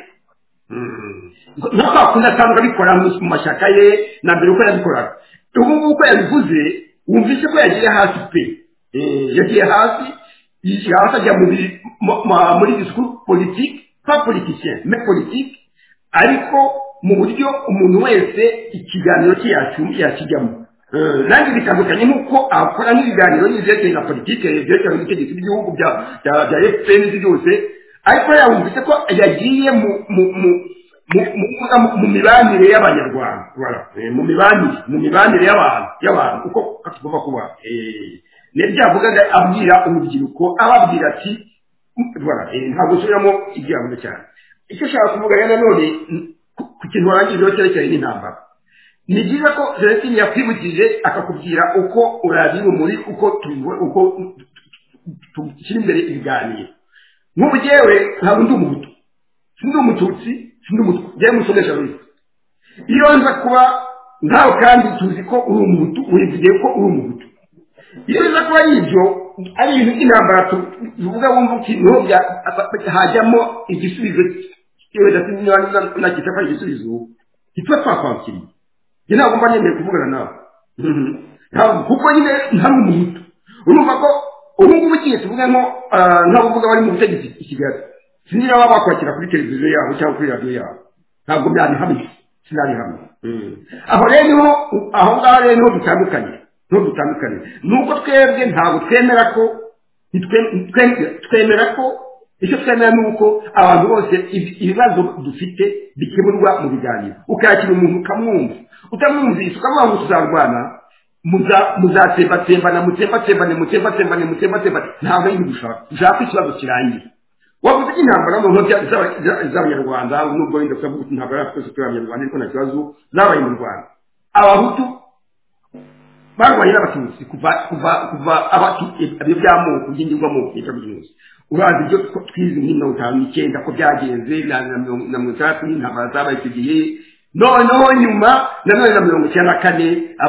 ntabwo akunda cyangwa abikora mu mashyaka ye na mbere uko yabikoraga ubu ngubu uko yabivuze wumvise ko yagiye hasi pe yagiye hasi yigira hasi ajya muri discours politique pas politicien mais politique ariko mu buryo umuntu wese ikiganiro cye yakijyamo nanjye bitandukanye nk'uko akora n'ibiganiro n'ibyerekeye na politike byerekeye n'ubutegetsi bw'igihugu bya bya F P N byose ariko yawumvise ko yagiye mu mu mu mibanire y'abanyarwanda mu mibanire mu mibanire y'abantu y'abantu uko tugomba kuba nebyo avugaga abwira urubyiruko ababwira ati ntabwo usubiramo igihambo cyane icyo ushaka kuvuga rero none ku kintu warangirijeho cyerekeye n'intambara ni byiza ko Celestine yakwibukije akakubwira uko urabiye muri uko uko tukiri imbere ibiganiro nk'ubu jewe ntabwo ndi umuhutu sindi umututsi sindi umutwe jewe musomesha wese iyo nza kuba ntawe kandi tuzi ko uri umuhutu wivugiye ko uri umuhutu iyo nza kuba yibyo ari ibintu by'intambara tuvuga wumva uti niho hajyamo igisubizo kiwe dati niba nakita ko igisubizo kitwa twakwakiriye njye ntabwo mba nemeye kuvugana nawe ntabwo kuko nyine ntari umuhutu urumva ko ubu ngubu kiye tuvuge nko ntabuvuga bari mu butegetsi i Kigali sinira baba bakwakira kuri televiziyo yabo cyangwa kuri radiyo yabo ntabwo byari hamwe sinari hamwe aho rero niho aho ngaho rero niho dutandukanye niho dutandukanye nuko twebwe ntabwo twemera ko twemera ko icyo twemera ni uko abantu bose ibibazo dufite bikemurwa mu biganiro ukakira umuntu ukamwumva utamwumvise ukavuga ngo tuzarwana muzatembatembana mutembatembane mutembatembane mutembatembane ntabwo ari dushaka dushaka ikibazo kirangira wavuze intambara mu ntoki z'abanyarwanda nubwo wenda kuvuga intambara twese tw'abanyarwanda ariko nta kibazo zabaye mu Rwanda abahutu barwanye n'abatutsi kuva kuva kuva abatuye abyo byamoko by'ingirwamoko y'icyo byose urazi ibyo twize muri mirongo itanu n'icyenda ko byagenze na mirongo itandatu n'intambara zabaye icyo gihe noneho nyuma na none na mirongo icyenda na kane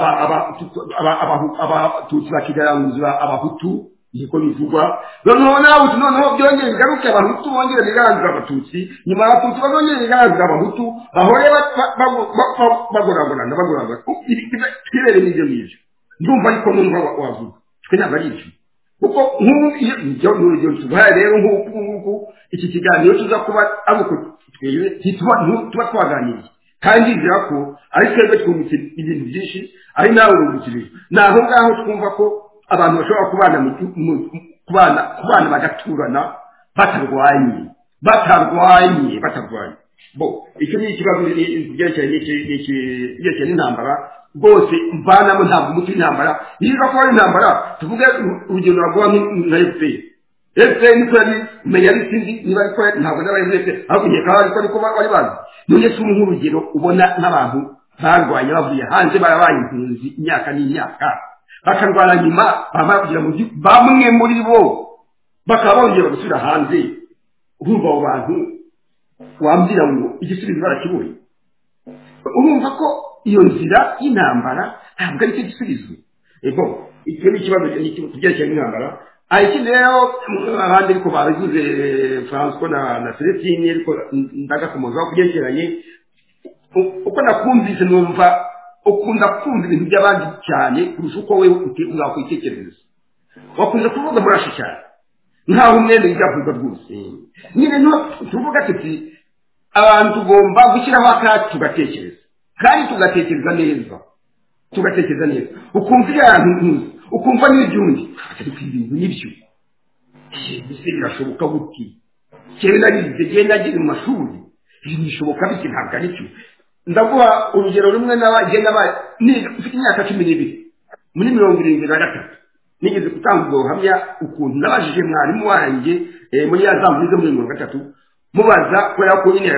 abatutsi bakigaranguza abahutu niko bivugwa noneho nawe noneho byongera bigaruke abahutu bongera bigaranguza abatutsi nyuma abatutsi bazongera bigaranguza abahutu bahore bagoragorana bagoragorana twirere n'ibyo ngibyo ndumva ariko numva wavuga twe ntabwo ari ibyo kuko nk'ubu iyo n'urugero tubaye rero nk'uku nguku iki kiganiro tuza kuba abuko twebwe tuba twaganiriye kandi nzira ko ari twebwe twungutse ibintu byinshi ari nawe wungukirije naho ngaho twumva ko abantu bashobora kubana kubana kubana bagaturana batarwanye batarwanye batarwanye bo icyo ni ikibazo byerekeye n'iki n'intambara bose mvanamo ntabwo umuti w'intambara niba ko ari intambara tuvuge urugendo rwa nka F P R F P R niko yari menya ari sinzi niba ariko ntabwo n'abari F P R ahubwo nyeka ariko ariko bari bazi none se nk'urugero ubona n'abantu barwanye bavuye hanze barabaye impunzi imyaka n'imyaka bakarwara nyuma babagira mu bamwe muri bo bakaba bongera gusubira hanze urumva abo bantu wambwira ngo igisubizo barakibonye urumva ko iyo nzira y'intambara ntabwo ari cyo gisubizo ego icyo ni ikibazo kubyerekeye n'intambara ariko rero abandi ariko babivuze François na na Celestine ariko ndagakomozaho kubyerekeranye uko nakumvise numva ukunda kumva ibintu by'abandi cyane kurusha uko we uzakwitekereza wakunze kuvuga murashi cyane nkaho umwene byavuga rwose nyine no tuvuga tuti abantu tugomba gushyiraho akacu tugatekereza kandi tugatekereza neza tugatekereza neza ukumva ibintu nkuzi ukumva n'ibyundi ariko ibintu nibyo ese birashoboka buti cyewe nagize genda nagize mu mashuri ibintu bishoboka biki ntabwo ari cyo ndaguha urugero rumwe n'abagenda ba ni ufite imyaka cumi n'ibiri muri mirongo irindwi na gatatu nigeze gutanga ubuhamya ukuntu nabajije mwarimu wanjye muri ya zamu zo muri mirongo gatatu mubaza kubera ko nyine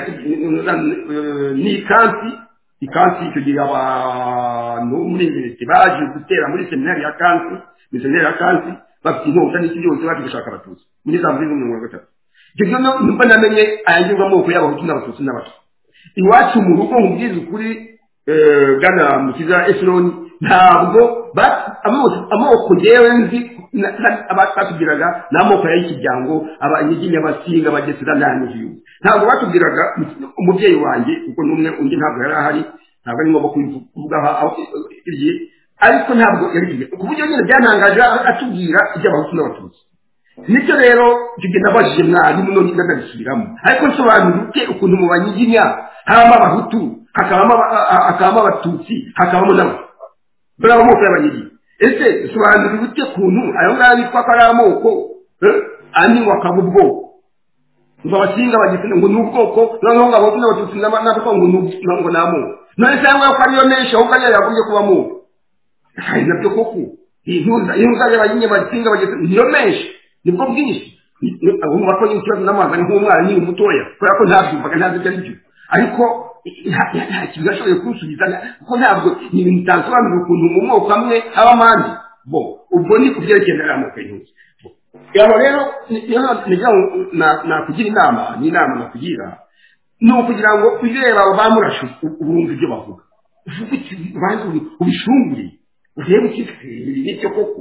ni kansi ikansi icyo gihe abantu muri university baje gutera muri seminari ya kansi muri seminari ya kansi bafite inkota n'iki byose baje gushaka abatutsi muri zamu zo muri mirongo gatatu ibyo no mba namenye ayangirwa amoko y'abahutu n'abatutsi n'abatutsi iwacu mu rugo nkubwiza ukuri bwana mukiza Efron ntabwo amoko yewe nzi batubwiraga n'amoko y'ikijyango abanyiginya basinga bagesera n'anyigiye ntabwo batubwiraga umubyeyi wanjye kuko numwe undi ntabwo yari ahari ntabwo ari ngombwa kuvuga ibye ariko ntabwo yari ku buryo nyine byantangaje atubwira iby'abahutu n'abatutsi nicyo rero tugenda bajije mwarimu none ndabisubiramo ariko nsobanura uke ukuntu mu banyiginya habamo abahutu hakabamo hakabamo abatutsi hakabamo n'abo bari amoko y'abanyiginya ese sobanura uke kuntu ayo ngayo bitwa ko ari amoko andi ngo akaba ubwoko ngo abasinga bagitsina ngo ni ubwoko noneho ngo abahutu n'abatutsi n'abako ngo ngo ni amoko none cyangwa ko ariyo menshi ahubwo ariyo yagombye kuba amoko hari nabyo koko iyo uzajya abanyiginya basinga bagitsina niyo menshi nibwo bwinshi abo mu bakora ikibazo n'amazi nk'umwana ni umutoya kubera ko ntabyumvaga ntazi ibyo ari byo ariko nta kintu gashoboye kunsubiza kuko ntabwo ni ibintu bitasobanura ukuntu mu moko amwe haba amandi bo ubwo ni kubyerekeye n'amoko y'intuzi yaba rero niyo nakugira inama ni inama nakugira ni ukugira ngo ureba abo bamurashe ubumva ibyo bavuga uvuga ubanza ubishungure urebe ukitse n'icyo koko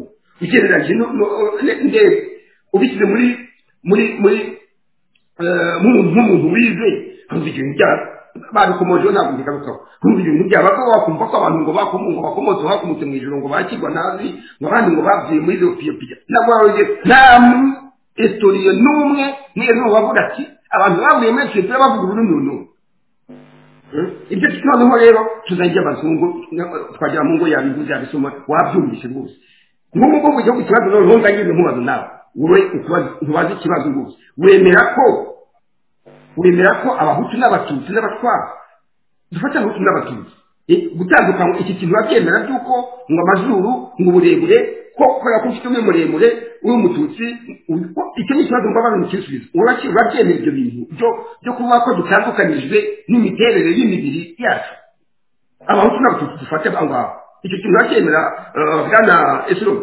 ugereranyije ndebe ubishyize muri muri muri nk'umuntu wize kumva ibintu byabo babikomojeho ntabwo mbikarukaho kumva ibintu byabo ko wakumva ko abantu ngo bakomo ngo bakomotse hakomotse mu ijoro ngo bakirwa nabi ngo abandi ngo bavuye muri iyo piyopiya ntabwo nta historiye n'umwe niyo n'uwo bavuga ati abantu bavuye muri piyopiya bavuga urununu ibyo noneho rero tuzajya abazungu twagera mu ngo yabivuze yabisoma wabyumvise rwose nk'ubu ngubu igihugu ikibazo noneho ndagize nkubazo nawe wowe ntubaze ikibazo rwose wemera ko wemera ko abahutu n'abatutsi n'abatwa dufata abahutu n'abatutsi gutandukanya iki kintu babyemera by'uko ngo amazuru ngo uburebure ko kubera ko ufite umwe muremure w'umututsi icyo ni ikibazo mbabana mu kisubizo urabyemera ibyo bintu byo kuvuga ko dutandukanijwe n'imiterere y'imibiri yacu abahutu n'abatutsi dufate aho ngaho icyo kintu urabyemera bwana esiro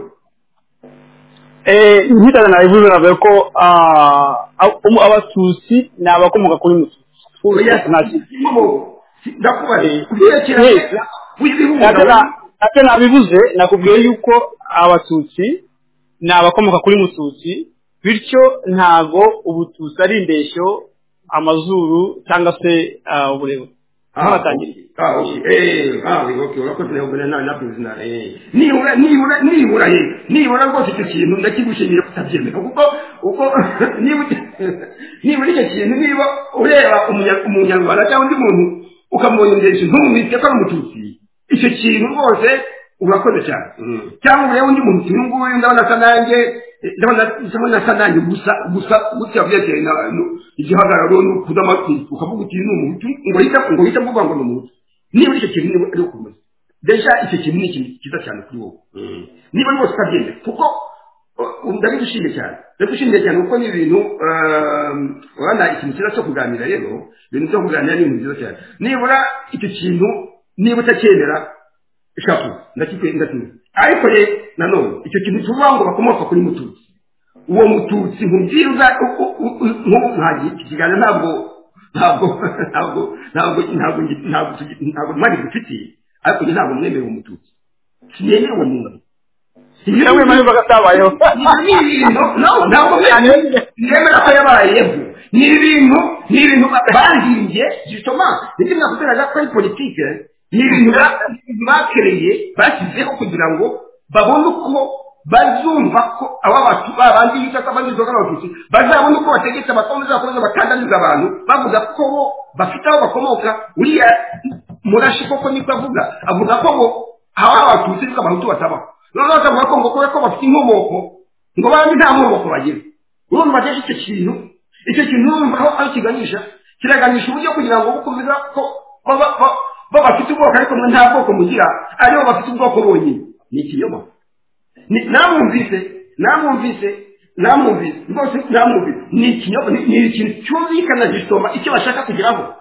nkitana nabivuze navuye ko abatutsi ni abakomoka kuri mututsi ate nabivuze nakubwiye yuko abatutsi ni abakomoka kuri mututsi bityo ntago ubututsi ari indeshyo amazuru cyangwa se uburebure nibura nibura nibura ye nibura rwose icyo kintu ndakigushimira kutabyemera kuko uko nibura icyo kintu niba ureba umunyarwanda cyangwa undi muntu ukamubona indeshyo ntumwite ko ari umututsi icyo kintu rwose urakoze cyane cyangwa ureba undi muntu uyu nguyu ndabona asa nanjye ndabona asa nanjye gusa gusa gutya byerekeye igihagararo n'ukuza amatwi ukavuga uti ni umuntu ngo yita ngo yita mvuga ngo ni umuntu niba icyo kintu niba ari ukomeza deja icyo kintu ni ikintu cyiza cyane kuri wowe niba rwose utabyemera kuko ndabigushimiye cyane ndabigushimiye cyane kuko ni ibintu urabona ikintu cyiza cyo kuganira rero ibintu byo kuganira ni ibintu byiza cyane nibura icyo kintu niba utacyemera shapu ndakikwe ndatinya ariko ye nanone icyo kintu tuvuga ngo bakomoka kuri mututsi uwo mututsi nkubyiza nk'ubu nkagiye iki kiganiro ntabwo ntabwo ntabwo ntabwo ntabwo ntabwo ntabwo mwari dufitiye ariko njye ntabwo mwemera uwo mututsi sinemera uwo muntu namwe mari bagatabayeho ni ibintu ntabwo mwemera ko yabayeho ni ibintu ni ibintu bahingiye gituma ndetse nakubwiraga ko ari politike ni ibintu bakereye bashyizeho kugira ngo babone uko bazumva ko aba batu babandi yita ko abandi zoga n'abatutsi bazabona uko bategetse abakomeza bakomeza bakandamiza abantu bavuga ko bo bafite aho bakomoka uriya murashi koko niko avuga avuga ko bo aho abatutsi ariko abahutu batabaho noneho akavuga ko ngo ko bafite inkomoko ngo bandi nta nkomoko bagira urumva bateje icyo kintu icyo kintu urumva aho aho kiganisha kiraganisha uburyo kugira ngo bukomeza ko bo bafite ubwoko ariko mwe nta bwoko mugira aribo bafite ubwoko bonyine ni ikinyoma namwumvise namwumvise namwumvise rwose namwumvise ni ikinyoma ni ikintu cyumvikana gisoma icyo bashaka kugeraho